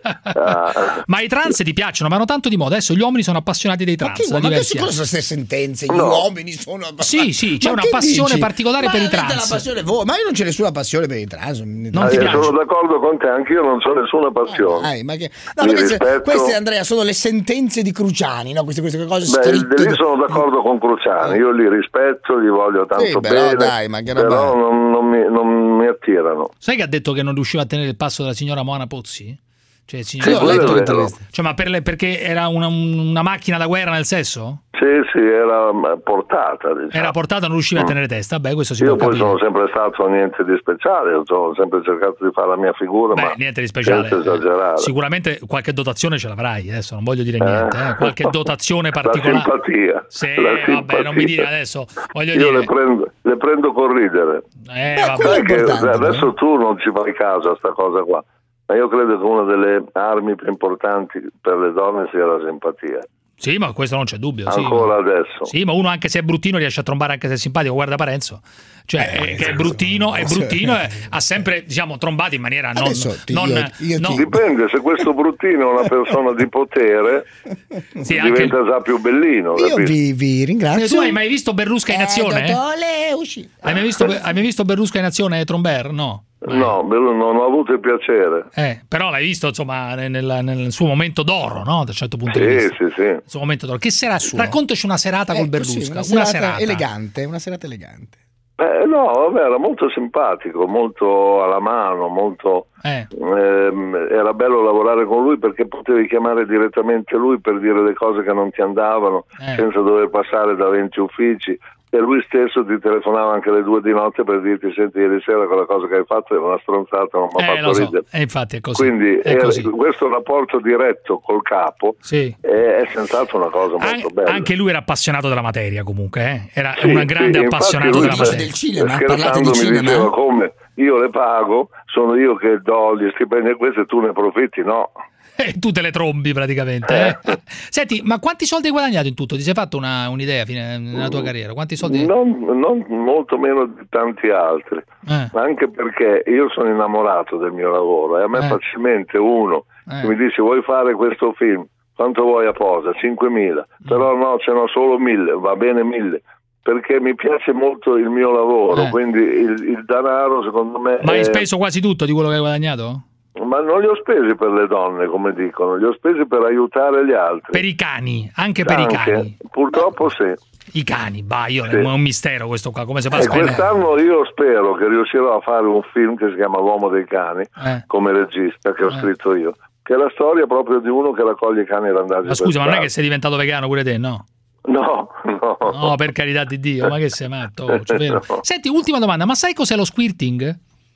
[SPEAKER 15] eh,
[SPEAKER 7] Ma i trans ti piacciono, vanno tanto di moda. Adesso gli uomini sono appassionati dei trans. da
[SPEAKER 8] ma che
[SPEAKER 7] diversi
[SPEAKER 8] cosa
[SPEAKER 7] anni.
[SPEAKER 8] sono queste sentenze? Gli
[SPEAKER 15] No.
[SPEAKER 8] uomini sono
[SPEAKER 7] Sì, sì, c'è
[SPEAKER 8] Ma
[SPEAKER 7] una
[SPEAKER 8] che
[SPEAKER 7] passione
[SPEAKER 8] dici?
[SPEAKER 7] particolare
[SPEAKER 8] Ma
[SPEAKER 7] per i
[SPEAKER 8] avete
[SPEAKER 7] trans.
[SPEAKER 8] la passione voi, ma io non c'è nessuna passione per i trans.
[SPEAKER 7] Non ti
[SPEAKER 15] eh,
[SPEAKER 7] piace?
[SPEAKER 15] sono d'accordo con te, anch'io non ho nessuna passione.
[SPEAKER 8] Dai, ma che... No,
[SPEAKER 15] Li
[SPEAKER 8] perché se-
[SPEAKER 15] rispetto.
[SPEAKER 8] queste, Andrea, sono le sentenze di Cruciani, no? Queste, queste cose
[SPEAKER 15] Beh,
[SPEAKER 8] scritte.
[SPEAKER 15] lì sono d'accordo con Cruciani, io li rispetto, li voglio tanto
[SPEAKER 8] Sì, però
[SPEAKER 15] bene,
[SPEAKER 8] dai, ma che roba
[SPEAKER 15] però
[SPEAKER 8] è?
[SPEAKER 15] non, non mi, non mi attirano.
[SPEAKER 7] Sai che ha detto che non riusciva a tenere il passo della signora Moana Pozzi? Cioè, il signor-
[SPEAKER 15] Sì, quello è vero.
[SPEAKER 7] Cioè, ma per le- perché era una, una macchina da guerra nel sesso?
[SPEAKER 15] Sì, sì, era eh, portata. Diciamo.
[SPEAKER 7] Era portata, non riusciva a
[SPEAKER 15] Mm.
[SPEAKER 7] tenere testa. Beh, questo si
[SPEAKER 15] Io
[SPEAKER 7] può
[SPEAKER 15] poi
[SPEAKER 7] capire.
[SPEAKER 15] sono sempre stato niente di speciale, ho sempre cercato di fare la mia figura,
[SPEAKER 7] Beh,
[SPEAKER 15] ma
[SPEAKER 7] niente di speciale.
[SPEAKER 15] senza esagerare.
[SPEAKER 7] Sicuramente qualche dotazione ce l'avrai, adesso non voglio dire niente, eh. Qualche dotazione
[SPEAKER 15] La
[SPEAKER 7] particolare.
[SPEAKER 15] simpatia.
[SPEAKER 7] Sì,
[SPEAKER 15] la
[SPEAKER 7] vabbè,
[SPEAKER 15] simpatia.
[SPEAKER 7] non mi dire adesso, voglio
[SPEAKER 15] Io
[SPEAKER 7] dire.
[SPEAKER 15] le prendo, le prendo con ridere.
[SPEAKER 7] Eh,
[SPEAKER 8] Beh,
[SPEAKER 7] vabbè.
[SPEAKER 8] quello è
[SPEAKER 15] Sai che
[SPEAKER 8] importante,
[SPEAKER 15] adesso tu non ci fai caso a sta cosa qua, ma io credo che una delle armi più importanti per le donne sia la simpatia.
[SPEAKER 7] Sì, ma questo non c'è dubbio. Sì,
[SPEAKER 15] Ancora
[SPEAKER 7] ma...
[SPEAKER 15] adesso.
[SPEAKER 7] Sì, ma uno anche se è bruttino riesce a trombare anche se è simpatico. Guarda Parenzo, cioè
[SPEAKER 8] Eh,
[SPEAKER 7] eh, che è bruttino, è bruttino, e ha sempre diciamo trombato in maniera non,
[SPEAKER 8] Adesso ti-
[SPEAKER 7] non,
[SPEAKER 8] io- io
[SPEAKER 7] non-
[SPEAKER 8] ti-
[SPEAKER 15] Dipende, se questo bruttino è una persona di potere,
[SPEAKER 7] Sì, anche-
[SPEAKER 15] diventa già più bellino.
[SPEAKER 8] Io
[SPEAKER 15] capito?
[SPEAKER 8] vi, vi ringrazio.
[SPEAKER 7] Eh, tu hai mai visto Berlusca in
[SPEAKER 8] Eh,
[SPEAKER 7] azione?
[SPEAKER 8] dottore, usci-
[SPEAKER 7] Hai mai visto, hai mai visto Berlusca in azione, Tromber? No.
[SPEAKER 15] No, bello, non ho avuto il piacere.
[SPEAKER 7] Eh, però l'hai visto insomma nel, nel suo momento d'oro, no? Da un certo punto di
[SPEAKER 15] Sì,
[SPEAKER 7] vista.
[SPEAKER 15] sì, sì.
[SPEAKER 7] Il suo momento d'oro. Che sera... Raccontaci una serata col
[SPEAKER 8] Ecco, sì,
[SPEAKER 7] Berlusca.
[SPEAKER 8] una
[SPEAKER 7] una
[SPEAKER 8] serata
[SPEAKER 7] serata
[SPEAKER 8] elegante, una serata elegante.
[SPEAKER 15] Eh, no, vabbè, era molto simpatico, molto alla mano, molto...
[SPEAKER 7] Eh.
[SPEAKER 15] ehm, era bello lavorare con lui perché potevi chiamare direttamente lui per dire le cose che non ti andavano
[SPEAKER 7] Eh.
[SPEAKER 15] senza dover passare da venti uffici, e lui stesso ti telefonava anche alle due di notte per dirti: senti, ieri sera quella cosa che hai fatto era una stronzata, non mi ha
[SPEAKER 7] Eh,
[SPEAKER 15] fatto
[SPEAKER 7] lo so.
[SPEAKER 15] ridere.
[SPEAKER 7] E infatti è così.
[SPEAKER 15] Quindi
[SPEAKER 7] è
[SPEAKER 15] era-
[SPEAKER 7] così.
[SPEAKER 15] questo rapporto diretto col capo
[SPEAKER 7] Sì.
[SPEAKER 15] è, è senz'altro una cosa molto
[SPEAKER 7] An-
[SPEAKER 15] bella.
[SPEAKER 7] anche lui era appassionato della materia comunque, eh? Era
[SPEAKER 15] Sì,
[SPEAKER 7] un grande
[SPEAKER 15] sì,
[SPEAKER 7] appassionato
[SPEAKER 15] infatti lui
[SPEAKER 7] della materia.
[SPEAKER 8] del cinema,
[SPEAKER 15] scherzando
[SPEAKER 8] parlate di
[SPEAKER 15] mi
[SPEAKER 8] cinema?
[SPEAKER 15] diceva: come io le pago, sono io che do gli stipendi a queste e tu ne profitti? No.
[SPEAKER 7] E tu te le trombi praticamente. Eh? Senti, ma quanti soldi hai guadagnato in tutto? Ti sei fatto una, un'idea fine, nella tua carriera? Quanti soldi?
[SPEAKER 15] Non, non molto meno di tanti altri,
[SPEAKER 7] Eh.
[SPEAKER 15] anche perché io sono innamorato del mio lavoro e a me
[SPEAKER 7] Eh.
[SPEAKER 15] facilmente uno
[SPEAKER 7] Eh.
[SPEAKER 15] che mi dice: vuoi fare questo film? Quanto vuoi a posa? cinquemila.
[SPEAKER 7] Mm.
[SPEAKER 15] Però no, ce n'ho solo mille, va bene mille. Perché mi piace molto il mio lavoro,
[SPEAKER 7] Eh.
[SPEAKER 15] quindi il, il denaro secondo me
[SPEAKER 7] Ma hai
[SPEAKER 15] è...
[SPEAKER 7] speso quasi tutto di quello che hai guadagnato?
[SPEAKER 15] Ma non li ho spesi per le donne, come dicono, li ho spesi per aiutare gli altri.
[SPEAKER 7] Per i cani, anche per
[SPEAKER 15] Anche,
[SPEAKER 7] i cani.
[SPEAKER 15] Purtroppo sì.
[SPEAKER 7] I cani, bah, io
[SPEAKER 15] Sì.
[SPEAKER 7] è un mistero questo qua, come si fa a
[SPEAKER 15] E
[SPEAKER 7] spendere?
[SPEAKER 15] quest'anno io spero che riuscirò a fare un film che si chiama L'uomo dei cani,
[SPEAKER 7] Eh.
[SPEAKER 15] come regista, che ho
[SPEAKER 7] Eh.
[SPEAKER 15] scritto io, che è la storia proprio di uno che raccoglie i cani randaggi.
[SPEAKER 7] Ma scusa, ma non è che sei diventato vegano pure te, no?
[SPEAKER 15] No, no.
[SPEAKER 7] No, per carità di Dio, ma che sei matto? Oh, cioè, vero.
[SPEAKER 15] No.
[SPEAKER 7] Senti, ultima domanda, ma sai cos'è lo squirting?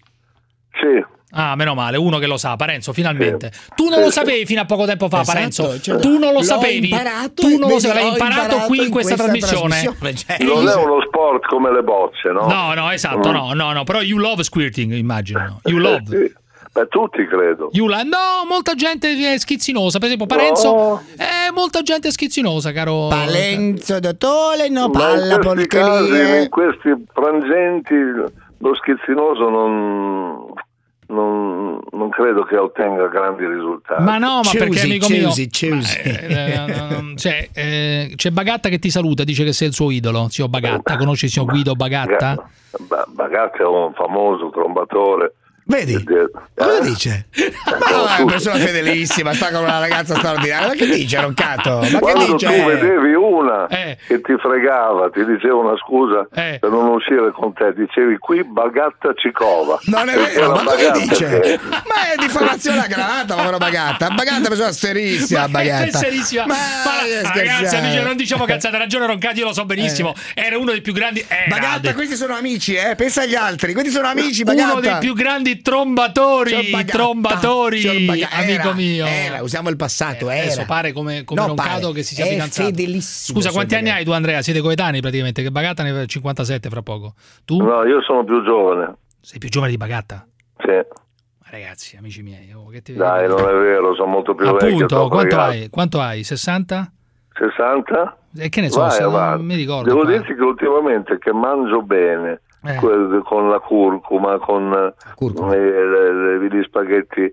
[SPEAKER 15] Sì.
[SPEAKER 7] Ah, meno male, uno che lo sa, Parenzo, finalmente.
[SPEAKER 15] Sì.
[SPEAKER 7] Tu non
[SPEAKER 15] Sì,
[SPEAKER 7] lo
[SPEAKER 15] sì.
[SPEAKER 7] sapevi fino a poco tempo fa,
[SPEAKER 8] Esatto,
[SPEAKER 7] Parenzo.
[SPEAKER 8] cioè,
[SPEAKER 7] tu non lo
[SPEAKER 8] l'ho
[SPEAKER 7] sapevi.
[SPEAKER 8] imparato
[SPEAKER 7] tu
[SPEAKER 8] e
[SPEAKER 7] non lo
[SPEAKER 8] invece
[SPEAKER 7] sapevi,
[SPEAKER 8] l'ho
[SPEAKER 7] imparato,
[SPEAKER 8] imparato
[SPEAKER 7] qui in
[SPEAKER 8] in
[SPEAKER 7] questa,
[SPEAKER 8] questa
[SPEAKER 7] trasmissione.
[SPEAKER 8] trasmissione, cioè.
[SPEAKER 15] Non è uno sport come le bocce, no?
[SPEAKER 7] No, no, esatto,
[SPEAKER 15] Mm.
[SPEAKER 7] no, no, no, però you love squirting, immagino. You love.
[SPEAKER 15] Sì. Beh, tutti credo.
[SPEAKER 7] You love. No, molta gente è schizzinosa, per esempio Parenzo.
[SPEAKER 15] No.
[SPEAKER 7] Eh, molta gente è schizzinosa, caro.
[SPEAKER 8] Palenzo, dottore, no,
[SPEAKER 15] Ma
[SPEAKER 8] palla,
[SPEAKER 15] in questi casi,
[SPEAKER 8] porcherie.
[SPEAKER 15] in questi frangenti, lo schizzinoso non, non, non credo che ottenga grandi risultati.
[SPEAKER 7] Ma no, ma perché
[SPEAKER 8] Choosy,
[SPEAKER 7] amico mio?
[SPEAKER 8] choosy, choosy.
[SPEAKER 7] Eh, eh, eh, cioè, eh, c'è Bagatta che ti saluta, dice che sei il suo idolo, zio Bagatta. Conosci il signor Guido Bagatta?
[SPEAKER 15] Ba- Bagatta è un famoso trombatore.
[SPEAKER 8] Vedi?
[SPEAKER 15] Eh,
[SPEAKER 8] Cosa dice? Ma è una persona fedelissima, sta con una ragazza straordinaria. Ma che dice, Roncato? Ma che
[SPEAKER 15] Quando
[SPEAKER 8] dice?
[SPEAKER 15] tu vedevi una
[SPEAKER 7] Eh.
[SPEAKER 15] che ti fregava, ti diceva una scusa
[SPEAKER 7] Eh.
[SPEAKER 15] per non uscire con te, dicevi: qui Bagatta ci cova.
[SPEAKER 8] Non è
[SPEAKER 15] Perché
[SPEAKER 8] vero,
[SPEAKER 15] era
[SPEAKER 8] ma cosa
[SPEAKER 15] Bagatta
[SPEAKER 8] dice?
[SPEAKER 15] che-
[SPEAKER 8] Ma è diffamazione a granata, povero Bagatta. Bagatta persona serissima, Bagatta.
[SPEAKER 7] serissima. Ma, ma ragazzi, amici, non diciamo cazzate, ha ragione Roncati, io lo so benissimo. Eh. Era uno dei più grandi. Eh,
[SPEAKER 8] Bagatta, questi sono amici, eh. Pensa agli altri, questi sono amici, Bagatta.
[SPEAKER 7] Uno dei più grandi trombatori, trombatori, amico mio.
[SPEAKER 8] Era, usiamo il passato,
[SPEAKER 7] eh,
[SPEAKER 8] era.
[SPEAKER 7] Adesso pare come, come
[SPEAKER 8] no,
[SPEAKER 7] Roncato
[SPEAKER 8] pare.
[SPEAKER 7] che si sia
[SPEAKER 8] è
[SPEAKER 7] fidanzato.
[SPEAKER 8] Fedelissimo.
[SPEAKER 7] Scusa, quanti anni hai tu, Andrea? Siete coetanei praticamente, che Bagatta ne ha cinquantasette fra poco. Tu?
[SPEAKER 15] No, io sono più giovane.
[SPEAKER 7] Sei più giovane di Bagatta?
[SPEAKER 15] Sì.
[SPEAKER 7] Ma ragazzi, amici miei, oh, che ti...
[SPEAKER 15] Dai, non è vero, sono molto più vecchio.
[SPEAKER 7] Appunto, quanto hai? Quanto hai? sessanta?
[SPEAKER 15] sessanta?
[SPEAKER 7] E che ne so,
[SPEAKER 15] Vai,
[SPEAKER 7] se
[SPEAKER 15] avanti.
[SPEAKER 7] non mi ricordo.
[SPEAKER 15] Devo
[SPEAKER 7] qua.
[SPEAKER 15] dirti che ultimamente che mangio bene,
[SPEAKER 7] Eh.
[SPEAKER 15] que- con la curcuma, con
[SPEAKER 8] curcuma.
[SPEAKER 15] eh, le- le- gli spaghetti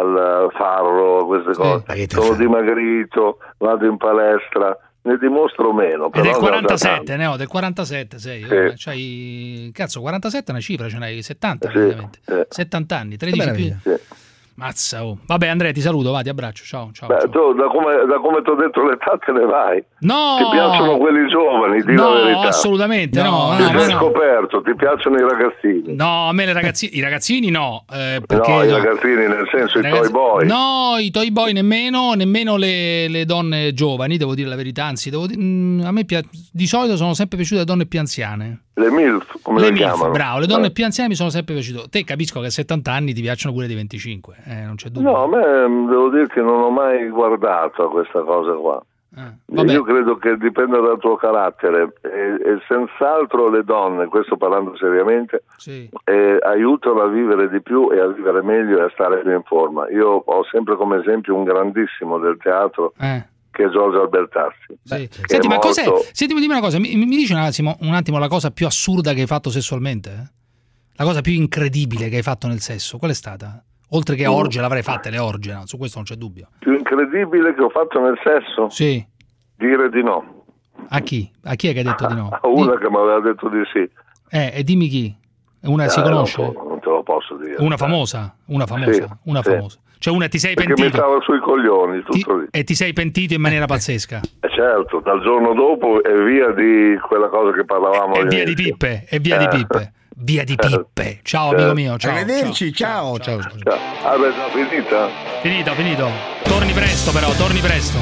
[SPEAKER 15] al farro, queste cose,
[SPEAKER 8] spaghetti
[SPEAKER 15] sono
[SPEAKER 8] al farro.
[SPEAKER 15] dimagrito, vado in palestra, ne dimostro meno.
[SPEAKER 7] È
[SPEAKER 15] Però
[SPEAKER 7] del
[SPEAKER 15] ne ho da
[SPEAKER 7] quarantasette,
[SPEAKER 15] tanto.
[SPEAKER 7] ne ho del quarantasette sei.
[SPEAKER 15] Sì.
[SPEAKER 7] Eh, c'hai, cazzo, quarantasette è una cifra, ce n'hai settanta
[SPEAKER 15] Sì,
[SPEAKER 7] praticamente.
[SPEAKER 15] sì.
[SPEAKER 7] settanta anni, tredici più.
[SPEAKER 15] Sì.
[SPEAKER 7] Mazza, oh. Vabbè, Andrea, ti saluto, va, ti abbraccio. Ciao, ciao.
[SPEAKER 15] Beh,
[SPEAKER 7] ciao.
[SPEAKER 15] tu, da come, da come ti ho detto l'età te ne vai.
[SPEAKER 7] No!
[SPEAKER 15] Ti piacciono quelli giovani, di
[SPEAKER 7] No,
[SPEAKER 15] la verità.
[SPEAKER 7] assolutamente no,
[SPEAKER 15] Ti
[SPEAKER 7] no,
[SPEAKER 15] sei
[SPEAKER 7] no.
[SPEAKER 15] scoperto, ti piacciono i ragazzini.
[SPEAKER 7] No, a me le ragazzini, i ragazzini no, eh, perché
[SPEAKER 15] no, i
[SPEAKER 7] no.
[SPEAKER 15] ragazzini nel senso i
[SPEAKER 7] Ragazzi-
[SPEAKER 15] toy boy.
[SPEAKER 7] No, i toy boy nemmeno, nemmeno le, le donne giovani, devo dire la verità, anzi, devo di- mm, a me pia- di solito sono sempre piaciute le donne più anziane.
[SPEAKER 15] Le MILF, come
[SPEAKER 7] le
[SPEAKER 15] le,
[SPEAKER 7] MILF,
[SPEAKER 15] chiamano?
[SPEAKER 7] bravo, le donne
[SPEAKER 15] Eh.
[SPEAKER 7] più anziane mi sono sempre piaciute. Te capisco che a settanta anni ti piacciono quelle di venticinque, eh, non c'è dubbio.
[SPEAKER 15] No, a me mm, devo dire che non ho mai guardato a questa cosa qua.
[SPEAKER 7] vabbè.
[SPEAKER 15] Io credo che dipenda dal tuo carattere e, e senz'altro le donne, questo parlando seriamente,
[SPEAKER 7] Sì.
[SPEAKER 15] eh, aiutano a vivere di più e a vivere meglio e a stare più in forma. Io ho sempre come esempio un grandissimo del teatro
[SPEAKER 7] Eh.
[SPEAKER 15] che è Giorgio Albertassi.
[SPEAKER 7] Sì.
[SPEAKER 15] che
[SPEAKER 7] Senti,
[SPEAKER 15] è
[SPEAKER 7] ma cos'è?
[SPEAKER 15] morto-
[SPEAKER 7] Senti, dimmi una cosa, mi, mi dici un attimo, un attimo la cosa più assurda che hai fatto sessualmente? eh? La cosa più incredibile che hai fatto nel sesso, qual è stata? Oltre che
[SPEAKER 15] Mm.
[SPEAKER 7] orge, l'avrei fatte le orge, no? Su questo non c'è dubbio.
[SPEAKER 15] Più incredibile che ho fatto nel sesso?
[SPEAKER 7] Sì.
[SPEAKER 15] Dire di no.
[SPEAKER 7] A chi? A chi è che hai detto di no?
[SPEAKER 15] A una che mi aveva detto di sì.
[SPEAKER 7] Eh, e dimmi chi? Una si
[SPEAKER 15] Eh, non
[SPEAKER 7] conosce?
[SPEAKER 15] po- Non te lo posso dire.
[SPEAKER 7] Una famosa? Una famosa?
[SPEAKER 15] Sì,
[SPEAKER 7] Una
[SPEAKER 15] sì.
[SPEAKER 7] famosa. Cioè una ti sei
[SPEAKER 15] Perché mi
[SPEAKER 7] pentito?
[SPEAKER 15] stava sui coglioni, tutto lì.
[SPEAKER 7] E ti sei pentito in maniera pazzesca?
[SPEAKER 15] Eh, certo, dal giorno dopo è via di quella cosa che parlavamo
[SPEAKER 7] E via di
[SPEAKER 15] all'inizio.
[SPEAKER 7] pippe, e via di
[SPEAKER 15] Eh.
[SPEAKER 7] pippe. Via di pippe. Ciao
[SPEAKER 15] Certo.
[SPEAKER 7] amico mio, ciao.
[SPEAKER 8] Arrivederci, ciao, ciao. ciao.
[SPEAKER 15] Ciao. Ah, beh, già finita?
[SPEAKER 7] Finito, finito. Torni presto però, torni presto.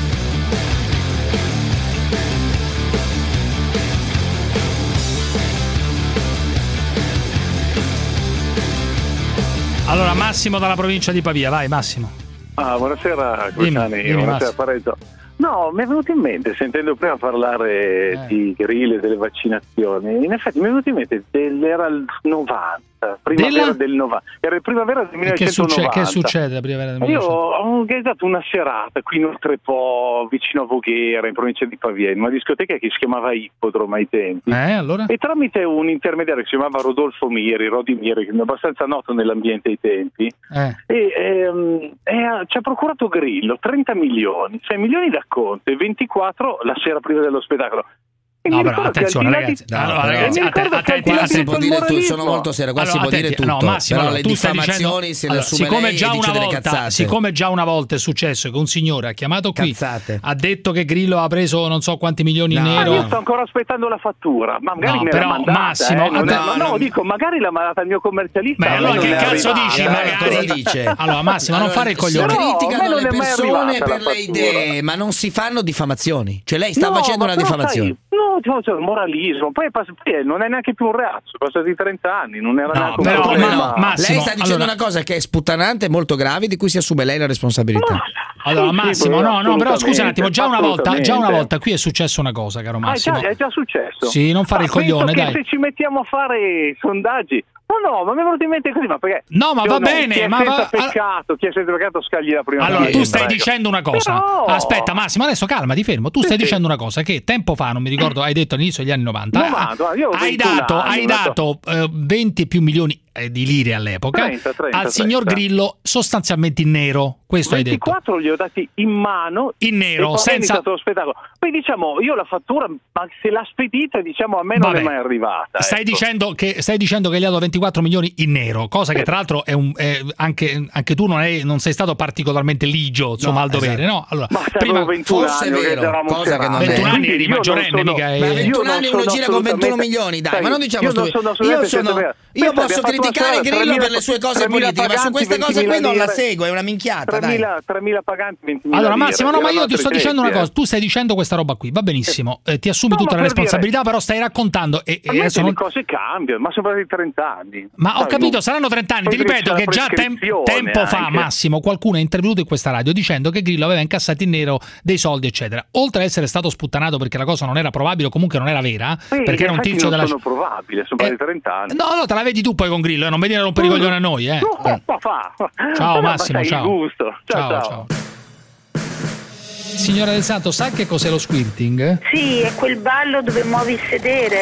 [SPEAKER 7] Allora, Massimo dalla provincia di Pavia, vai Massimo.
[SPEAKER 21] Ah, buonasera,
[SPEAKER 7] Dimmi,
[SPEAKER 21] Cruciani,
[SPEAKER 7] dimmi,
[SPEAKER 21] buonasera
[SPEAKER 7] Massimo.
[SPEAKER 21] Pareto. No, mi è venuto in mente, sentendo prima parlare
[SPEAKER 7] Eh.
[SPEAKER 21] di grill e delle vaccinazioni, in effetti mi è venuto in mente dell'era il novanta, primavera
[SPEAKER 7] Della?
[SPEAKER 21] del novanta, era il primavera del
[SPEAKER 7] E che, succe-
[SPEAKER 21] millenovecentonovanta.
[SPEAKER 7] che succede la primavera del
[SPEAKER 21] Io
[SPEAKER 7] millenovecento?
[SPEAKER 21] ho organizzato una serata qui in Oltrepò, vicino a Voghera, in provincia di Pavia, in una discoteca che si chiamava Ippodrome ai tempi.
[SPEAKER 7] Eh, allora?
[SPEAKER 21] E tramite un intermediario che si chiamava Rodolfo Mieri, Rodi Mieri, che è abbastanza noto nell'ambiente ai tempi,
[SPEAKER 7] Eh.
[SPEAKER 21] e ehm, e, ci ha procurato Grillo trenta milioni, sei milioni da conto e ventiquattro la sera prima dello spettacolo. E
[SPEAKER 7] No,
[SPEAKER 21] mi
[SPEAKER 7] però
[SPEAKER 21] ricordo che
[SPEAKER 7] attenzione
[SPEAKER 21] al di là
[SPEAKER 7] ragazzi,
[SPEAKER 21] di-
[SPEAKER 7] no, allora,
[SPEAKER 21] e mi
[SPEAKER 7] ragazzi,
[SPEAKER 21] ricordo
[SPEAKER 7] atten-
[SPEAKER 21] che al di là
[SPEAKER 7] attenti,
[SPEAKER 21] di
[SPEAKER 8] si può
[SPEAKER 21] quel
[SPEAKER 8] dire tutto,
[SPEAKER 21] moralismo-
[SPEAKER 8] sono molto serio, qua
[SPEAKER 7] Allora,
[SPEAKER 8] si può dire
[SPEAKER 7] attenti,
[SPEAKER 8] tutto.
[SPEAKER 7] no, Massimo,
[SPEAKER 8] però
[SPEAKER 7] allora,
[SPEAKER 8] le
[SPEAKER 7] tu stai
[SPEAKER 8] diffamazioni
[SPEAKER 7] dicendo-
[SPEAKER 8] se le
[SPEAKER 7] allora,
[SPEAKER 8] assume
[SPEAKER 7] siccome
[SPEAKER 8] lei
[SPEAKER 7] già
[SPEAKER 8] e dice
[SPEAKER 7] una
[SPEAKER 8] delle
[SPEAKER 7] volta,
[SPEAKER 8] cazzate.
[SPEAKER 7] siccome già una volta è successo che un signore ha chiamato qui,
[SPEAKER 8] Cazzate.
[SPEAKER 7] ha detto che Grillo ha preso non so quanti milioni in
[SPEAKER 21] Ah,
[SPEAKER 7] nero.
[SPEAKER 21] io sto ancora aspettando la fattura, ma magari
[SPEAKER 7] No,
[SPEAKER 21] me
[SPEAKER 7] però,
[SPEAKER 21] l'ha mandata,
[SPEAKER 7] Massimo,
[SPEAKER 21] eh, non
[SPEAKER 7] atte-
[SPEAKER 21] è- ma no,
[SPEAKER 7] no,
[SPEAKER 21] dico, magari l'ha mandata il mio commercialista.
[SPEAKER 7] Beh,
[SPEAKER 21] a me
[SPEAKER 7] allora
[SPEAKER 21] non
[SPEAKER 7] che
[SPEAKER 21] è
[SPEAKER 7] cazzo
[SPEAKER 21] arrivata.
[SPEAKER 7] dici?
[SPEAKER 21] Eh,
[SPEAKER 7] Magari
[SPEAKER 8] cosa dice?
[SPEAKER 7] Allora, Massimo, non fare il coglione.
[SPEAKER 8] Si
[SPEAKER 21] No, a me
[SPEAKER 8] criticano
[SPEAKER 21] non
[SPEAKER 8] le
[SPEAKER 21] è mai
[SPEAKER 8] persone
[SPEAKER 21] arrivata
[SPEAKER 8] per
[SPEAKER 21] la
[SPEAKER 8] le idee, ma non si fanno diffamazioni. Cioè lei sta
[SPEAKER 21] No,
[SPEAKER 8] facendo
[SPEAKER 21] ma
[SPEAKER 8] una
[SPEAKER 21] però
[SPEAKER 8] diffamazione.
[SPEAKER 21] sai, no, diciamo, cioè, moralismo, poi, è pass- poi non è neanche più un reato, sono passati trenta anni, non era neanche un
[SPEAKER 8] Però,
[SPEAKER 21] problema.
[SPEAKER 8] ma-
[SPEAKER 7] Massimo,
[SPEAKER 8] lei sta dicendo
[SPEAKER 7] allora-
[SPEAKER 8] una cosa che è sputtanante, molto grave, di cui si assume lei la responsabilità.
[SPEAKER 7] Allora,
[SPEAKER 21] Sì, sì,
[SPEAKER 7] Massimo, no, no, però scusa un attimo, già una volta, già una
[SPEAKER 21] assolutamente.
[SPEAKER 7] volta qui è successa una cosa, caro
[SPEAKER 21] Ah, è,
[SPEAKER 7] Massimo.
[SPEAKER 21] già, è già successo.
[SPEAKER 7] Sì, non fare
[SPEAKER 21] Ah,
[SPEAKER 7] il coglione,
[SPEAKER 21] penso che
[SPEAKER 7] dai.
[SPEAKER 21] se ci mettiamo a fare sondaggi, no, no, ma mi è venuto in mente così, ma perché?
[SPEAKER 7] No, ma
[SPEAKER 21] Cioè,
[SPEAKER 7] va bene,
[SPEAKER 21] chi è
[SPEAKER 7] ma
[SPEAKER 21] senza
[SPEAKER 7] va-
[SPEAKER 21] peccato, chi è senza peccato scagli la prima
[SPEAKER 7] Allora, tu
[SPEAKER 21] pietra,
[SPEAKER 7] stai
[SPEAKER 21] ecco.
[SPEAKER 7] dicendo una cosa.
[SPEAKER 21] Però-
[SPEAKER 7] Aspetta, Massimo, adesso calma, ti fermo. Tu stai
[SPEAKER 21] Sì,
[SPEAKER 7] dicendo una cosa che tempo fa, non mi ricordo, hai detto all'inizio degli anni novanta.
[SPEAKER 21] novanta, io ho
[SPEAKER 7] hai
[SPEAKER 21] ventuno
[SPEAKER 7] dato,
[SPEAKER 21] anni,
[SPEAKER 7] hai
[SPEAKER 21] non so.
[SPEAKER 7] dato eh, venti più milioni eh, di lire all'epoca
[SPEAKER 21] trenta, trenta,
[SPEAKER 7] al signor
[SPEAKER 21] trenta.
[SPEAKER 7] Grillo sostanzialmente in nero. Questo hai detto.
[SPEAKER 21] ventiquattro li ho dati in mano
[SPEAKER 7] in nero,
[SPEAKER 21] e poi
[SPEAKER 7] senza-
[SPEAKER 21] è iniziato lo spettacolo. Poi diciamo, io la fattura, ma se l'ha spedita, diciamo, a me non
[SPEAKER 7] Vabbè.
[SPEAKER 21] è mai arrivata.
[SPEAKER 7] Stai,
[SPEAKER 21] ecco.
[SPEAKER 7] dicendo che, stai dicendo che gli ha dato ventiquattro milioni in nero, cosa che tra l'altro è un, è anche, anche tu non, è, non sei stato particolarmente ligio, insomma,
[SPEAKER 8] No,
[SPEAKER 7] al dovere,
[SPEAKER 8] esatto.
[SPEAKER 7] no? Allora,
[SPEAKER 21] Ma se
[SPEAKER 7] prima
[SPEAKER 21] avevo ventuno
[SPEAKER 8] forse
[SPEAKER 21] anni,
[SPEAKER 8] è vero,
[SPEAKER 21] che eravamo
[SPEAKER 8] cosa che
[SPEAKER 21] serati.
[SPEAKER 8] non è.
[SPEAKER 7] ventuno anni eri
[SPEAKER 21] Quindi io non
[SPEAKER 7] maggiorenne,
[SPEAKER 21] sono-
[SPEAKER 7] mica è-
[SPEAKER 8] Ma
[SPEAKER 21] io
[SPEAKER 8] ventuno
[SPEAKER 21] non
[SPEAKER 8] anni
[SPEAKER 21] sono
[SPEAKER 8] uno gira con ventuno
[SPEAKER 21] assolutamente-
[SPEAKER 8] milioni, dai,
[SPEAKER 21] sai,
[SPEAKER 8] ma non diciamo
[SPEAKER 21] io non
[SPEAKER 8] stu-
[SPEAKER 21] sono
[SPEAKER 8] io
[SPEAKER 21] assolutamente
[SPEAKER 8] sono
[SPEAKER 21] senza-
[SPEAKER 8] io
[SPEAKER 21] Pensa,
[SPEAKER 8] posso
[SPEAKER 21] abbiamo fatto
[SPEAKER 8] criticare Grillo per le sue cose politiche, ma su queste cose qui non la seguo, è una minchiata.
[SPEAKER 21] tremila paganti, ventimila
[SPEAKER 7] Allora
[SPEAKER 21] lire.
[SPEAKER 7] Massimo, no, ma io ti sto
[SPEAKER 21] Erano
[SPEAKER 7] dicendo una
[SPEAKER 21] altri
[SPEAKER 7] cosa, tu stai dicendo questa roba qui, va benissimo, eh, ti assumi
[SPEAKER 21] No,
[SPEAKER 7] tutta
[SPEAKER 21] ma
[SPEAKER 7] la
[SPEAKER 21] per
[SPEAKER 7] responsabilità,
[SPEAKER 21] dire-
[SPEAKER 7] però stai raccontando e, e
[SPEAKER 21] A me
[SPEAKER 7] adesso
[SPEAKER 21] le
[SPEAKER 7] non...
[SPEAKER 21] cose cambiano, ma sono passati trenta anni.
[SPEAKER 7] Ma ho
[SPEAKER 21] Sai,
[SPEAKER 7] capito,
[SPEAKER 21] non-
[SPEAKER 7] saranno trenta anni.
[SPEAKER 21] poi
[SPEAKER 7] Ti ripeto
[SPEAKER 21] c'è
[SPEAKER 7] che
[SPEAKER 21] la
[SPEAKER 7] già tem-
[SPEAKER 21] prescrizione
[SPEAKER 7] tempo fa,
[SPEAKER 21] anche.
[SPEAKER 7] Massimo, qualcuno è intervenuto in questa radio dicendo che Grillo aveva incassato in nero dei soldi, eccetera. Oltre a essere stato sputtanato perché la cosa non era probabile o comunque non era vera,
[SPEAKER 21] Sì,
[SPEAKER 7] perché era un
[SPEAKER 21] infatti
[SPEAKER 7] tizio
[SPEAKER 21] non
[SPEAKER 7] della...
[SPEAKER 21] sono probabile, sono passati trenta anni.
[SPEAKER 7] No, no, te la vedi tu poi con Grillo, eh, non vedi a rompere i coglioni a noi, eh.
[SPEAKER 21] No, ma fa.
[SPEAKER 7] Ciao
[SPEAKER 21] Ma
[SPEAKER 7] Massimo,
[SPEAKER 21] sai il
[SPEAKER 7] ciao.
[SPEAKER 21] gusto. Ciao,
[SPEAKER 7] Ciao,
[SPEAKER 21] ciao.
[SPEAKER 7] Signora Del Santo, sa che cos'è lo squirting?
[SPEAKER 5] Sì, è quel ballo dove muovi il sedere.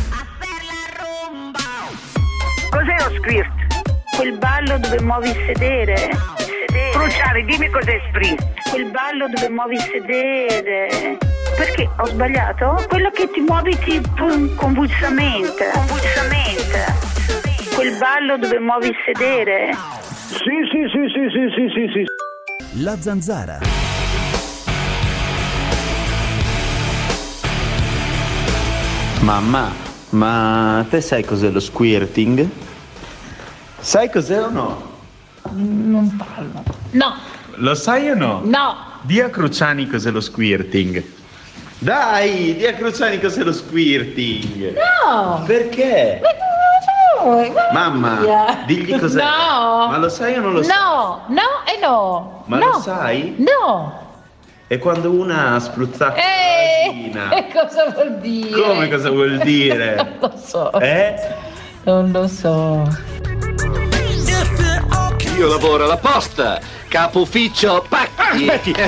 [SPEAKER 5] Cos'è lo squirt? Quel ballo dove muovi il sedere. sedere. Cruciale, dimmi cos'è sprint. Quel ballo dove muovi il sedere. Perché ho sbagliato? Quello che ti muovi tipo convulsamente. Convulsamente. Quel ballo dove muovi il sedere.
[SPEAKER 15] Sì, sì, sì, sì, sì, sì, sì, sì.
[SPEAKER 2] La zanzara.
[SPEAKER 1] Mamma, ma te sai cos'è lo squirting? Sai cos'è o no?
[SPEAKER 22] Non parlo. No,
[SPEAKER 1] Lo sai o no?
[SPEAKER 22] no.
[SPEAKER 1] Di a Cruciani cos'è lo squirting? Dai, di a Cruciani cos'è lo squirting?
[SPEAKER 22] No.
[SPEAKER 1] Perché?
[SPEAKER 22] No,
[SPEAKER 1] Mamma,
[SPEAKER 22] via.
[SPEAKER 1] digli cos'è.
[SPEAKER 22] No.
[SPEAKER 1] Ma lo sai o non lo sai?
[SPEAKER 22] No, no e no.
[SPEAKER 1] Ma
[SPEAKER 22] no.
[SPEAKER 1] lo sai?
[SPEAKER 22] No.
[SPEAKER 1] È quando una ha spruzzato
[SPEAKER 22] Eh,
[SPEAKER 1] la vagina.
[SPEAKER 22] e cosa vuol dire?
[SPEAKER 1] Come cosa vuol dire?
[SPEAKER 22] Non lo so.
[SPEAKER 1] Eh?
[SPEAKER 22] Non lo so.
[SPEAKER 18] Io lavoro alla posta, capo ufficio pacchi.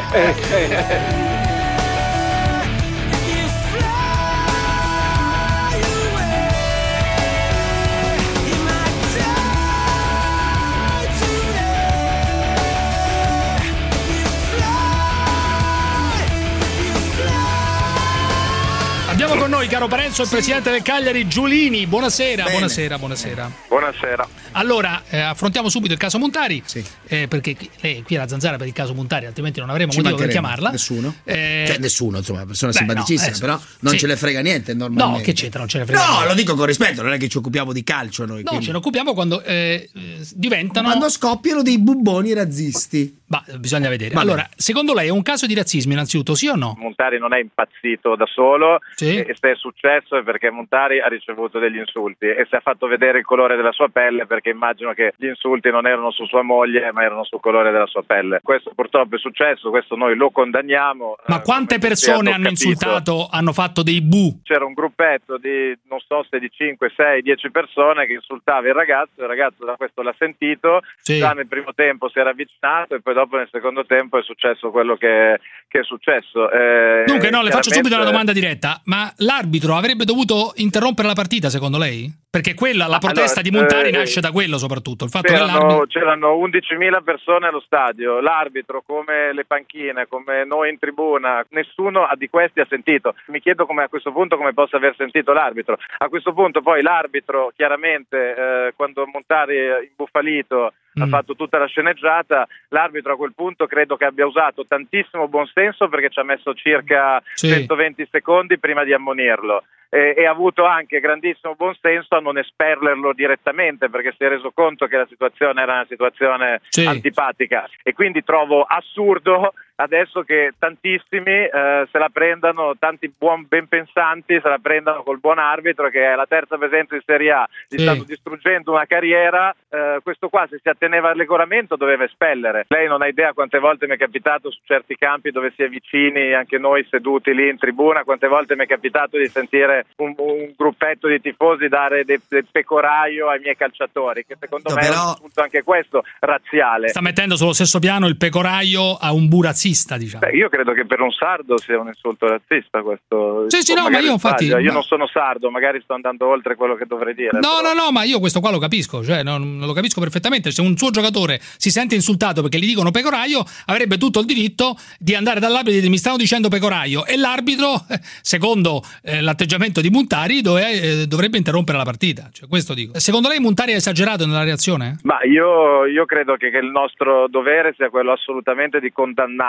[SPEAKER 7] Abbiamo con noi, caro Parenzo, il presidente del Cagliari, Giulini. Buonasera,
[SPEAKER 8] Bene.
[SPEAKER 7] buonasera, buonasera.
[SPEAKER 21] Buonasera.
[SPEAKER 7] Allora, eh, affrontiamo subito il caso Montari, eh, perché qui- lei qui è la zanzara per il caso Montari, altrimenti non avremo
[SPEAKER 8] Ci
[SPEAKER 7] motivo per
[SPEAKER 8] mancherebbe.
[SPEAKER 7] chiamarla.
[SPEAKER 8] Nessuno.
[SPEAKER 7] Eh,
[SPEAKER 8] Cioè, nessuno, insomma, una persona
[SPEAKER 7] beh,
[SPEAKER 8] simpaticissima,
[SPEAKER 7] no, eh,
[SPEAKER 8] però non
[SPEAKER 7] sì.
[SPEAKER 8] ce ne frega niente normalmente.
[SPEAKER 7] No, che c'entra, non ce ne frega
[SPEAKER 8] No,
[SPEAKER 7] niente.
[SPEAKER 8] lo dico con rispetto, non è che ci occupiamo di calcio noi.
[SPEAKER 7] No,
[SPEAKER 8] quindi.
[SPEAKER 7] ce ne occupiamo quando eh, eh, diventano...
[SPEAKER 8] Quando scoppiano dei bubboni razzisti.
[SPEAKER 7] Ma eh, bisogna vedere.
[SPEAKER 8] Va
[SPEAKER 7] Allora,
[SPEAKER 8] bene.
[SPEAKER 7] secondo lei è un caso di razzismo innanzitutto, sì o no?
[SPEAKER 11] Montari non è impazzito da solo
[SPEAKER 7] Sì.
[SPEAKER 11] e se è successo è perché Montari ha ricevuto degli insulti e si è fatto vedere il colore della sua pelle, perché immagino che gli insulti non erano su sua moglie ma erano sul colore della sua pelle. Questo purtroppo è successo, questo noi lo condanniamo.
[SPEAKER 7] Ma
[SPEAKER 11] eh,
[SPEAKER 7] quante
[SPEAKER 11] come tutti
[SPEAKER 7] persone
[SPEAKER 11] hanno
[SPEAKER 7] hanno
[SPEAKER 11] capito.
[SPEAKER 7] insultato, hanno fatto dei bu?
[SPEAKER 11] C'era un gruppetto di non so se di cinque, sei, dieci persone che insultava il ragazzo, il ragazzo da questo l'ha sentito,
[SPEAKER 7] Sì.
[SPEAKER 11] già nel primo tempo si era avvicinato e poi dopo nel secondo tempo è successo quello che, che è successo. Eh,
[SPEAKER 7] Dunque, no, le faccio subito una
[SPEAKER 11] chiaramente-
[SPEAKER 7] domanda diretta. Ma l'arbitro avrebbe dovuto interrompere la partita, secondo lei? Perché quella, la protesta
[SPEAKER 11] Allora,
[SPEAKER 7] di Montari
[SPEAKER 11] eh,
[SPEAKER 7] nasce da quello soprattutto. Il fatto che
[SPEAKER 11] C'erano,
[SPEAKER 7] l'arbitro...
[SPEAKER 11] c'erano undicimila persone allo stadio, l'arbitro come le panchine, come noi in tribuna, nessuno di questi ha sentito. Mi chiedo come a questo punto come possa aver sentito l'arbitro. A questo punto poi l'arbitro chiaramente eh, quando Montari è imbufalito
[SPEAKER 7] Mm.
[SPEAKER 11] ha fatto tutta la sceneggiata, l'arbitro a quel punto credo che abbia usato tantissimo buonsenso perché ci ha messo circa
[SPEAKER 7] Sì.
[SPEAKER 11] centoventi secondi prima di ammonirlo. E, e ha avuto anche grandissimo buonsenso a non esperlerlo direttamente perché si è reso conto che la situazione era una situazione
[SPEAKER 7] Sì.
[SPEAKER 11] antipatica e quindi trovo assurdo adesso che tantissimi eh, se la prendano, tanti buon ben pensanti se la prendano col buon arbitro che è la terza presenza in Serie A, gli
[SPEAKER 7] Sì.
[SPEAKER 11] stanno distruggendo una carriera, eh, questo qua se si atteneva al regolamento doveva espellere. Lei non ha idea quante volte mi è capitato su certi campi dove si è vicini, anche noi seduti lì in tribuna, quante volte mi è capitato di sentire un, un gruppetto di tifosi dare del, del pecoraio ai miei calciatori, che secondo
[SPEAKER 8] No,
[SPEAKER 11] me è
[SPEAKER 8] però-
[SPEAKER 11] un insulto anche questo razziale.
[SPEAKER 7] Sta mettendo sullo stesso piano il pecoraio a un burazzista, diciamo.
[SPEAKER 11] Beh, io credo che per un sardo sia un insulto razzista questo.
[SPEAKER 7] Sì, sì,
[SPEAKER 11] O
[SPEAKER 7] no, ma
[SPEAKER 11] magari
[SPEAKER 7] io infatti-
[SPEAKER 11] sbaglio. Io
[SPEAKER 7] ma-
[SPEAKER 11] non sono sardo, magari sto andando oltre quello che dovrei dire.
[SPEAKER 7] No,
[SPEAKER 11] però-
[SPEAKER 7] no, no, ma io questo qua lo capisco, cioè non, lo capisco perfettamente. Se un suo giocatore si sente insultato perché gli dicono pecoraio, avrebbe tutto il diritto di andare dall'arbitro e dire mi stanno dicendo pecoraio e l'arbitro, eh, secondo eh, l'atteggiamento di Montari, dove, eh, dovrebbe interrompere la partita. Cioè, questo dico. Secondo lei Montari ha esagerato nella reazione?
[SPEAKER 11] Ma io, io credo che, che il nostro dovere sia quello assolutamente di condannarlo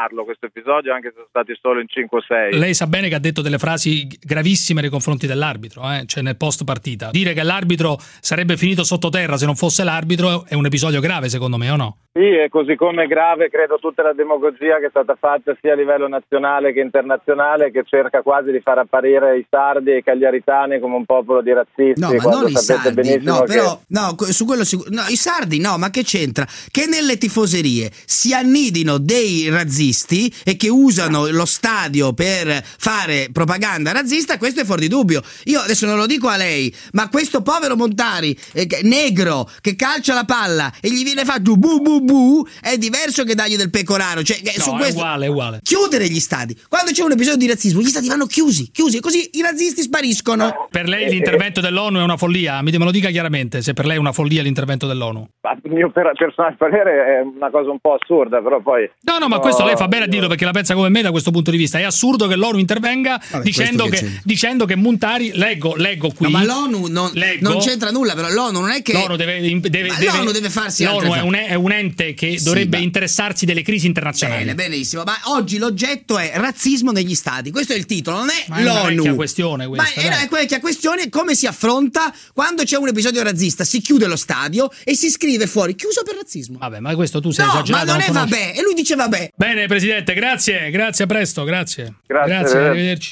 [SPEAKER 11] condannarlo questo episodio, anche se sono stati solo in cinque o sei.
[SPEAKER 7] Lei sa bene che ha detto delle frasi gravissime nei confronti dell'arbitro, eh? Cioè nel post partita. Dire che l'arbitro sarebbe finito sottoterra se non fosse l'arbitro è un episodio grave, secondo me, o no?
[SPEAKER 11] Sì, e così come è grave credo tutta la demagogia che è stata fatta sia a livello nazionale che internazionale, che cerca quasi di far apparire i sardi e i cagliaritani come un popolo di razzisti.
[SPEAKER 8] No, ma non i sardi, no,
[SPEAKER 11] che...
[SPEAKER 8] però no, su quello sicuro, no, i sardi no, ma che c'entra? Che nelle tifoserie si annidino dei razzisti e che usano lo stadio per fare propaganda razzista, questo è fuori di dubbio. Io adesso non lo dico a lei, ma questo povero Montari eh, negro che calcia la palla e gli viene fatto bu bu bu è diverso che dargli del pecoraro, cioè
[SPEAKER 7] no,
[SPEAKER 8] su
[SPEAKER 7] è
[SPEAKER 8] questo
[SPEAKER 7] uguale, è uguale.
[SPEAKER 8] Chiudere gli stadi. Quando c'è un episodio di razzismo, gli stadi vanno chiusi, chiusi, così i razzisti spariscono.
[SPEAKER 7] Per lei l'intervento dell'ONU è una follia? Mi me lo dica chiaramente, se per lei è una follia l'intervento dell'ONU.
[SPEAKER 11] Il mio personale parere è una cosa un po' assurda, però poi...
[SPEAKER 7] No, no, ma questo lei fa bene a dirlo perché la pensa come me da questo punto di vista. È assurdo che l'ONU intervenga Vabbè, dicendo, che, che dicendo che Montari, leggo, leggo qui...
[SPEAKER 8] No, ma l'ONU non,
[SPEAKER 7] leggo,
[SPEAKER 8] non c'entra nulla, però l'ONU non è che...
[SPEAKER 7] L'ONU deve, deve, deve,
[SPEAKER 8] l'ONU deve farsi
[SPEAKER 7] l'ONU
[SPEAKER 8] altre
[SPEAKER 7] è un, è un ente che dovrebbe sì, interessarsi delle crisi internazionali.
[SPEAKER 8] Bene, benissimo, ma oggi l'oggetto è razzismo negli stadi, questo è il titolo, non è
[SPEAKER 7] ma
[SPEAKER 8] l'ONU.
[SPEAKER 7] È una vecchia questione questa.
[SPEAKER 8] Ma è, è quella questione come si affronta quando c'è un episodio razzista, si chiude lo stadio e si scrive fuori chiuso per razzismo.
[SPEAKER 7] Vabbè, ma questo tu sei
[SPEAKER 8] no,
[SPEAKER 7] esagerato.
[SPEAKER 8] Ma non, non è
[SPEAKER 7] conosci.
[SPEAKER 8] vabbè, e lui dice vabbè.
[SPEAKER 7] Bene, Presidente, grazie, grazie, a presto, grazie.
[SPEAKER 11] Grazie,
[SPEAKER 7] grazie arrivederci.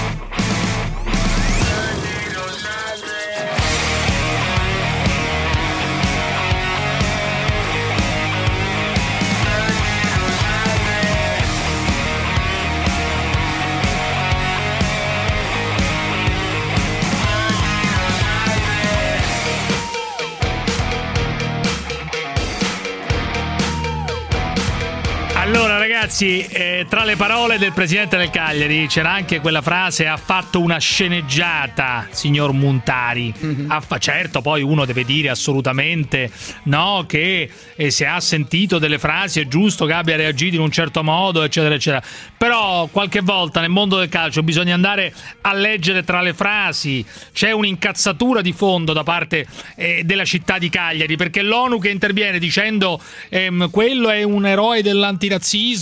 [SPEAKER 7] Allora ragazzi, eh, tra le parole del presidente del Cagliari c'era anche quella frase: ha fatto una sceneggiata, signor Montari. Mm-hmm. Ha fa- certo, poi uno deve dire assolutamente no, che eh, se ha sentito delle frasi è giusto che abbia reagito in un certo modo, eccetera eccetera. Però qualche volta nel mondo del calcio bisogna andare a leggere tra le frasi. C'è un'incazzatura di fondo da parte eh, della città di Cagliari, perché l'ONU che interviene dicendo ehm, quello è un eroe dell'antirazzismo,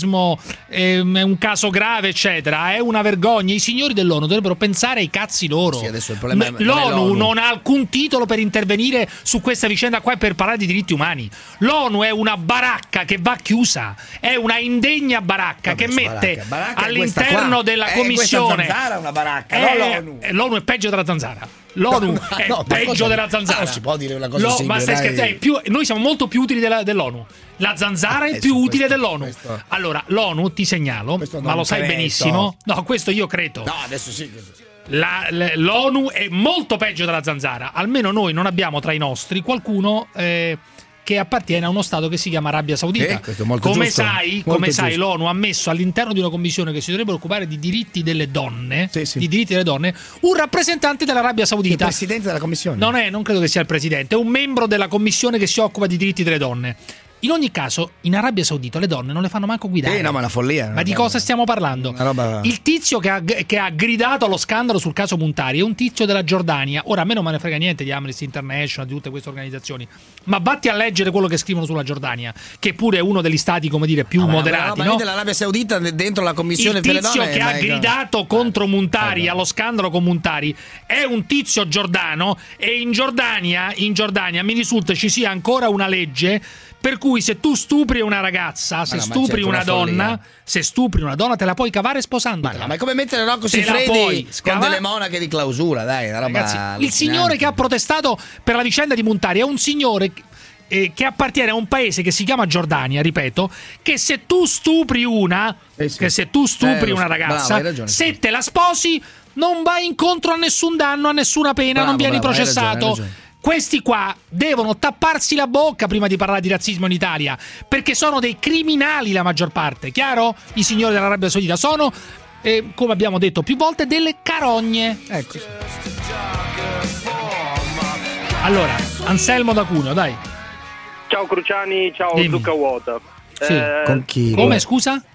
[SPEAKER 7] ehm, è un caso grave eccetera, è una vergogna. I signori dell'ONU dovrebbero pensare ai cazzi loro.
[SPEAKER 8] Sì, adesso il problema è,
[SPEAKER 7] l'ONU, non, è l'ONU non ha alcun titolo per intervenire su questa vicenda qua e per parlare di diritti umani. L'ONU è una baracca che va chiusa, è una indegna baracca. Vabbè, che mette baracca. Baracca all'interno della
[SPEAKER 8] eh,
[SPEAKER 7] commissione
[SPEAKER 8] Zanzara è una baracca,
[SPEAKER 7] è,
[SPEAKER 8] no l'ONU.
[SPEAKER 7] L'ONU è peggio della Zanzara. L'ONU
[SPEAKER 8] no,
[SPEAKER 7] è
[SPEAKER 8] no,
[SPEAKER 7] peggio
[SPEAKER 8] cosa...
[SPEAKER 7] della Zanzara.
[SPEAKER 8] Ah, non si può dire una cosa
[SPEAKER 7] Lo,
[SPEAKER 8] simile,
[SPEAKER 7] ma stai
[SPEAKER 8] dai.
[SPEAKER 7] scherzando? È più, noi siamo molto più utili della, dell'ONU. La Zanzara
[SPEAKER 8] ah,
[SPEAKER 7] è più utile
[SPEAKER 8] questo,
[SPEAKER 7] dell'ONU. Questo. Allora, l'ONU, ti segnalo, ma lo sai
[SPEAKER 8] credo.
[SPEAKER 7] benissimo. No, questo io credo.
[SPEAKER 8] No, adesso sì.
[SPEAKER 7] La, l'ONU è molto peggio della Zanzara. Almeno noi non abbiamo tra i nostri qualcuno eh, che appartiene a uno stato che si chiama Arabia Saudita.
[SPEAKER 8] Eh, molto
[SPEAKER 7] come
[SPEAKER 8] giusto,
[SPEAKER 7] sai,
[SPEAKER 8] molto
[SPEAKER 7] come sai
[SPEAKER 8] giusto.
[SPEAKER 7] l'ONU ha messo all'interno di una commissione che si dovrebbe occupare di diritti delle donne,
[SPEAKER 8] sì, sì.
[SPEAKER 7] di diritti delle donne, un rappresentante dell'Arabia Saudita.
[SPEAKER 8] Il presidente della commissione.
[SPEAKER 7] Non è, non credo che sia il presidente, è un membro della commissione che si occupa di diritti delle donne. In ogni caso, in Arabia Saudita le donne non le fanno manco guidare.
[SPEAKER 8] Eh, no, ma è una follia.
[SPEAKER 7] Ma di cosa stiamo parlando?
[SPEAKER 8] Roba...
[SPEAKER 7] Il tizio che ha, che ha gridato allo scandalo sul caso Montari è un tizio della Giordania. Ora, a me non me ne frega niente di Amnesty International, di tutte queste organizzazioni, ma vatti a leggere quello che scrivono sulla Giordania, che pure è uno degli stati, come dire, più
[SPEAKER 8] ah,
[SPEAKER 7] moderati.
[SPEAKER 8] Ma
[SPEAKER 7] no?
[SPEAKER 8] dell'Arabia Saudita dentro la commissione per le donne.
[SPEAKER 7] Il tizio che ha gridato contro Montari,
[SPEAKER 8] eh,
[SPEAKER 7] allo scandalo con Montari, è un tizio giordano, e in Giordania, in Giordania mi risulta ci sia ancora una legge per cui se tu stupri una ragazza, se
[SPEAKER 8] no,
[SPEAKER 7] stupri una, una donna, se stupri una donna te la puoi cavare sposandoti.
[SPEAKER 8] Ma, no, ma è come mettere Rocco Siffredi con delle monache di clausura, dai, una roba.
[SPEAKER 7] Ragazzi, il signore che ha protestato per la vicenda di Montari è un signore eh, che appartiene a un paese che si chiama Giordania, ripeto, che se tu stupri una, eh sì. che se tu stupri
[SPEAKER 8] eh,
[SPEAKER 7] una ragazza,
[SPEAKER 8] bravo, ragione,
[SPEAKER 7] se
[SPEAKER 8] sì.
[SPEAKER 7] te la sposi non vai incontro a nessun danno, a nessuna pena,
[SPEAKER 8] bravo,
[SPEAKER 7] non vieni
[SPEAKER 8] bravo,
[SPEAKER 7] processato.
[SPEAKER 8] Hai ragione, hai ragione.
[SPEAKER 7] Questi qua devono tapparsi la bocca prima di parlare di razzismo in Italia, perché sono dei criminali la maggior parte, chiaro? I signori dell'Arabia Saudita sono, eh, come abbiamo detto più volte, delle carogne. Ecco. Allora, Anselmo da Cuneo, dai.
[SPEAKER 4] Ciao Cruciani, ciao
[SPEAKER 7] Dimmi.
[SPEAKER 4] Zucca Vuota.
[SPEAKER 7] Sì.
[SPEAKER 4] Eh,
[SPEAKER 8] Con chi?
[SPEAKER 7] Come, scusa?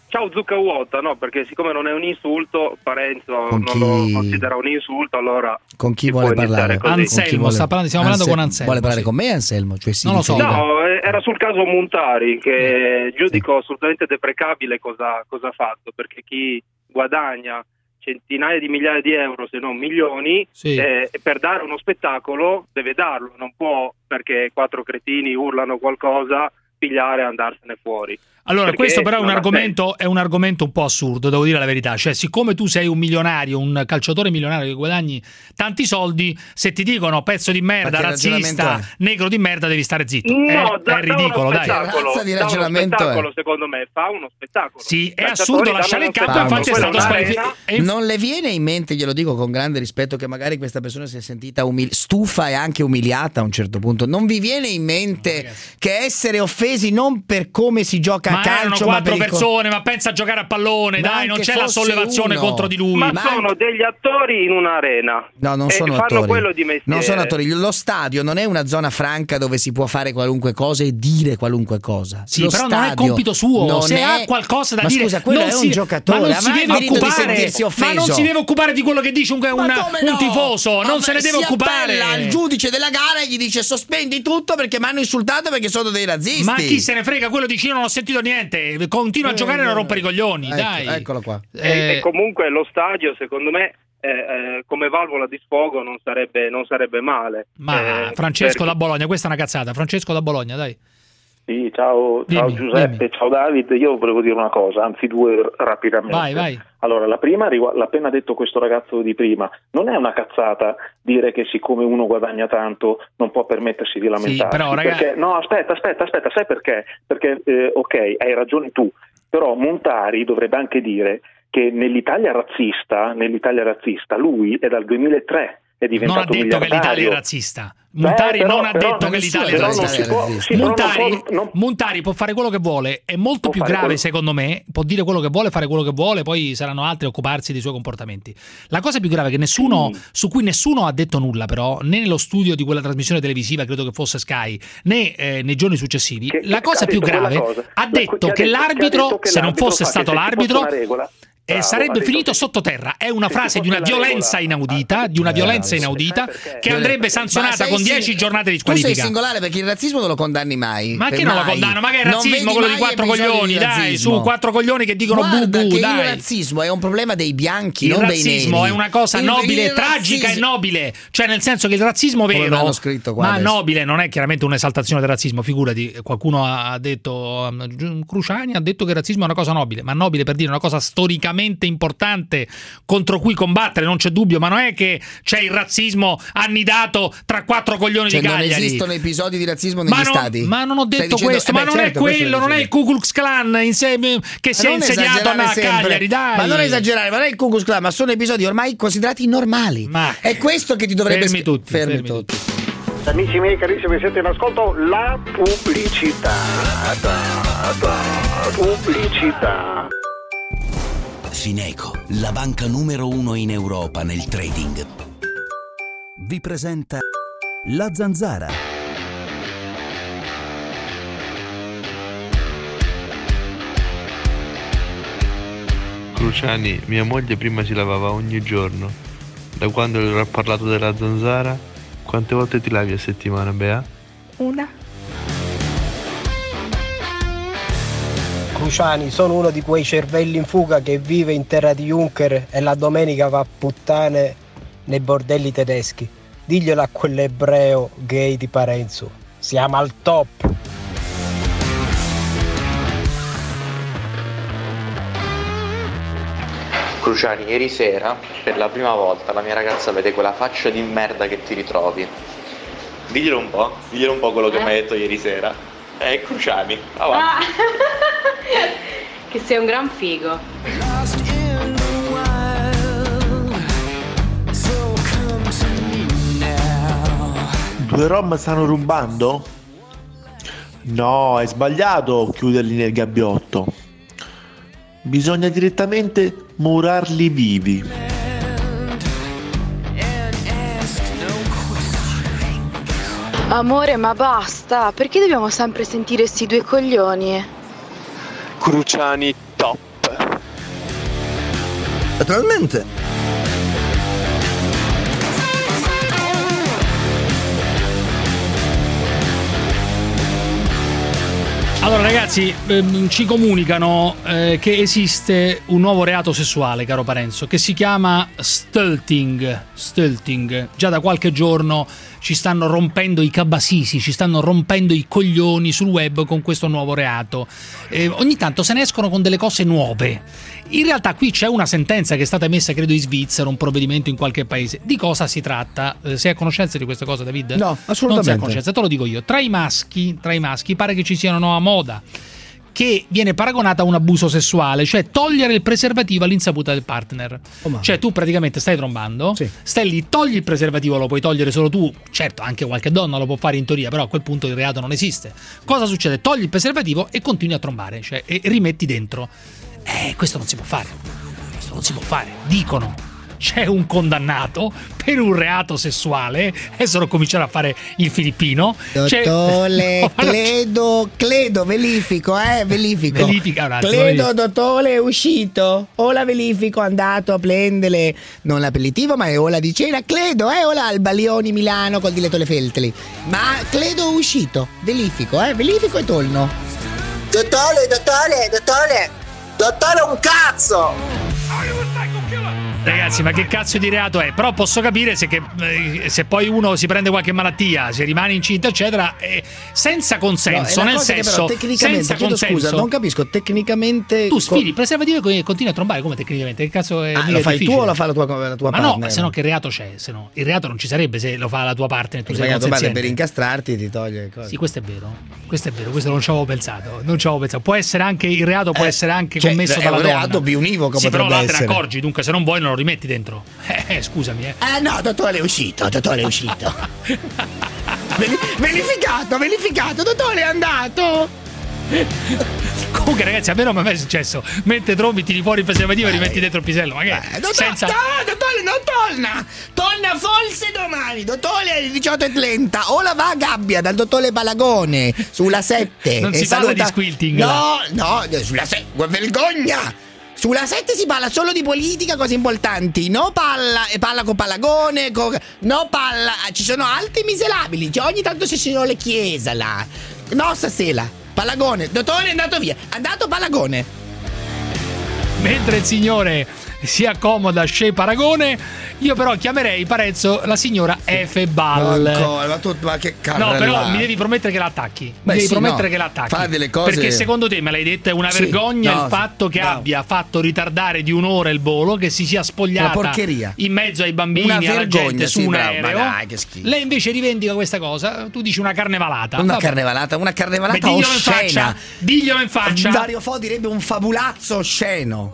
[SPEAKER 4] ciao zucca vuota, no? Perché siccome non è un insulto, Parenzo non
[SPEAKER 8] chi...
[SPEAKER 4] lo considera un insulto, allora
[SPEAKER 8] con chi
[SPEAKER 4] si
[SPEAKER 8] vuole
[SPEAKER 4] può iniziare
[SPEAKER 8] parlare?
[SPEAKER 4] così.
[SPEAKER 7] Anselmo, sta parlando, stiamo parlando
[SPEAKER 8] Anse-
[SPEAKER 7] con Anselmo.
[SPEAKER 8] Vuole parlare
[SPEAKER 7] sì.
[SPEAKER 8] con me Anselmo? Cioè si
[SPEAKER 7] Non lo so.
[SPEAKER 8] riferiva-
[SPEAKER 4] No, eh, era sul caso Montari, che giudico assolutamente deprecabile cosa, cosa ha fatto, perché chi guadagna centinaia di migliaia di euro, se non milioni,
[SPEAKER 7] Sì.
[SPEAKER 4] eh, per dare uno spettacolo deve darlo, non può, perché quattro cretini urlano qualcosa, pigliare e andarsene fuori.
[SPEAKER 7] Allora,
[SPEAKER 4] Perché
[SPEAKER 7] questo però è un,
[SPEAKER 4] non ha
[SPEAKER 7] argomento, è un argomento un po' assurdo, devo dire la verità. Cioè, siccome tu sei un milionario, un calciatore milionario che guadagni tanti soldi, se ti dicono pezzo di merda,
[SPEAKER 8] Ma che
[SPEAKER 7] razzista,
[SPEAKER 8] ragionamento
[SPEAKER 7] negro di merda, devi stare zitto.
[SPEAKER 4] No,
[SPEAKER 7] è,
[SPEAKER 4] da-
[SPEAKER 7] è ridicolo,
[SPEAKER 4] da uno
[SPEAKER 7] dai.
[SPEAKER 4] spettacolo,
[SPEAKER 8] Razza di
[SPEAKER 4] da uno
[SPEAKER 8] ragionamento
[SPEAKER 4] spettacolo,
[SPEAKER 8] è.
[SPEAKER 4] secondo me, fa uno spettacolo.
[SPEAKER 7] Sì, è
[SPEAKER 4] Calciatori
[SPEAKER 7] assurdo
[SPEAKER 4] danno
[SPEAKER 7] lasciare
[SPEAKER 4] uno
[SPEAKER 7] il campo,
[SPEAKER 4] spettacolo,
[SPEAKER 7] infatti è
[SPEAKER 4] quello
[SPEAKER 7] stato
[SPEAKER 4] un'arena-
[SPEAKER 7] squalificato.
[SPEAKER 8] Non le viene in mente, glielo dico con grande rispetto, che magari questa persona si è sentita umil- stufa e anche umiliata a un certo punto. Non vi viene in mente
[SPEAKER 7] No,
[SPEAKER 8] che essere offesi non per come si gioca
[SPEAKER 7] Ma
[SPEAKER 8] a calcio,
[SPEAKER 7] erano
[SPEAKER 8] ma
[SPEAKER 7] quattro
[SPEAKER 8] per il co-
[SPEAKER 7] persone, ma pensa a giocare a pallone,
[SPEAKER 8] Ma
[SPEAKER 7] dai, non
[SPEAKER 8] anche
[SPEAKER 7] c'è la
[SPEAKER 8] fosse
[SPEAKER 7] sollevazione
[SPEAKER 8] uno.
[SPEAKER 7] contro di lui.
[SPEAKER 4] Ma,
[SPEAKER 8] Ma-
[SPEAKER 4] sono degli attori in un'arena.
[SPEAKER 8] No, non
[SPEAKER 4] e
[SPEAKER 8] sono
[SPEAKER 4] fanno
[SPEAKER 8] attori.
[SPEAKER 4] quello di mestiere.
[SPEAKER 8] Non sono attori. Lo stadio non è una zona franca dove si può fare qualunque cosa e dire qualunque cosa.
[SPEAKER 7] Sì,
[SPEAKER 8] Lo
[SPEAKER 7] però non è
[SPEAKER 8] stadio
[SPEAKER 7] compito suo.
[SPEAKER 8] non
[SPEAKER 7] Se
[SPEAKER 8] è-
[SPEAKER 7] ha qualcosa da
[SPEAKER 8] ma
[SPEAKER 7] dire,
[SPEAKER 8] scusa, quello
[SPEAKER 7] non
[SPEAKER 8] è
[SPEAKER 7] si-
[SPEAKER 8] un giocatore,
[SPEAKER 7] ma non si
[SPEAKER 8] avrà il
[SPEAKER 7] deve
[SPEAKER 8] diritto di
[SPEAKER 7] occupare,
[SPEAKER 8] sentirsi
[SPEAKER 7] ma
[SPEAKER 8] offeso.
[SPEAKER 7] non si deve occupare di quello che dice un, una-
[SPEAKER 8] Ma come
[SPEAKER 7] un
[SPEAKER 8] no?
[SPEAKER 7] tifoso, non
[SPEAKER 8] Ma
[SPEAKER 7] se ne deve
[SPEAKER 8] si
[SPEAKER 7] occupare.
[SPEAKER 8] appella al giudice della gara e gli dice sospendi tutto perché mi hanno insultato perché sono dei razzisti.
[SPEAKER 7] Ma chi se ne frega, quello dice io non ho sentito niente, continua a giocare e non rompere i coglioni,
[SPEAKER 8] Ecco,
[SPEAKER 7] dai.
[SPEAKER 8] eccolo qua.
[SPEAKER 4] E,
[SPEAKER 7] Eh,
[SPEAKER 4] e comunque lo stadio, secondo me, eh, eh, come valvola di sfogo non sarebbe, non sarebbe male.
[SPEAKER 7] Ma
[SPEAKER 4] Eh,
[SPEAKER 7] Francesco
[SPEAKER 4] perché-
[SPEAKER 7] da Bologna, questa è una cazzata. Francesco da Bologna, dai.
[SPEAKER 19] Sì, ciao, ciao
[SPEAKER 7] Dimmi,
[SPEAKER 19] Giuseppe,
[SPEAKER 7] dimmi.
[SPEAKER 19] ciao David. Io volevo dire una cosa, anzi due r- rapidamente.
[SPEAKER 7] Vai, vai.
[SPEAKER 19] Allora, la prima, rigu- l'ha appena detto questo ragazzo di prima, non è una cazzata dire che siccome uno guadagna tanto non può permettersi di lamentarsi.
[SPEAKER 7] però, raga-
[SPEAKER 19] perché, no, aspetta, aspetta, aspetta, sai perché? Perché, eh, ok, hai ragione tu, però Montari dovrebbe anche dire che nell'Italia razzista, nell'Italia razzista, lui è dal duemilatré. È
[SPEAKER 7] Non ha
[SPEAKER 19] diventato
[SPEAKER 7] detto che l'Italia è
[SPEAKER 19] miliardario.
[SPEAKER 7] razzista. Montari
[SPEAKER 19] Beh, però-
[SPEAKER 7] non ha
[SPEAKER 19] però
[SPEAKER 7] detto che
[SPEAKER 19] nessuno-
[SPEAKER 7] l'Italia è
[SPEAKER 19] però non
[SPEAKER 7] razzista.
[SPEAKER 19] si può- sì, però non
[SPEAKER 7] Montari,
[SPEAKER 19] può- non-
[SPEAKER 7] Montari può fare quello che vuole, è molto
[SPEAKER 19] Può
[SPEAKER 7] più
[SPEAKER 19] fare
[SPEAKER 7] grave
[SPEAKER 19] quello-
[SPEAKER 7] secondo me, può dire quello che vuole, fare quello che vuole, poi saranno altri a occuparsi dei suoi comportamenti. La cosa più grave che nessuno, su cui nessuno ha detto nulla però, né nello studio di quella trasmissione televisiva, credo che fosse Sky, né eh, nei giorni successivi,
[SPEAKER 19] Che-
[SPEAKER 7] la
[SPEAKER 19] che
[SPEAKER 7] cosa
[SPEAKER 19] ha
[SPEAKER 7] più
[SPEAKER 19] detto quella
[SPEAKER 7] grave
[SPEAKER 19] cosa.
[SPEAKER 7] ha
[SPEAKER 19] La-
[SPEAKER 7] detto
[SPEAKER 19] che ha
[SPEAKER 7] che
[SPEAKER 19] detto- che ha
[SPEAKER 7] l'arbitro,
[SPEAKER 19] detto che
[SPEAKER 7] se non
[SPEAKER 19] l'arbitro
[SPEAKER 7] fosse
[SPEAKER 19] fa che
[SPEAKER 7] stato
[SPEAKER 19] se ci fosse
[SPEAKER 7] l'arbitro,
[SPEAKER 19] una regola-
[SPEAKER 7] eh,
[SPEAKER 19] Bravo,
[SPEAKER 7] sarebbe
[SPEAKER 19] ha detto
[SPEAKER 7] finito
[SPEAKER 19] che-
[SPEAKER 7] sottoterra. È una
[SPEAKER 19] se
[SPEAKER 7] frase
[SPEAKER 19] ci
[SPEAKER 7] di una
[SPEAKER 19] fosse la
[SPEAKER 7] violenza
[SPEAKER 19] regola-
[SPEAKER 7] inaudita, di una
[SPEAKER 8] Eh,
[SPEAKER 7] violenza
[SPEAKER 8] bravo.
[SPEAKER 7] inaudita,
[SPEAKER 19] perché?
[SPEAKER 7] che andrebbe
[SPEAKER 8] Ma
[SPEAKER 7] sanzionata
[SPEAKER 8] sei
[SPEAKER 7] con
[SPEAKER 8] sing-
[SPEAKER 7] dieci giornate di
[SPEAKER 8] Tu sei
[SPEAKER 7] squalifica.
[SPEAKER 8] singolare perché il razzismo non lo condanni mai.
[SPEAKER 7] Ma
[SPEAKER 8] Per
[SPEAKER 7] che non lo
[SPEAKER 8] mai.
[SPEAKER 7] condanno? Ma che è
[SPEAKER 8] Non
[SPEAKER 7] razzismo
[SPEAKER 8] vedi
[SPEAKER 7] quello di
[SPEAKER 8] mai
[SPEAKER 7] quattro
[SPEAKER 8] episodi
[SPEAKER 7] coglioni,
[SPEAKER 8] di
[SPEAKER 7] dai,
[SPEAKER 8] razzismo.
[SPEAKER 7] su quattro coglioni che dicono bu
[SPEAKER 8] Guarda
[SPEAKER 7] bu,
[SPEAKER 8] che il
[SPEAKER 7] dai.
[SPEAKER 8] razzismo è un problema dei bianchi,
[SPEAKER 7] Il
[SPEAKER 8] non dei
[SPEAKER 7] razzismo
[SPEAKER 8] neri.
[SPEAKER 7] è una cosa
[SPEAKER 8] Il-
[SPEAKER 7] nobile,
[SPEAKER 8] il
[SPEAKER 7] tragica e
[SPEAKER 8] razzismo-
[SPEAKER 7] nobile, cioè nel senso che il razzismo
[SPEAKER 8] Come
[SPEAKER 7] vero,
[SPEAKER 8] l'hanno scritto qua
[SPEAKER 7] ma
[SPEAKER 8] adesso.
[SPEAKER 7] nobile non è chiaramente un'esaltazione del razzismo, figurati, qualcuno ha detto, um, Cruciani ha detto che il razzismo è una cosa nobile, ma nobile per dire una cosa storicamente importante contro cui combattere, non c'è dubbio, ma non è che c'è il razzismo annidato tra quattro coglioni
[SPEAKER 8] Cioè,
[SPEAKER 7] di
[SPEAKER 8] non
[SPEAKER 7] Cagliari.
[SPEAKER 8] esistono episodi di razzismo negli
[SPEAKER 7] Ma non,
[SPEAKER 8] stati.
[SPEAKER 7] ma non ho
[SPEAKER 8] Stai
[SPEAKER 7] detto
[SPEAKER 8] dicendo-
[SPEAKER 7] questo,
[SPEAKER 8] eh
[SPEAKER 7] ma
[SPEAKER 8] beh,
[SPEAKER 7] non
[SPEAKER 8] certo,
[SPEAKER 7] è
[SPEAKER 8] questo
[SPEAKER 7] quello,
[SPEAKER 8] stai
[SPEAKER 7] non è il
[SPEAKER 8] dicendo.
[SPEAKER 7] Ku Klux Klan insieme, che si è
[SPEAKER 8] Ma non
[SPEAKER 7] insediato
[SPEAKER 8] esagerare
[SPEAKER 7] a
[SPEAKER 8] sempre.
[SPEAKER 7] Cagliari, dai.
[SPEAKER 8] Ma non esagerare, ma non è il Ku Klux Klan, ma sono episodi ormai considerati normali.
[SPEAKER 7] Ma
[SPEAKER 8] è questo che ti dovrebbe
[SPEAKER 7] fermi
[SPEAKER 8] sc-
[SPEAKER 7] tutti,
[SPEAKER 8] fermi
[SPEAKER 7] fermi
[SPEAKER 8] tutti.
[SPEAKER 23] Amici miei carissimi, siete in ascolto la pubblicità. Pubblicità.
[SPEAKER 2] Fineco, la banca numero uno in Europa nel trading, vi presenta La Zanzara.
[SPEAKER 24] Cruciani, mia moglie prima si lavava ogni giorno. Da quando le ho parlato della zanzara, quante volte ti lavi a settimana, Bea?
[SPEAKER 22] Una.
[SPEAKER 25] Cruciani, sono uno di quei cervelli in fuga che vive in terra di Juncker e la domenica va a puttane nei bordelli tedeschi. Diglielo a quell'ebreo gay di Parenzo. Siamo al top.
[SPEAKER 26] Cruciani, ieri sera, per la prima volta, la mia ragazza vede quella faccia di merda che ti ritrovi. Diglielo un po', diglielo un po' quello che mi hai detto ieri sera. Eh, Cruciani, avanti.
[SPEAKER 27] Ah. Che sei un gran figo.
[SPEAKER 28] Due rom stanno rubando? No, è sbagliato chiuderli nel gabbiotto. Bisogna direttamente murarli vivi.
[SPEAKER 29] Amore, ma basta, perché dobbiamo sempre sentire sti due coglioni?
[SPEAKER 30] Cruciani top.
[SPEAKER 8] Naturalmente.
[SPEAKER 7] Allora ragazzi, ehm, ci comunicano eh, che esiste un nuovo reato sessuale, caro Parenzo, che si chiama stulting. Stulting. Già da qualche giorno ci stanno rompendo i cabasisi, ci stanno rompendo i coglioni sul web con questo nuovo reato. Eh, ogni tanto se ne escono con delle cose nuove. In realtà qui c'è una sentenza che è stata emessa, credo in Svizzera, un provvedimento in qualche paese. Di cosa si tratta? Eh, sei a conoscenza di questa cosa, David?
[SPEAKER 8] No, assolutamente.
[SPEAKER 7] Non sei a conoscenza, te lo dico io. Tra i maschi, tra i maschi pare che ci sia una nuova moda che viene paragonata a un abuso sessuale, cioè togliere il preservativo all'insaputa del partner. Oh, cioè tu praticamente stai trombando, sì. stai lì, togli il preservativo, lo puoi togliere solo tu, certo anche qualche donna lo può fare in teoria, però a quel punto il reato non esiste. Cosa succede? Togli il preservativo e continui a trombare, cioè e rimetti dentro. Eh, questo non si può fare. Questo non si può fare. Dicono, c'è un condannato per un reato sessuale. Adesso non cominciare a fare il filippino.
[SPEAKER 8] Dottore, no, Cledo, Cledo, verifico, eh, verifico.
[SPEAKER 7] Verifica un attimo.
[SPEAKER 8] Cledo, dottore, è uscito. Ora verifico, è andato a prendere non l'aperitivo, ma è ora di cena. Cledo, eh, ora al Balioni Milano col direttore Feltri. Ma Cledo è uscito. Verifico, eh, verifico e torno.
[SPEAKER 6] Dottore, dottore, dottore. Dottore, un cazzo!
[SPEAKER 7] Ragazzi, ma che cazzo di reato è? Però posso capire se, che, eh, se poi uno si prende qualche malattia, se rimane incinta, eccetera, eh, senza consenso, no, nel senso,
[SPEAKER 8] che però, tecnicamente,
[SPEAKER 7] senza consenso.
[SPEAKER 8] Scusa, non capisco, tecnicamente.
[SPEAKER 7] Tu sfidi il preservativo e continui a trombare, come tecnicamente? Che cazzo è?
[SPEAKER 8] Ah, lo fai
[SPEAKER 7] difficile?
[SPEAKER 8] tu o lo fa la tua, la tua
[SPEAKER 7] ma
[SPEAKER 8] partner?
[SPEAKER 7] No, se no che reato c'è? Se no, il reato non ci sarebbe se lo fa la tua partner. Tu sei
[SPEAKER 8] consenziente. Per incastrarti ti toglie le cose.
[SPEAKER 7] Sì, questo è vero. Questo è vero, questo non ci avevo pensato. Non ci avevo pensato. Può essere anche il reato, può eh, essere anche
[SPEAKER 8] cioè,
[SPEAKER 7] commesso
[SPEAKER 8] è
[SPEAKER 7] dalla
[SPEAKER 8] un
[SPEAKER 7] donna.
[SPEAKER 8] reato più univoco,
[SPEAKER 7] sì, però là te ne
[SPEAKER 8] essere.
[SPEAKER 7] accorgi, dunque se non vuoi non lo rimetti dentro. Eh, scusami, eh.
[SPEAKER 8] Eh no, dottore è uscito, dottore è uscito. Verificato, verificato, dottore è andato.
[SPEAKER 7] Comunque ragazzi, a me non mi è mai successo. Mentre trombi tiri fuori il preservativo e rimetti dentro il pisello. Ma che?
[SPEAKER 8] Eh, dottore,
[SPEAKER 7] senza...
[SPEAKER 8] No, dottore, non torna. Torna forse domani. Dottore alle diciotto e trenta. Ora va a Gabbia dal dottore Palagone sulla sette.
[SPEAKER 7] Non
[SPEAKER 8] e
[SPEAKER 7] si
[SPEAKER 8] saluta...
[SPEAKER 7] parla di squilting.
[SPEAKER 8] No, no, sulla sette. Vergogna. Sulla sette si parla solo di politica, cose importanti. No palla, e parla con Palagone, con... no palla, ci sono altri miserabili. Cioè, ogni tanto ci sono le chiese là. No, stasera, Palagone, dottore è andato via. Andato Palagone.
[SPEAKER 7] Mentre il signore si accomoda Shea Paragone, io però chiamerei Parenzo la signora Efe Ball.
[SPEAKER 8] Ancora, ma, tu, ma che carrellata.
[SPEAKER 7] No, però mi devi promettere che la attacchi. Mi
[SPEAKER 8] Beh,
[SPEAKER 7] devi
[SPEAKER 8] sì,
[SPEAKER 7] promettere
[SPEAKER 8] no.
[SPEAKER 7] che la attacchi.
[SPEAKER 8] Fa delle cose...
[SPEAKER 7] Perché secondo te, me l'hai detto, è una
[SPEAKER 8] sì,
[SPEAKER 7] vergogna
[SPEAKER 8] no,
[SPEAKER 7] il fatto che
[SPEAKER 8] no.
[SPEAKER 7] abbia fatto ritardare di un'ora il volo, che si sia spogliata
[SPEAKER 8] una porcheria.
[SPEAKER 7] in mezzo ai bambini,
[SPEAKER 8] una
[SPEAKER 7] alla
[SPEAKER 8] vergogna,
[SPEAKER 7] gente
[SPEAKER 8] sì,
[SPEAKER 7] su un
[SPEAKER 8] bravo,
[SPEAKER 7] aereo.
[SPEAKER 8] Ma dai, che schifo.
[SPEAKER 7] Lei invece rivendica questa cosa. Tu dici una carnevalata.
[SPEAKER 8] Una
[SPEAKER 7] Vabbè.
[SPEAKER 8] carnevalata, una carnevalata
[SPEAKER 7] Beh, diglielo
[SPEAKER 8] oscena.
[SPEAKER 7] in faccia. Diglielo in faccia.
[SPEAKER 8] Dario Fo direbbe un fabulazzo osceno.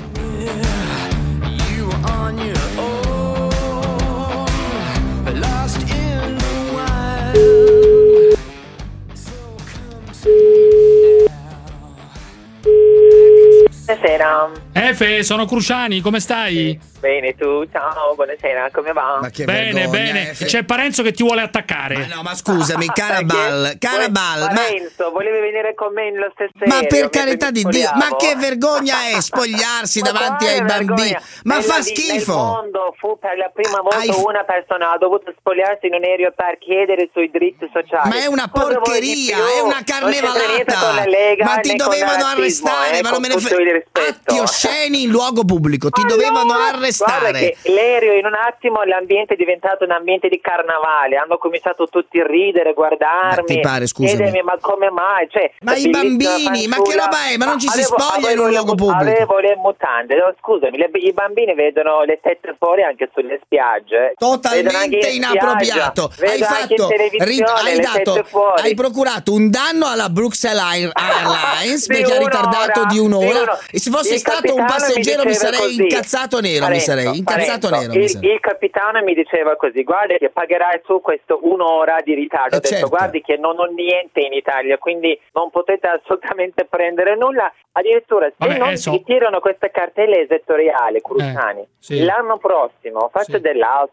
[SPEAKER 9] Buonasera.
[SPEAKER 7] Efe, sono Cruciani, come stai?
[SPEAKER 9] Bene, tu? Ciao, buonasera, come va?
[SPEAKER 8] Ma che
[SPEAKER 7] Bene,
[SPEAKER 8] vergogna,
[SPEAKER 7] bene.
[SPEAKER 8] Efe.
[SPEAKER 7] C'è Parenzo che ti vuole attaccare.
[SPEAKER 8] Ma no, ma scusami, Carabal, Carabal, ma...
[SPEAKER 9] Parenzo, volevi venire con me nello stesso
[SPEAKER 8] Ma
[SPEAKER 9] aereo,
[SPEAKER 8] per carità di Dio, ma che vergogna è spogliarsi
[SPEAKER 9] ma
[SPEAKER 8] davanti ai bambini? Ma
[SPEAKER 9] nella,
[SPEAKER 8] fa schifo.
[SPEAKER 9] Nel mondo fu per la prima volta
[SPEAKER 8] Hai...
[SPEAKER 9] una persona ha dovuto spogliarsi in un aereo per chiedere i suoi diritti sociali.
[SPEAKER 8] Ma è una
[SPEAKER 9] Cosa
[SPEAKER 8] porcheria, è una carnevalata.
[SPEAKER 9] Lega,
[SPEAKER 8] ma ti dovevano arrestare,
[SPEAKER 9] eh,
[SPEAKER 8] ma non me ne
[SPEAKER 9] frega.
[SPEAKER 8] Atti osceni in luogo pubblico, ti
[SPEAKER 9] ma
[SPEAKER 8] dovevano
[SPEAKER 9] no,
[SPEAKER 8] arrestare.
[SPEAKER 9] Guarda che l'aereo in un attimo l'ambiente è diventato un ambiente di carnevale, hanno cominciato tutti a ridere, guardarmi.
[SPEAKER 8] Ma ti pare, scusami.
[SPEAKER 9] Chiedermi, ma come mai? Cioè,
[SPEAKER 8] ma i bambini, ma che roba è? Ma non ci si
[SPEAKER 9] avevo,
[SPEAKER 8] spoglia
[SPEAKER 9] avevo
[SPEAKER 8] in un luogo pubblico.
[SPEAKER 9] Avevo le mutande, no, scusami, le, i bambini vedono le tette fuori anche sulle spiagge.
[SPEAKER 8] Totalmente in inappropriato.
[SPEAKER 9] Spiaggia,
[SPEAKER 8] hai fatto, ri- hai dato, hai procurato un danno alla Bruxelles Airlines perché ha ritardato di un'ora. E se fosse stato un passeggero mi sarei così. incazzato nero, Parenzo, mi sarei incazzato
[SPEAKER 9] Parenzo,
[SPEAKER 8] nero. Mi
[SPEAKER 9] il, il capitano mi diceva così: guarda che pagherai tu questo un'ora di ritardo.
[SPEAKER 8] Eh,
[SPEAKER 9] ho detto
[SPEAKER 8] certo.
[SPEAKER 9] guardi che non ho niente in Italia, quindi non potete assolutamente prendere nulla. Addirittura se
[SPEAKER 7] Vabbè,
[SPEAKER 9] non
[SPEAKER 7] so.
[SPEAKER 9] mi tirano queste cartelle esettoriali, Cruciani,
[SPEAKER 7] eh, sì.
[SPEAKER 9] l'anno prossimo faccio
[SPEAKER 7] sì.
[SPEAKER 9] dell'altro.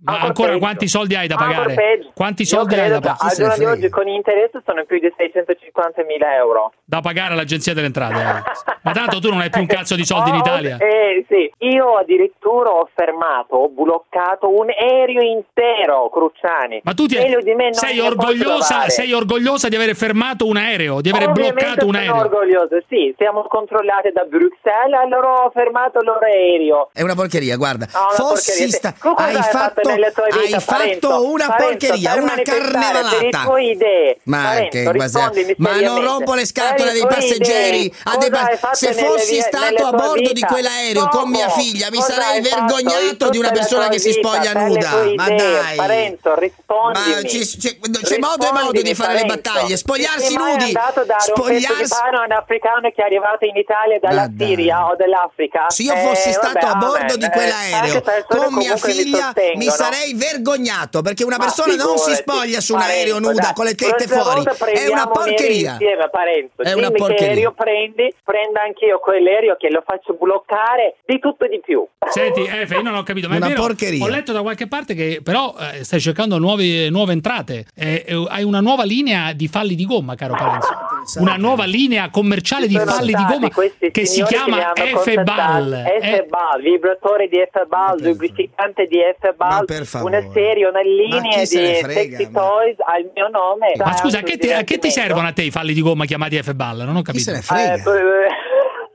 [SPEAKER 7] Ma
[SPEAKER 9] Ancora
[SPEAKER 7] ancora
[SPEAKER 9] peggio.
[SPEAKER 7] quanti soldi hai da
[SPEAKER 9] Ancora
[SPEAKER 7] pagare?
[SPEAKER 9] peggio.
[SPEAKER 7] Quanti
[SPEAKER 9] Io
[SPEAKER 7] soldi hai
[SPEAKER 9] credo
[SPEAKER 7] da
[SPEAKER 9] che
[SPEAKER 7] pagare?
[SPEAKER 9] al giorno di oggi con interesse sono più di seicentocinquantamila euro.
[SPEAKER 7] Da pagare all'agenzia delle entrate. eh. Ma tanto tu non hai più un cazzo di soldi in Italia.
[SPEAKER 9] Eh sì, io addirittura ho fermato, ho bloccato un aereo intero, Cruciani.
[SPEAKER 7] Ma tu ti
[SPEAKER 9] Meglio di me non
[SPEAKER 7] sei
[SPEAKER 9] ne posso
[SPEAKER 7] orgogliosa,
[SPEAKER 9] trovare.
[SPEAKER 7] sei orgogliosa di aver fermato un aereo, di aver
[SPEAKER 9] Ovviamente
[SPEAKER 7] bloccato un
[SPEAKER 9] sono
[SPEAKER 7] aereo.
[SPEAKER 9] orgoglioso, sì, siamo controllati da Bruxelles, allora ho fermato il loro aereo.
[SPEAKER 8] È una porcheria, guarda.
[SPEAKER 9] No, una
[SPEAKER 8] Fossi
[SPEAKER 9] porcheria.
[SPEAKER 8] sta-
[SPEAKER 9] Tu cosa
[SPEAKER 8] hai
[SPEAKER 9] hai fatto
[SPEAKER 8] fatto,
[SPEAKER 9] nella tua vita,
[SPEAKER 8] hai
[SPEAKER 9] Parenzo?
[SPEAKER 8] fatto una
[SPEAKER 9] Parenzo,
[SPEAKER 8] porcheria,
[SPEAKER 9] per
[SPEAKER 8] una
[SPEAKER 9] manifestare
[SPEAKER 8] carnevalata.
[SPEAKER 9] per le tue idee.
[SPEAKER 8] Ma
[SPEAKER 9] Parenzo,
[SPEAKER 8] che quasi-
[SPEAKER 9] rispondimi
[SPEAKER 8] ma non
[SPEAKER 9] seriamente.
[SPEAKER 8] rompo le scatole
[SPEAKER 9] Per le
[SPEAKER 8] dei
[SPEAKER 9] tue
[SPEAKER 8] passeggeri.
[SPEAKER 9] idee.
[SPEAKER 8] a dei
[SPEAKER 9] Cosa
[SPEAKER 8] pa-
[SPEAKER 9] hai fatto
[SPEAKER 8] se
[SPEAKER 9] nelle
[SPEAKER 8] fossi
[SPEAKER 9] vie-
[SPEAKER 8] stato
[SPEAKER 9] nella
[SPEAKER 8] a
[SPEAKER 9] tua
[SPEAKER 8] bordo di
[SPEAKER 9] vita?
[SPEAKER 8] quell'aereo con mia
[SPEAKER 9] Dopo,
[SPEAKER 8] figlia, mi
[SPEAKER 9] cosa
[SPEAKER 8] sarei
[SPEAKER 9] hai fatto
[SPEAKER 8] vergognato
[SPEAKER 9] in
[SPEAKER 8] di una
[SPEAKER 9] tutta la
[SPEAKER 8] persona
[SPEAKER 9] tua
[SPEAKER 8] che si
[SPEAKER 9] vita
[SPEAKER 8] spoglia
[SPEAKER 9] per le
[SPEAKER 8] nuda.
[SPEAKER 9] tue
[SPEAKER 8] Ma
[SPEAKER 9] idee?
[SPEAKER 8] dai.
[SPEAKER 9] Parenzo, rispondimi.
[SPEAKER 8] Ma ci- c'è, c'è modo e modo di fare le
[SPEAKER 9] Parenzo.
[SPEAKER 8] battaglie. Spogliarsi
[SPEAKER 9] Sei mai
[SPEAKER 8] nudi.
[SPEAKER 9] andato a dare un pezzo di
[SPEAKER 8] Spogliarsi.
[SPEAKER 9] pane a un africano che è arrivato in Italia dalla
[SPEAKER 8] Ma dai.
[SPEAKER 9] Siria o dall'Africa?
[SPEAKER 8] Se io fossi
[SPEAKER 9] Eh,
[SPEAKER 8] stato
[SPEAKER 9] vabbè,
[SPEAKER 8] a bordo
[SPEAKER 9] amen.
[SPEAKER 8] di
[SPEAKER 9] Eh,
[SPEAKER 8] quell'aereo
[SPEAKER 9] tante persone
[SPEAKER 8] con mia
[SPEAKER 9] comunque mi
[SPEAKER 8] figlia mi,
[SPEAKER 9] sostengono.
[SPEAKER 8] sarei vergognato, perché una
[SPEAKER 9] Ma
[SPEAKER 8] persona non si
[SPEAKER 9] figurati,
[SPEAKER 8] spoglia su un
[SPEAKER 9] Parenzo,
[SPEAKER 8] aereo nuda
[SPEAKER 9] dai,
[SPEAKER 8] con le tette
[SPEAKER 9] prossima
[SPEAKER 8] fuori.
[SPEAKER 9] volta
[SPEAKER 8] È
[SPEAKER 9] prendiamo
[SPEAKER 8] una
[SPEAKER 9] un aereo
[SPEAKER 8] porcheria.
[SPEAKER 9] insieme, Parenzo.
[SPEAKER 8] È
[SPEAKER 9] Dimmi
[SPEAKER 8] una
[SPEAKER 9] che
[SPEAKER 8] porcheria.
[SPEAKER 9] aereo prendi, prenda anch'io quell'aereo che lo faccio bloccare di tutto e di più.
[SPEAKER 7] Senti, Efe, io non ho capito, ma
[SPEAKER 8] Una
[SPEAKER 7] è vero,
[SPEAKER 8] porcheria.
[SPEAKER 7] ho letto da qualche parte che però eh, stai cercando nuovi- nuove entrate. Eh, eh, hai una nuova linea di falli di gomma, caro Parenzo. Una nuova linea commerciale di
[SPEAKER 9] Sono
[SPEAKER 7] falli di
[SPEAKER 9] stati
[SPEAKER 7] gomma
[SPEAKER 9] questi
[SPEAKER 7] che si
[SPEAKER 9] signori
[SPEAKER 7] chiama
[SPEAKER 9] mi hanno
[SPEAKER 7] F-Ball.
[SPEAKER 9] contattato.
[SPEAKER 7] Eh,
[SPEAKER 9] F-Ball, vibratore di F-Ball, lubrificante di F-Ball,
[SPEAKER 8] per favore.
[SPEAKER 9] una serie, una linea
[SPEAKER 8] chi se ne
[SPEAKER 9] di
[SPEAKER 8] frega,
[SPEAKER 9] sexy
[SPEAKER 8] ma-
[SPEAKER 9] toys al mio nome.
[SPEAKER 7] Ma
[SPEAKER 9] Dai,
[SPEAKER 7] scusa, a
[SPEAKER 9] un
[SPEAKER 7] che, ti, a che ti
[SPEAKER 9] divertimento.
[SPEAKER 7] servono a te i falli di gomma chiamati F-Ball? Non ho capito.
[SPEAKER 8] se ne frega?
[SPEAKER 9] Eh, p-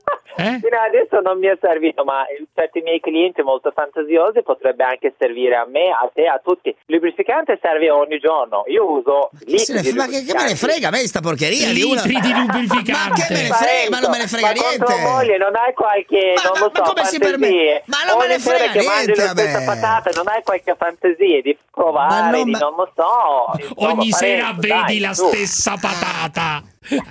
[SPEAKER 7] Eh?
[SPEAKER 9] Fino adesso non mi è servito, ma certi miei clienti molto fantasiosi potrebbe anche servire a me, a te, a tutti. Il lubrificante serve ogni giorno. Io uso
[SPEAKER 8] Chi se ne
[SPEAKER 9] litri di
[SPEAKER 8] frega? Ma che, che me ne
[SPEAKER 9] lubrificanti.
[SPEAKER 8] frega a me sta porcheria di una...
[SPEAKER 7] Litri di
[SPEAKER 8] Ma
[SPEAKER 7] lubrificante.
[SPEAKER 8] che me ne frega? Ma non me ne frega
[SPEAKER 9] ma con
[SPEAKER 8] niente.
[SPEAKER 9] tua moglie non hai qualche,
[SPEAKER 8] Ma-
[SPEAKER 9] non
[SPEAKER 8] ma-
[SPEAKER 9] lo
[SPEAKER 8] ma
[SPEAKER 9] so,
[SPEAKER 8] come si
[SPEAKER 9] fantasie?
[SPEAKER 8] permette? Ma non me ne
[SPEAKER 9] Ogni sera
[SPEAKER 8] frega
[SPEAKER 9] che mangi
[SPEAKER 8] niente
[SPEAKER 9] la
[SPEAKER 8] a me.
[SPEAKER 9] stessa patata, non hai qualche fantasia di
[SPEAKER 8] Ma
[SPEAKER 9] provare,
[SPEAKER 8] non
[SPEAKER 9] di
[SPEAKER 8] ma-
[SPEAKER 9] non lo so. Insomma,
[SPEAKER 7] Ogni sera
[SPEAKER 9] Parenzo,
[SPEAKER 7] vedi
[SPEAKER 9] dai,
[SPEAKER 7] la
[SPEAKER 9] su.
[SPEAKER 7] stessa patata.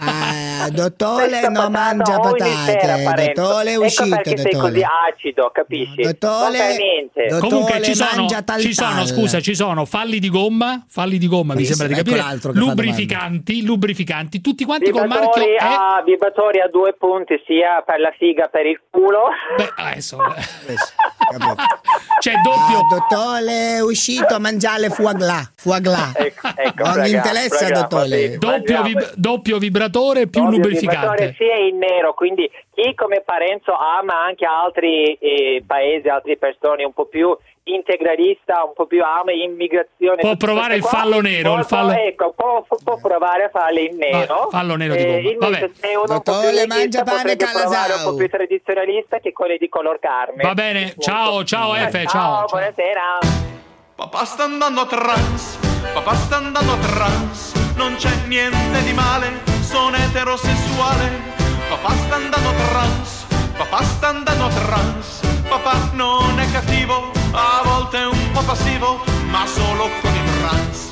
[SPEAKER 8] Ah, dottore
[SPEAKER 9] Questa
[SPEAKER 8] non
[SPEAKER 9] patata
[SPEAKER 8] mangia
[SPEAKER 9] ogni sera,
[SPEAKER 8] patate.
[SPEAKER 9] Parenzo.
[SPEAKER 8] Dottore è
[SPEAKER 9] Ecco
[SPEAKER 8] uscito,
[SPEAKER 9] perché sei così
[SPEAKER 8] dottore.
[SPEAKER 9] acido, capisci?
[SPEAKER 8] Dottore-
[SPEAKER 9] non fai niente.
[SPEAKER 8] Dottore
[SPEAKER 7] Comunque ci sono,
[SPEAKER 8] mangia tal
[SPEAKER 7] ci sono,
[SPEAKER 8] tal.
[SPEAKER 7] scusa, ci sono falli di gomma, falli di gomma, mi
[SPEAKER 8] Benissimo,
[SPEAKER 7] sembra di
[SPEAKER 8] ecco
[SPEAKER 7] capire.
[SPEAKER 8] l'altro che fa
[SPEAKER 7] Lubrificanti, lubrificanti, tutti quanti col marchio
[SPEAKER 9] Vibratori
[SPEAKER 7] E.
[SPEAKER 9] a, vibratori a due punti, sia per la figa per il culo.
[SPEAKER 7] Beh, adesso
[SPEAKER 8] Capito?
[SPEAKER 7] c'è doppio.
[SPEAKER 8] Ah, dottore è uscito a mangiare foie gras. Foie gras.
[SPEAKER 9] Ecco, ecco,
[SPEAKER 8] Non mi
[SPEAKER 9] raga,
[SPEAKER 8] interessa,
[SPEAKER 9] raga,
[SPEAKER 8] dottore.
[SPEAKER 9] va bene.
[SPEAKER 7] Doppio, vib- doppio vibratore più
[SPEAKER 9] Ovvio,
[SPEAKER 7] lubrificante.
[SPEAKER 9] vibratore sia in nero, quindi chi come Parenzo ama anche altri eh, paesi, altre persone un po' più integralista, un po' più ama immigrazione.
[SPEAKER 7] Può
[SPEAKER 9] tutte
[SPEAKER 7] provare
[SPEAKER 9] queste
[SPEAKER 7] il
[SPEAKER 9] qua.
[SPEAKER 7] fallo nero,
[SPEAKER 9] Può,
[SPEAKER 7] il fallo-
[SPEAKER 9] ecco, può, può provare a farle in nero.
[SPEAKER 7] fallo nero di
[SPEAKER 9] Eh,
[SPEAKER 7] gomma.
[SPEAKER 9] invece
[SPEAKER 7] Vabbè.
[SPEAKER 9] se uno un po'
[SPEAKER 8] Dottore,
[SPEAKER 9] più leghista
[SPEAKER 8] mangia pane
[SPEAKER 9] potrebbe provare un
[SPEAKER 8] calasau.
[SPEAKER 9] po' più tradizionalista che quelli di color carne.
[SPEAKER 7] Va bene, ciao, ciao Efe, ciao. ciao.
[SPEAKER 9] Buonasera.
[SPEAKER 18] Papà sta andando a trans, papà sta andando a trans, non c'è niente di male, sono eterosessuale. Papà sta andando a trans, papà sta andando a trans, papà non è cattivo, a volte è un po' passivo, ma solo con i trans,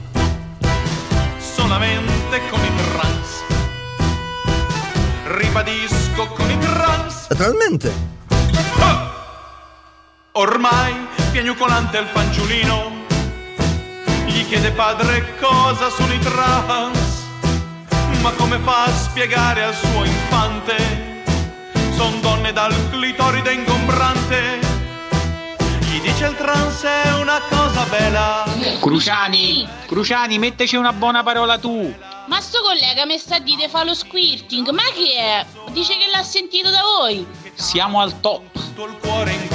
[SPEAKER 18] solamente con i trans, ribadisco con i trans.
[SPEAKER 8] Naturalmente.
[SPEAKER 18] Ah! Ormai piagnucolante il fanciullino gli chiede padre cosa sono i trans, ma come fa a spiegare al suo infante son donne dal clitoride ingombrante, gli dice il trans è una cosa bella.
[SPEAKER 3] Cruciani, Cruciani, metteci una buona parola tu.
[SPEAKER 10] Ma sto collega mi sta a dire fa lo squirting, ma chi è? Dice che l'ha sentito da voi.
[SPEAKER 3] Siamo al top.
[SPEAKER 18] Tutto il cuore in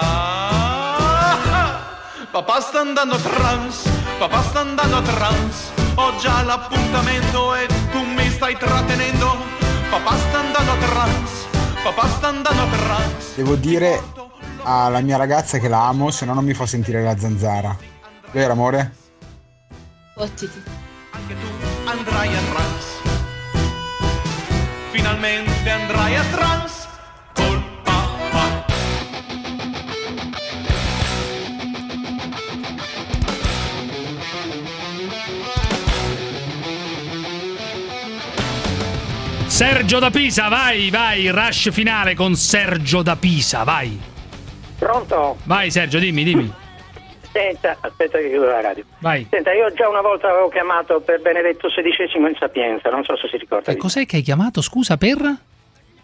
[SPEAKER 18] gola. Papà sta andando a trans, papà sta andando a trans, ho già l'appuntamento e tu mi stai trattenendo. Papà sta andando a trans, papà sta andando a trans.
[SPEAKER 12] Devo dire alla mia ragazza che la amo, se no non mi fa sentire la zanzara. Vero amore?
[SPEAKER 10] Fottiti.
[SPEAKER 18] Anche tu andrai a trans, finalmente andrai a trans col papà.
[SPEAKER 7] Sergio da Pisa, vai, vai, rush finale con Sergio da Pisa, vai.
[SPEAKER 23] Pronto?
[SPEAKER 7] Vai Sergio, dimmi, dimmi.
[SPEAKER 23] Senta, aspetta che chiudo la radio.
[SPEAKER 7] Vai.
[SPEAKER 23] Senta, io già una volta avevo chiamato per Benedetto sedicesimo in Sapienza, non so se si ricorda.
[SPEAKER 7] E cos'è che hai chiamato, scusa, per?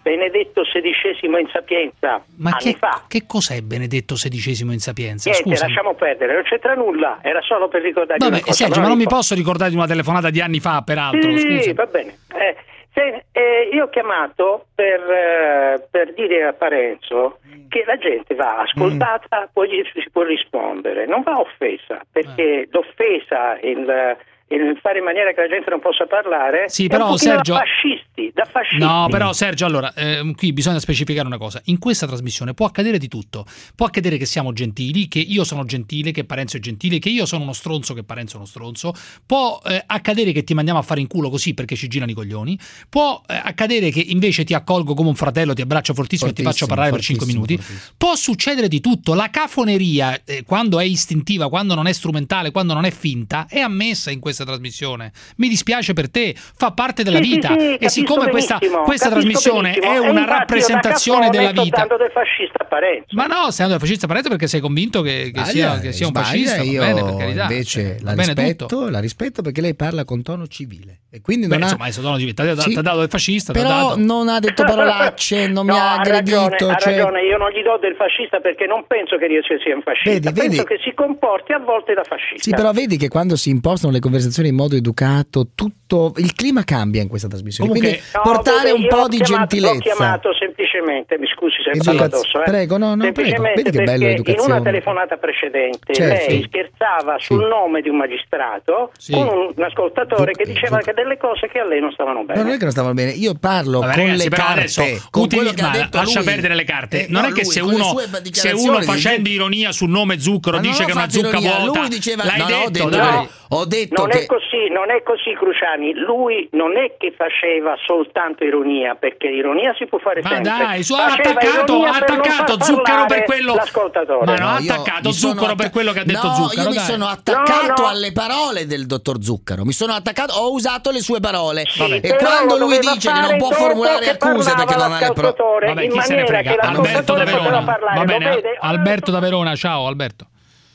[SPEAKER 23] Benedetto sedicesimo in Sapienza,
[SPEAKER 7] Ma
[SPEAKER 23] anni
[SPEAKER 7] che,
[SPEAKER 23] fa.
[SPEAKER 7] che cos'è Benedetto sedicesimo in Sapienza?
[SPEAKER 23] Niente,
[SPEAKER 7] Scusa.
[SPEAKER 23] lasciamo perdere, non c'entra nulla, era solo per ricordare
[SPEAKER 7] Vabbè,
[SPEAKER 23] una cosa.
[SPEAKER 7] Sergio, ma non mi posso ricordare di una telefonata di anni fa, peraltro.
[SPEAKER 23] Sì,
[SPEAKER 7] Scusa.
[SPEAKER 23] va bene. Eh, se, eh, io ho chiamato per, eh, per dire a Parenzo che la gente va ascoltata, poi gli si può rispondere, non va offesa, perché l'offesa, il, il fare in maniera che la gente non possa parlare,
[SPEAKER 7] Sì,
[SPEAKER 23] è
[SPEAKER 7] però,
[SPEAKER 23] un pochino
[SPEAKER 7] Sergio-
[SPEAKER 23] da fascisti, da fascisti.
[SPEAKER 7] No, però Sergio, allora, eh, qui bisogna specificare una cosa. In questa trasmissione può accadere di tutto. Può accadere che siamo gentili, che io sono gentile, che Parenzo è gentile, che io sono uno stronzo, che Parenzo è uno stronzo. Può eh, accadere che ti mandiamo a fare in culo così perché ci girano i coglioni. Può eh, accadere che invece ti accolgo come un fratello, ti abbraccio fortissimo, e ti faccio parlare per cinque minuti.
[SPEAKER 8] fortissimo.
[SPEAKER 7] Può succedere di tutto. La cafoneria, eh, quando è istintiva, quando non è strumentale, quando non è finta, è ammessa in questa trasmissione. Mi dispiace per te, fa parte della
[SPEAKER 23] Sì, sì,
[SPEAKER 7] vita.
[SPEAKER 23] sì,
[SPEAKER 7] e
[SPEAKER 23] capisco
[SPEAKER 7] siccome questa,
[SPEAKER 23] benissimo,
[SPEAKER 7] questa
[SPEAKER 23] capisco
[SPEAKER 7] trasmissione
[SPEAKER 23] benissimo.
[SPEAKER 7] è
[SPEAKER 23] E
[SPEAKER 7] una
[SPEAKER 23] infatti io da
[SPEAKER 7] rappresentazione
[SPEAKER 23] Cafone
[SPEAKER 7] della
[SPEAKER 23] sto
[SPEAKER 7] vita.
[SPEAKER 23] dando del fascista Parenzo.
[SPEAKER 7] Ma no, stai andando fascista Parenzo perché sei convinto che, che sia, che sia un
[SPEAKER 8] Sbaglia,
[SPEAKER 7] fascista. Va
[SPEAKER 8] io
[SPEAKER 7] bene, per carità.
[SPEAKER 8] invece
[SPEAKER 7] Va
[SPEAKER 8] la
[SPEAKER 7] bene
[SPEAKER 8] rispetto,
[SPEAKER 7] tutto.
[SPEAKER 8] la rispetto perché lei parla con tono civile e quindi
[SPEAKER 7] Beh,
[SPEAKER 8] non ha
[SPEAKER 7] insomma, adesso tono civile, ti ha
[SPEAKER 8] Sì.
[SPEAKER 7] dato del fascista, ti ha
[SPEAKER 8] però
[SPEAKER 7] dato.
[SPEAKER 8] non ha detto parolacce, non
[SPEAKER 23] No,
[SPEAKER 8] mi ha
[SPEAKER 23] ha
[SPEAKER 8] aggredito,
[SPEAKER 23] ragione, ha
[SPEAKER 8] cioè-
[SPEAKER 23] ragione, io non gli do del fascista perché non penso che io sia un fascista,
[SPEAKER 8] Vedi,
[SPEAKER 23] penso
[SPEAKER 8] vedi.
[SPEAKER 23] che si comporti a volte da fascista.
[SPEAKER 8] Sì, però vedi che quando si impostano le conversazioni in modo educato, tutto il clima cambia in questa trasmissione.
[SPEAKER 7] Comunque-
[SPEAKER 8] quindi
[SPEAKER 23] No,
[SPEAKER 8] portare
[SPEAKER 23] vabbè,
[SPEAKER 8] un
[SPEAKER 23] io
[SPEAKER 8] po'
[SPEAKER 23] l'ho
[SPEAKER 8] di
[SPEAKER 23] chiamato, L'ho
[SPEAKER 8] gentilezza.
[SPEAKER 23] chiamato semplicemente, mi scusi se
[SPEAKER 8] Educaz-
[SPEAKER 23] parlo addosso, eh.
[SPEAKER 8] prego, no, no, prego.
[SPEAKER 23] semplicemente
[SPEAKER 8] Vedi che
[SPEAKER 23] perché
[SPEAKER 8] bella
[SPEAKER 23] in
[SPEAKER 8] l'educazione.
[SPEAKER 23] una telefonata precedente
[SPEAKER 8] Certo.
[SPEAKER 23] lei
[SPEAKER 8] Sì.
[SPEAKER 23] scherzava sul nome di un magistrato
[SPEAKER 8] Sì.
[SPEAKER 23] con un, un ascoltatore
[SPEAKER 8] Zuc-
[SPEAKER 23] che diceva
[SPEAKER 8] Zuc-
[SPEAKER 23] che delle cose che a lei non stavano bene.
[SPEAKER 8] No, non è che non stavano bene, io parlo
[SPEAKER 7] Vabbè,
[SPEAKER 8] con
[SPEAKER 7] ragazzi,
[SPEAKER 8] le
[SPEAKER 7] però
[SPEAKER 8] carte,
[SPEAKER 7] adesso
[SPEAKER 8] con
[SPEAKER 7] utili-
[SPEAKER 8] quello che ha
[SPEAKER 7] ma
[SPEAKER 8] detto
[SPEAKER 7] lascia
[SPEAKER 8] lui.
[SPEAKER 7] perdere le carte.
[SPEAKER 8] Eh,
[SPEAKER 7] non
[SPEAKER 8] no,
[SPEAKER 7] è che
[SPEAKER 8] lui,
[SPEAKER 7] se
[SPEAKER 8] con le
[SPEAKER 7] uno,
[SPEAKER 8] sue
[SPEAKER 7] se
[SPEAKER 8] dichiarazioni
[SPEAKER 7] uno
[SPEAKER 8] di
[SPEAKER 7] facendo
[SPEAKER 8] Zuc-
[SPEAKER 7] ironia sul nome Zucchero
[SPEAKER 8] Ma non
[SPEAKER 7] dice
[SPEAKER 8] ho
[SPEAKER 7] che è una
[SPEAKER 8] fatto
[SPEAKER 7] zucca
[SPEAKER 8] ironia,
[SPEAKER 7] vuota,
[SPEAKER 8] lui diceva-
[SPEAKER 7] l'hai
[SPEAKER 8] no, no, ho
[SPEAKER 7] detto,
[SPEAKER 8] detto-
[SPEAKER 7] dai.
[SPEAKER 8] Ho detto
[SPEAKER 23] Non
[SPEAKER 8] che
[SPEAKER 23] è così, non è così Cruciani, lui non è che faceva soltanto ironia, perché ironia si può fare
[SPEAKER 7] Ma
[SPEAKER 23] sempre.
[SPEAKER 7] dai, su, ha
[SPEAKER 23] Faceva
[SPEAKER 7] attaccato,
[SPEAKER 23] ironia
[SPEAKER 7] ha
[SPEAKER 23] per non
[SPEAKER 7] attaccato
[SPEAKER 23] far
[SPEAKER 7] Zucchero per
[SPEAKER 23] parlare
[SPEAKER 7] quello.
[SPEAKER 23] l'ascoltatore.
[SPEAKER 7] Ma no, ha
[SPEAKER 8] io
[SPEAKER 7] attaccato
[SPEAKER 8] mi sono
[SPEAKER 7] Zucchero per
[SPEAKER 8] atta-
[SPEAKER 7] quello che ha detto
[SPEAKER 8] no,
[SPEAKER 7] Zucchero.
[SPEAKER 8] io mi
[SPEAKER 7] dai.
[SPEAKER 8] sono attaccato
[SPEAKER 23] No, no.
[SPEAKER 8] alle parole del dottor Zucchero. Mi sono attaccato, ho usato le sue parole.
[SPEAKER 7] Vabbè.
[SPEAKER 8] E
[SPEAKER 23] Però
[SPEAKER 8] quando
[SPEAKER 23] lo
[SPEAKER 8] lui
[SPEAKER 23] doveva
[SPEAKER 8] dice che
[SPEAKER 23] fare
[SPEAKER 8] non può
[SPEAKER 23] dopo
[SPEAKER 8] formulare
[SPEAKER 23] che
[SPEAKER 8] accuse perché
[SPEAKER 23] parlava
[SPEAKER 8] non ha le prove.
[SPEAKER 23] l'ascoltatore,
[SPEAKER 7] Vabbè,
[SPEAKER 23] in
[SPEAKER 7] chi se ne
[SPEAKER 23] maniera
[SPEAKER 7] frega?
[SPEAKER 23] che
[SPEAKER 7] Alberto da
[SPEAKER 23] l'ascoltatore poteva
[SPEAKER 7] Verona.
[SPEAKER 23] parlare.
[SPEAKER 7] Va
[SPEAKER 23] Lo
[SPEAKER 7] bene,
[SPEAKER 23] vede?
[SPEAKER 7] Alberto da Verona, ciao Alberto.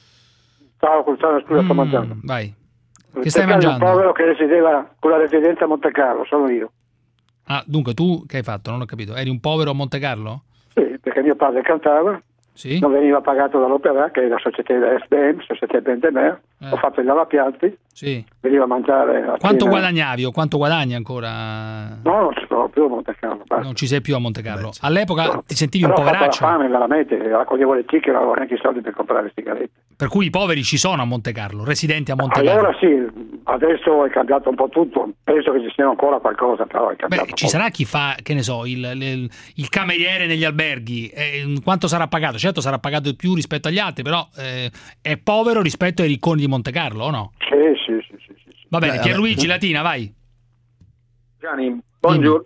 [SPEAKER 23] Ciao Cruciani, scusa, sto
[SPEAKER 7] Mm,
[SPEAKER 23] mangiando.
[SPEAKER 7] vai. Che stai
[SPEAKER 23] Perché è
[SPEAKER 7] mangiando?
[SPEAKER 23] un povero che risiedeva con la residenza a Monte Carlo, sono io.
[SPEAKER 7] Ah, dunque tu che hai fatto? Non ho capito. Eri un povero a Monte Carlo?
[SPEAKER 23] Sì, perché mio padre cantava,
[SPEAKER 7] Sì.
[SPEAKER 23] non veniva pagato dall'Opera, che è la società S B M, Società Bendemer,
[SPEAKER 7] Eh.
[SPEAKER 23] ho fatto il lavapiatti,
[SPEAKER 7] Sì.
[SPEAKER 23] veniva a mangiare a
[SPEAKER 7] Quanto
[SPEAKER 23] cena.
[SPEAKER 7] guadagnavi o quanto guadagni ancora?
[SPEAKER 23] No, non ci sono più a Monte Carlo, basta.
[SPEAKER 7] Non ci sei più a Monte Carlo. All'epoca ti sentivi un
[SPEAKER 23] Però ho fatto
[SPEAKER 7] poveraccio,
[SPEAKER 23] la fame, veramente, raccoglievo le chicche, non avevo neanche i soldi per comprare le sigarette.
[SPEAKER 7] per cui i poveri ci sono a Monte Carlo, residenti a Monte Carlo.
[SPEAKER 23] Allora sì, adesso è cambiato un po' tutto, penso che ci sia ancora qualcosa, però è cambiato
[SPEAKER 7] Beh,
[SPEAKER 23] un
[SPEAKER 7] ci
[SPEAKER 23] po'.
[SPEAKER 7] sarà chi fa, che ne so, il, il- il cameriere negli alberghi. Eh, quanto sarà pagato? Certo sarà pagato di più rispetto agli altri, però eh, è povero rispetto ai ricconi di Monte Carlo, o no?
[SPEAKER 23] Sì, sì, sì, sì, sì.
[SPEAKER 7] Va bene,
[SPEAKER 23] Beh,
[SPEAKER 7] Pierluigi
[SPEAKER 23] vabbè.
[SPEAKER 7] Latina, vai.
[SPEAKER 23] Gianni, buongiorno.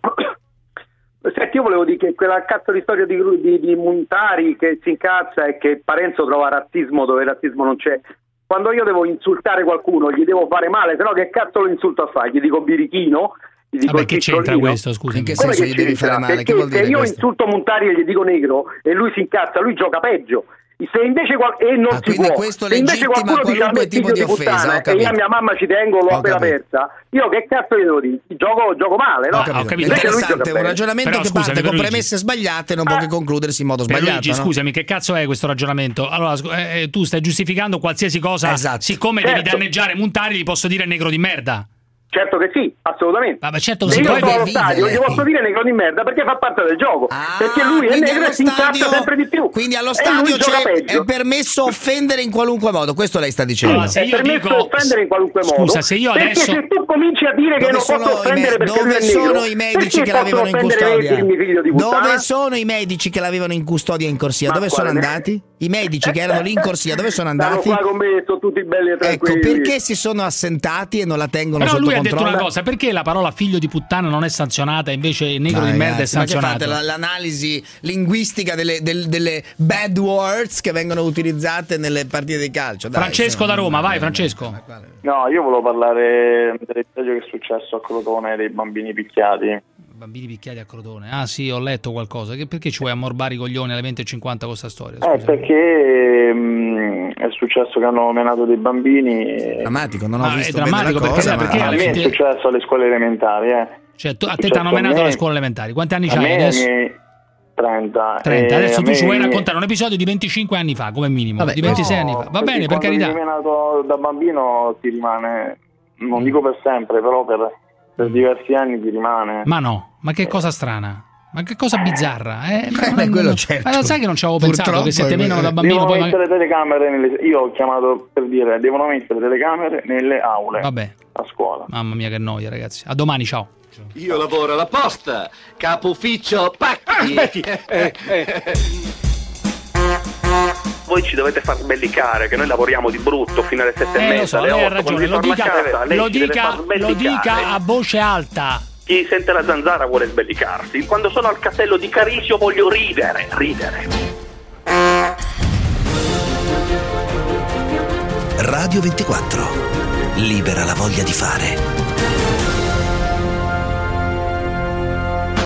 [SPEAKER 23] Senti, io volevo dire che quella cazzo di storia di, di, di Montari che si incazza e che Parenzo trova razzismo dove razzismo non c'è. Quando io devo insultare qualcuno gli devo fare male, se no che cazzo lo insulto a fare? Gli dico birichino? Gli dico
[SPEAKER 7] Vabbè, che c'entra
[SPEAKER 23] cicciolino?
[SPEAKER 7] questo, scusa?
[SPEAKER 8] In che
[SPEAKER 23] Come
[SPEAKER 8] senso
[SPEAKER 23] che
[SPEAKER 8] gli devi
[SPEAKER 23] c'entra?
[SPEAKER 8] fare male?
[SPEAKER 23] Perché
[SPEAKER 8] Che vuol dire
[SPEAKER 23] se io
[SPEAKER 8] questo?
[SPEAKER 23] insulto Montari e gli dico negro e lui si incazza, lui gioca peggio. Se invece qual- e non
[SPEAKER 8] Ah,
[SPEAKER 23] si
[SPEAKER 8] quindi
[SPEAKER 23] può.
[SPEAKER 8] questo
[SPEAKER 23] Se invece
[SPEAKER 8] legittima
[SPEAKER 23] qualcuno dice a me
[SPEAKER 8] qualunque tipo
[SPEAKER 23] figlio
[SPEAKER 8] di
[SPEAKER 23] di
[SPEAKER 8] offesa,
[SPEAKER 23] puttana
[SPEAKER 8] ho
[SPEAKER 23] e io
[SPEAKER 8] capito.
[SPEAKER 23] a mia mamma ci tengo, l'ho
[SPEAKER 8] Ho
[SPEAKER 23] appena
[SPEAKER 8] capito.
[SPEAKER 23] persa, io che cazzo gli devo dire? Gioco, gioco male, no?
[SPEAKER 7] Ah, ho capito.
[SPEAKER 23] Invece lui
[SPEAKER 8] Interessante,
[SPEAKER 23] gioca
[SPEAKER 8] un
[SPEAKER 23] bene.
[SPEAKER 8] ragionamento
[SPEAKER 7] Però,
[SPEAKER 8] che
[SPEAKER 7] scusami,
[SPEAKER 8] parte con
[SPEAKER 7] Pierluigi.
[SPEAKER 8] premesse sbagliate non può che concludersi in modo
[SPEAKER 7] Pierluigi,
[SPEAKER 8] sbagliato, no?
[SPEAKER 7] scusami, che cazzo è questo ragionamento? Allora, scu- eh, tu stai giustificando qualsiasi cosa,
[SPEAKER 8] Esatto.
[SPEAKER 7] siccome devi
[SPEAKER 23] Certo.
[SPEAKER 7] danneggiare Montari, gli posso dire negro di merda.
[SPEAKER 23] Certo che sì, assolutamente.
[SPEAKER 7] Vabbè, certo,
[SPEAKER 23] Se
[SPEAKER 7] si
[SPEAKER 23] io
[SPEAKER 7] può
[SPEAKER 23] sono allo
[SPEAKER 8] vivere.
[SPEAKER 23] stadio gli posso dire negro di merda perché fa parte del gioco, perché lui è
[SPEAKER 8] Quindi
[SPEAKER 23] negro
[SPEAKER 8] allo
[SPEAKER 23] e si incazza
[SPEAKER 8] stadio-
[SPEAKER 23] sempre di più.
[SPEAKER 8] Quindi allo
[SPEAKER 23] E
[SPEAKER 8] stadio
[SPEAKER 23] lui gioca
[SPEAKER 8] c'è,
[SPEAKER 23] peggio.
[SPEAKER 8] è permesso offendere in qualunque modo, questo lei sta dicendo.
[SPEAKER 7] Allora, se
[SPEAKER 23] È
[SPEAKER 7] io
[SPEAKER 23] permesso
[SPEAKER 7] dico-
[SPEAKER 23] offendere in qualunque modo.
[SPEAKER 7] Scusa, se io
[SPEAKER 23] perché
[SPEAKER 7] adesso-
[SPEAKER 23] se tu cominci a dire che
[SPEAKER 8] Dove
[SPEAKER 23] non
[SPEAKER 8] sono
[SPEAKER 23] posso
[SPEAKER 8] i
[SPEAKER 23] offendere
[SPEAKER 8] me-
[SPEAKER 23] perché lui
[SPEAKER 8] dove
[SPEAKER 23] è negro,
[SPEAKER 8] sono i medici
[SPEAKER 23] perché
[SPEAKER 8] che l'avevano in
[SPEAKER 23] posso offendere
[SPEAKER 8] custodia?
[SPEAKER 23] Vecchi, figlio di puttana?
[SPEAKER 8] Dove sono i medici che l'avevano in custodia in corsia?
[SPEAKER 23] Ma
[SPEAKER 8] Dove sono
[SPEAKER 23] quale-
[SPEAKER 8] andati? I medici che erano lì in corsia, dove sono
[SPEAKER 23] Stanno
[SPEAKER 8] andati?
[SPEAKER 23] qua con me, sono tutti belli e
[SPEAKER 8] Ecco,
[SPEAKER 23] tranquilli.
[SPEAKER 8] perché si sono assentati e non la tengono
[SPEAKER 7] Però
[SPEAKER 8] sotto
[SPEAKER 7] lui ha
[SPEAKER 8] controllo?
[SPEAKER 7] detto una cosa, perché la parola figlio di puttana non è sanzionata e invece negro
[SPEAKER 8] Ma
[SPEAKER 7] di merda è
[SPEAKER 8] ragazzi, ma che
[SPEAKER 7] sanzionato?
[SPEAKER 8] fate la- l'analisi linguistica delle, del- delle bad words che vengono utilizzate nelle partite di calcio? Dai,
[SPEAKER 7] Francesco
[SPEAKER 8] se-
[SPEAKER 7] da Roma, vai Francesco.
[SPEAKER 26] No, io volevo parlare dell'episodio che è successo a Crotone dei bambini picchiati.
[SPEAKER 7] Bambini picchiati a Crotone. Ah sì, ho letto qualcosa. Che- Perché ci vuoi ammorbare i coglioni alle venti e cinquanta con questa storia?
[SPEAKER 26] Eh,
[SPEAKER 7] Scusa.
[SPEAKER 26] perché mh,
[SPEAKER 19] è successo che hanno menato dei bambini.
[SPEAKER 8] Drammatico, non ho
[SPEAKER 7] Ah,
[SPEAKER 8] visto
[SPEAKER 7] è drammatico
[SPEAKER 8] bene la
[SPEAKER 7] perché-
[SPEAKER 8] cosa, ma-
[SPEAKER 7] perché-
[SPEAKER 19] A me è successo alle scuole elementari, eh.
[SPEAKER 7] Cioè, tu, a
[SPEAKER 19] È
[SPEAKER 7] te ti hanno
[SPEAKER 19] successo a
[SPEAKER 7] menato
[SPEAKER 19] me-
[SPEAKER 7] alle scuole elementari. Quanti anni
[SPEAKER 19] A
[SPEAKER 7] c'hai
[SPEAKER 19] me,
[SPEAKER 7] adesso?
[SPEAKER 19] ai miei trenta.
[SPEAKER 7] trenta.
[SPEAKER 19] E
[SPEAKER 7] Adesso
[SPEAKER 19] a
[SPEAKER 7] tu
[SPEAKER 19] me-
[SPEAKER 7] ci vuoi raccontare un episodio di venticinque anni fa, come minimo,
[SPEAKER 8] Vabbè,
[SPEAKER 7] di ventisei
[SPEAKER 19] No,
[SPEAKER 7] anni fa. Va
[SPEAKER 19] perché
[SPEAKER 7] bene, per
[SPEAKER 19] quando
[SPEAKER 7] carità.
[SPEAKER 19] vieni menato da bambino ti rimane, non dico per sempre, però per, per diversi anni ti rimane.
[SPEAKER 7] Ma no, ma che cosa strana. Ma che cosa bizzarra, eh? Ma,
[SPEAKER 8] beh, quello certo.
[SPEAKER 7] ma lo sai che non ci avevo pensato
[SPEAKER 8] Purtroppo
[SPEAKER 7] che se te
[SPEAKER 8] è
[SPEAKER 7] menano da
[SPEAKER 8] così.
[SPEAKER 7] bambino
[SPEAKER 19] Devono
[SPEAKER 7] poi
[SPEAKER 19] mettere telecamere nelle, io ho chiamato per dire devono mettere telecamere nelle aule
[SPEAKER 7] Vabbè.
[SPEAKER 19] a scuola.
[SPEAKER 7] Mamma mia che noia, ragazzi. A domani, ciao.
[SPEAKER 1] Io lavoro alla posta, capo ufficio pacchi.
[SPEAKER 5] Voi ci dovete far sbellicare che noi lavoriamo di brutto fino alle sette
[SPEAKER 7] Eh,
[SPEAKER 5] e
[SPEAKER 7] lo
[SPEAKER 5] mezza,
[SPEAKER 7] so,
[SPEAKER 5] alle
[SPEAKER 7] lei ha
[SPEAKER 5] otto,
[SPEAKER 7] ragione,
[SPEAKER 5] quando
[SPEAKER 7] lo
[SPEAKER 5] vi
[SPEAKER 7] dica,
[SPEAKER 5] torna a casa, lei
[SPEAKER 7] lo,
[SPEAKER 5] ci deve
[SPEAKER 7] dica,
[SPEAKER 5] far
[SPEAKER 7] lo
[SPEAKER 5] sbellicare.
[SPEAKER 7] dica a voce alta.
[SPEAKER 5] Chi sente la zanzara vuole sbellicarsi. Quando sono al castello di Carisio voglio ridere, ridere.
[SPEAKER 2] Radio ventiquattro. Libera la voglia di fare.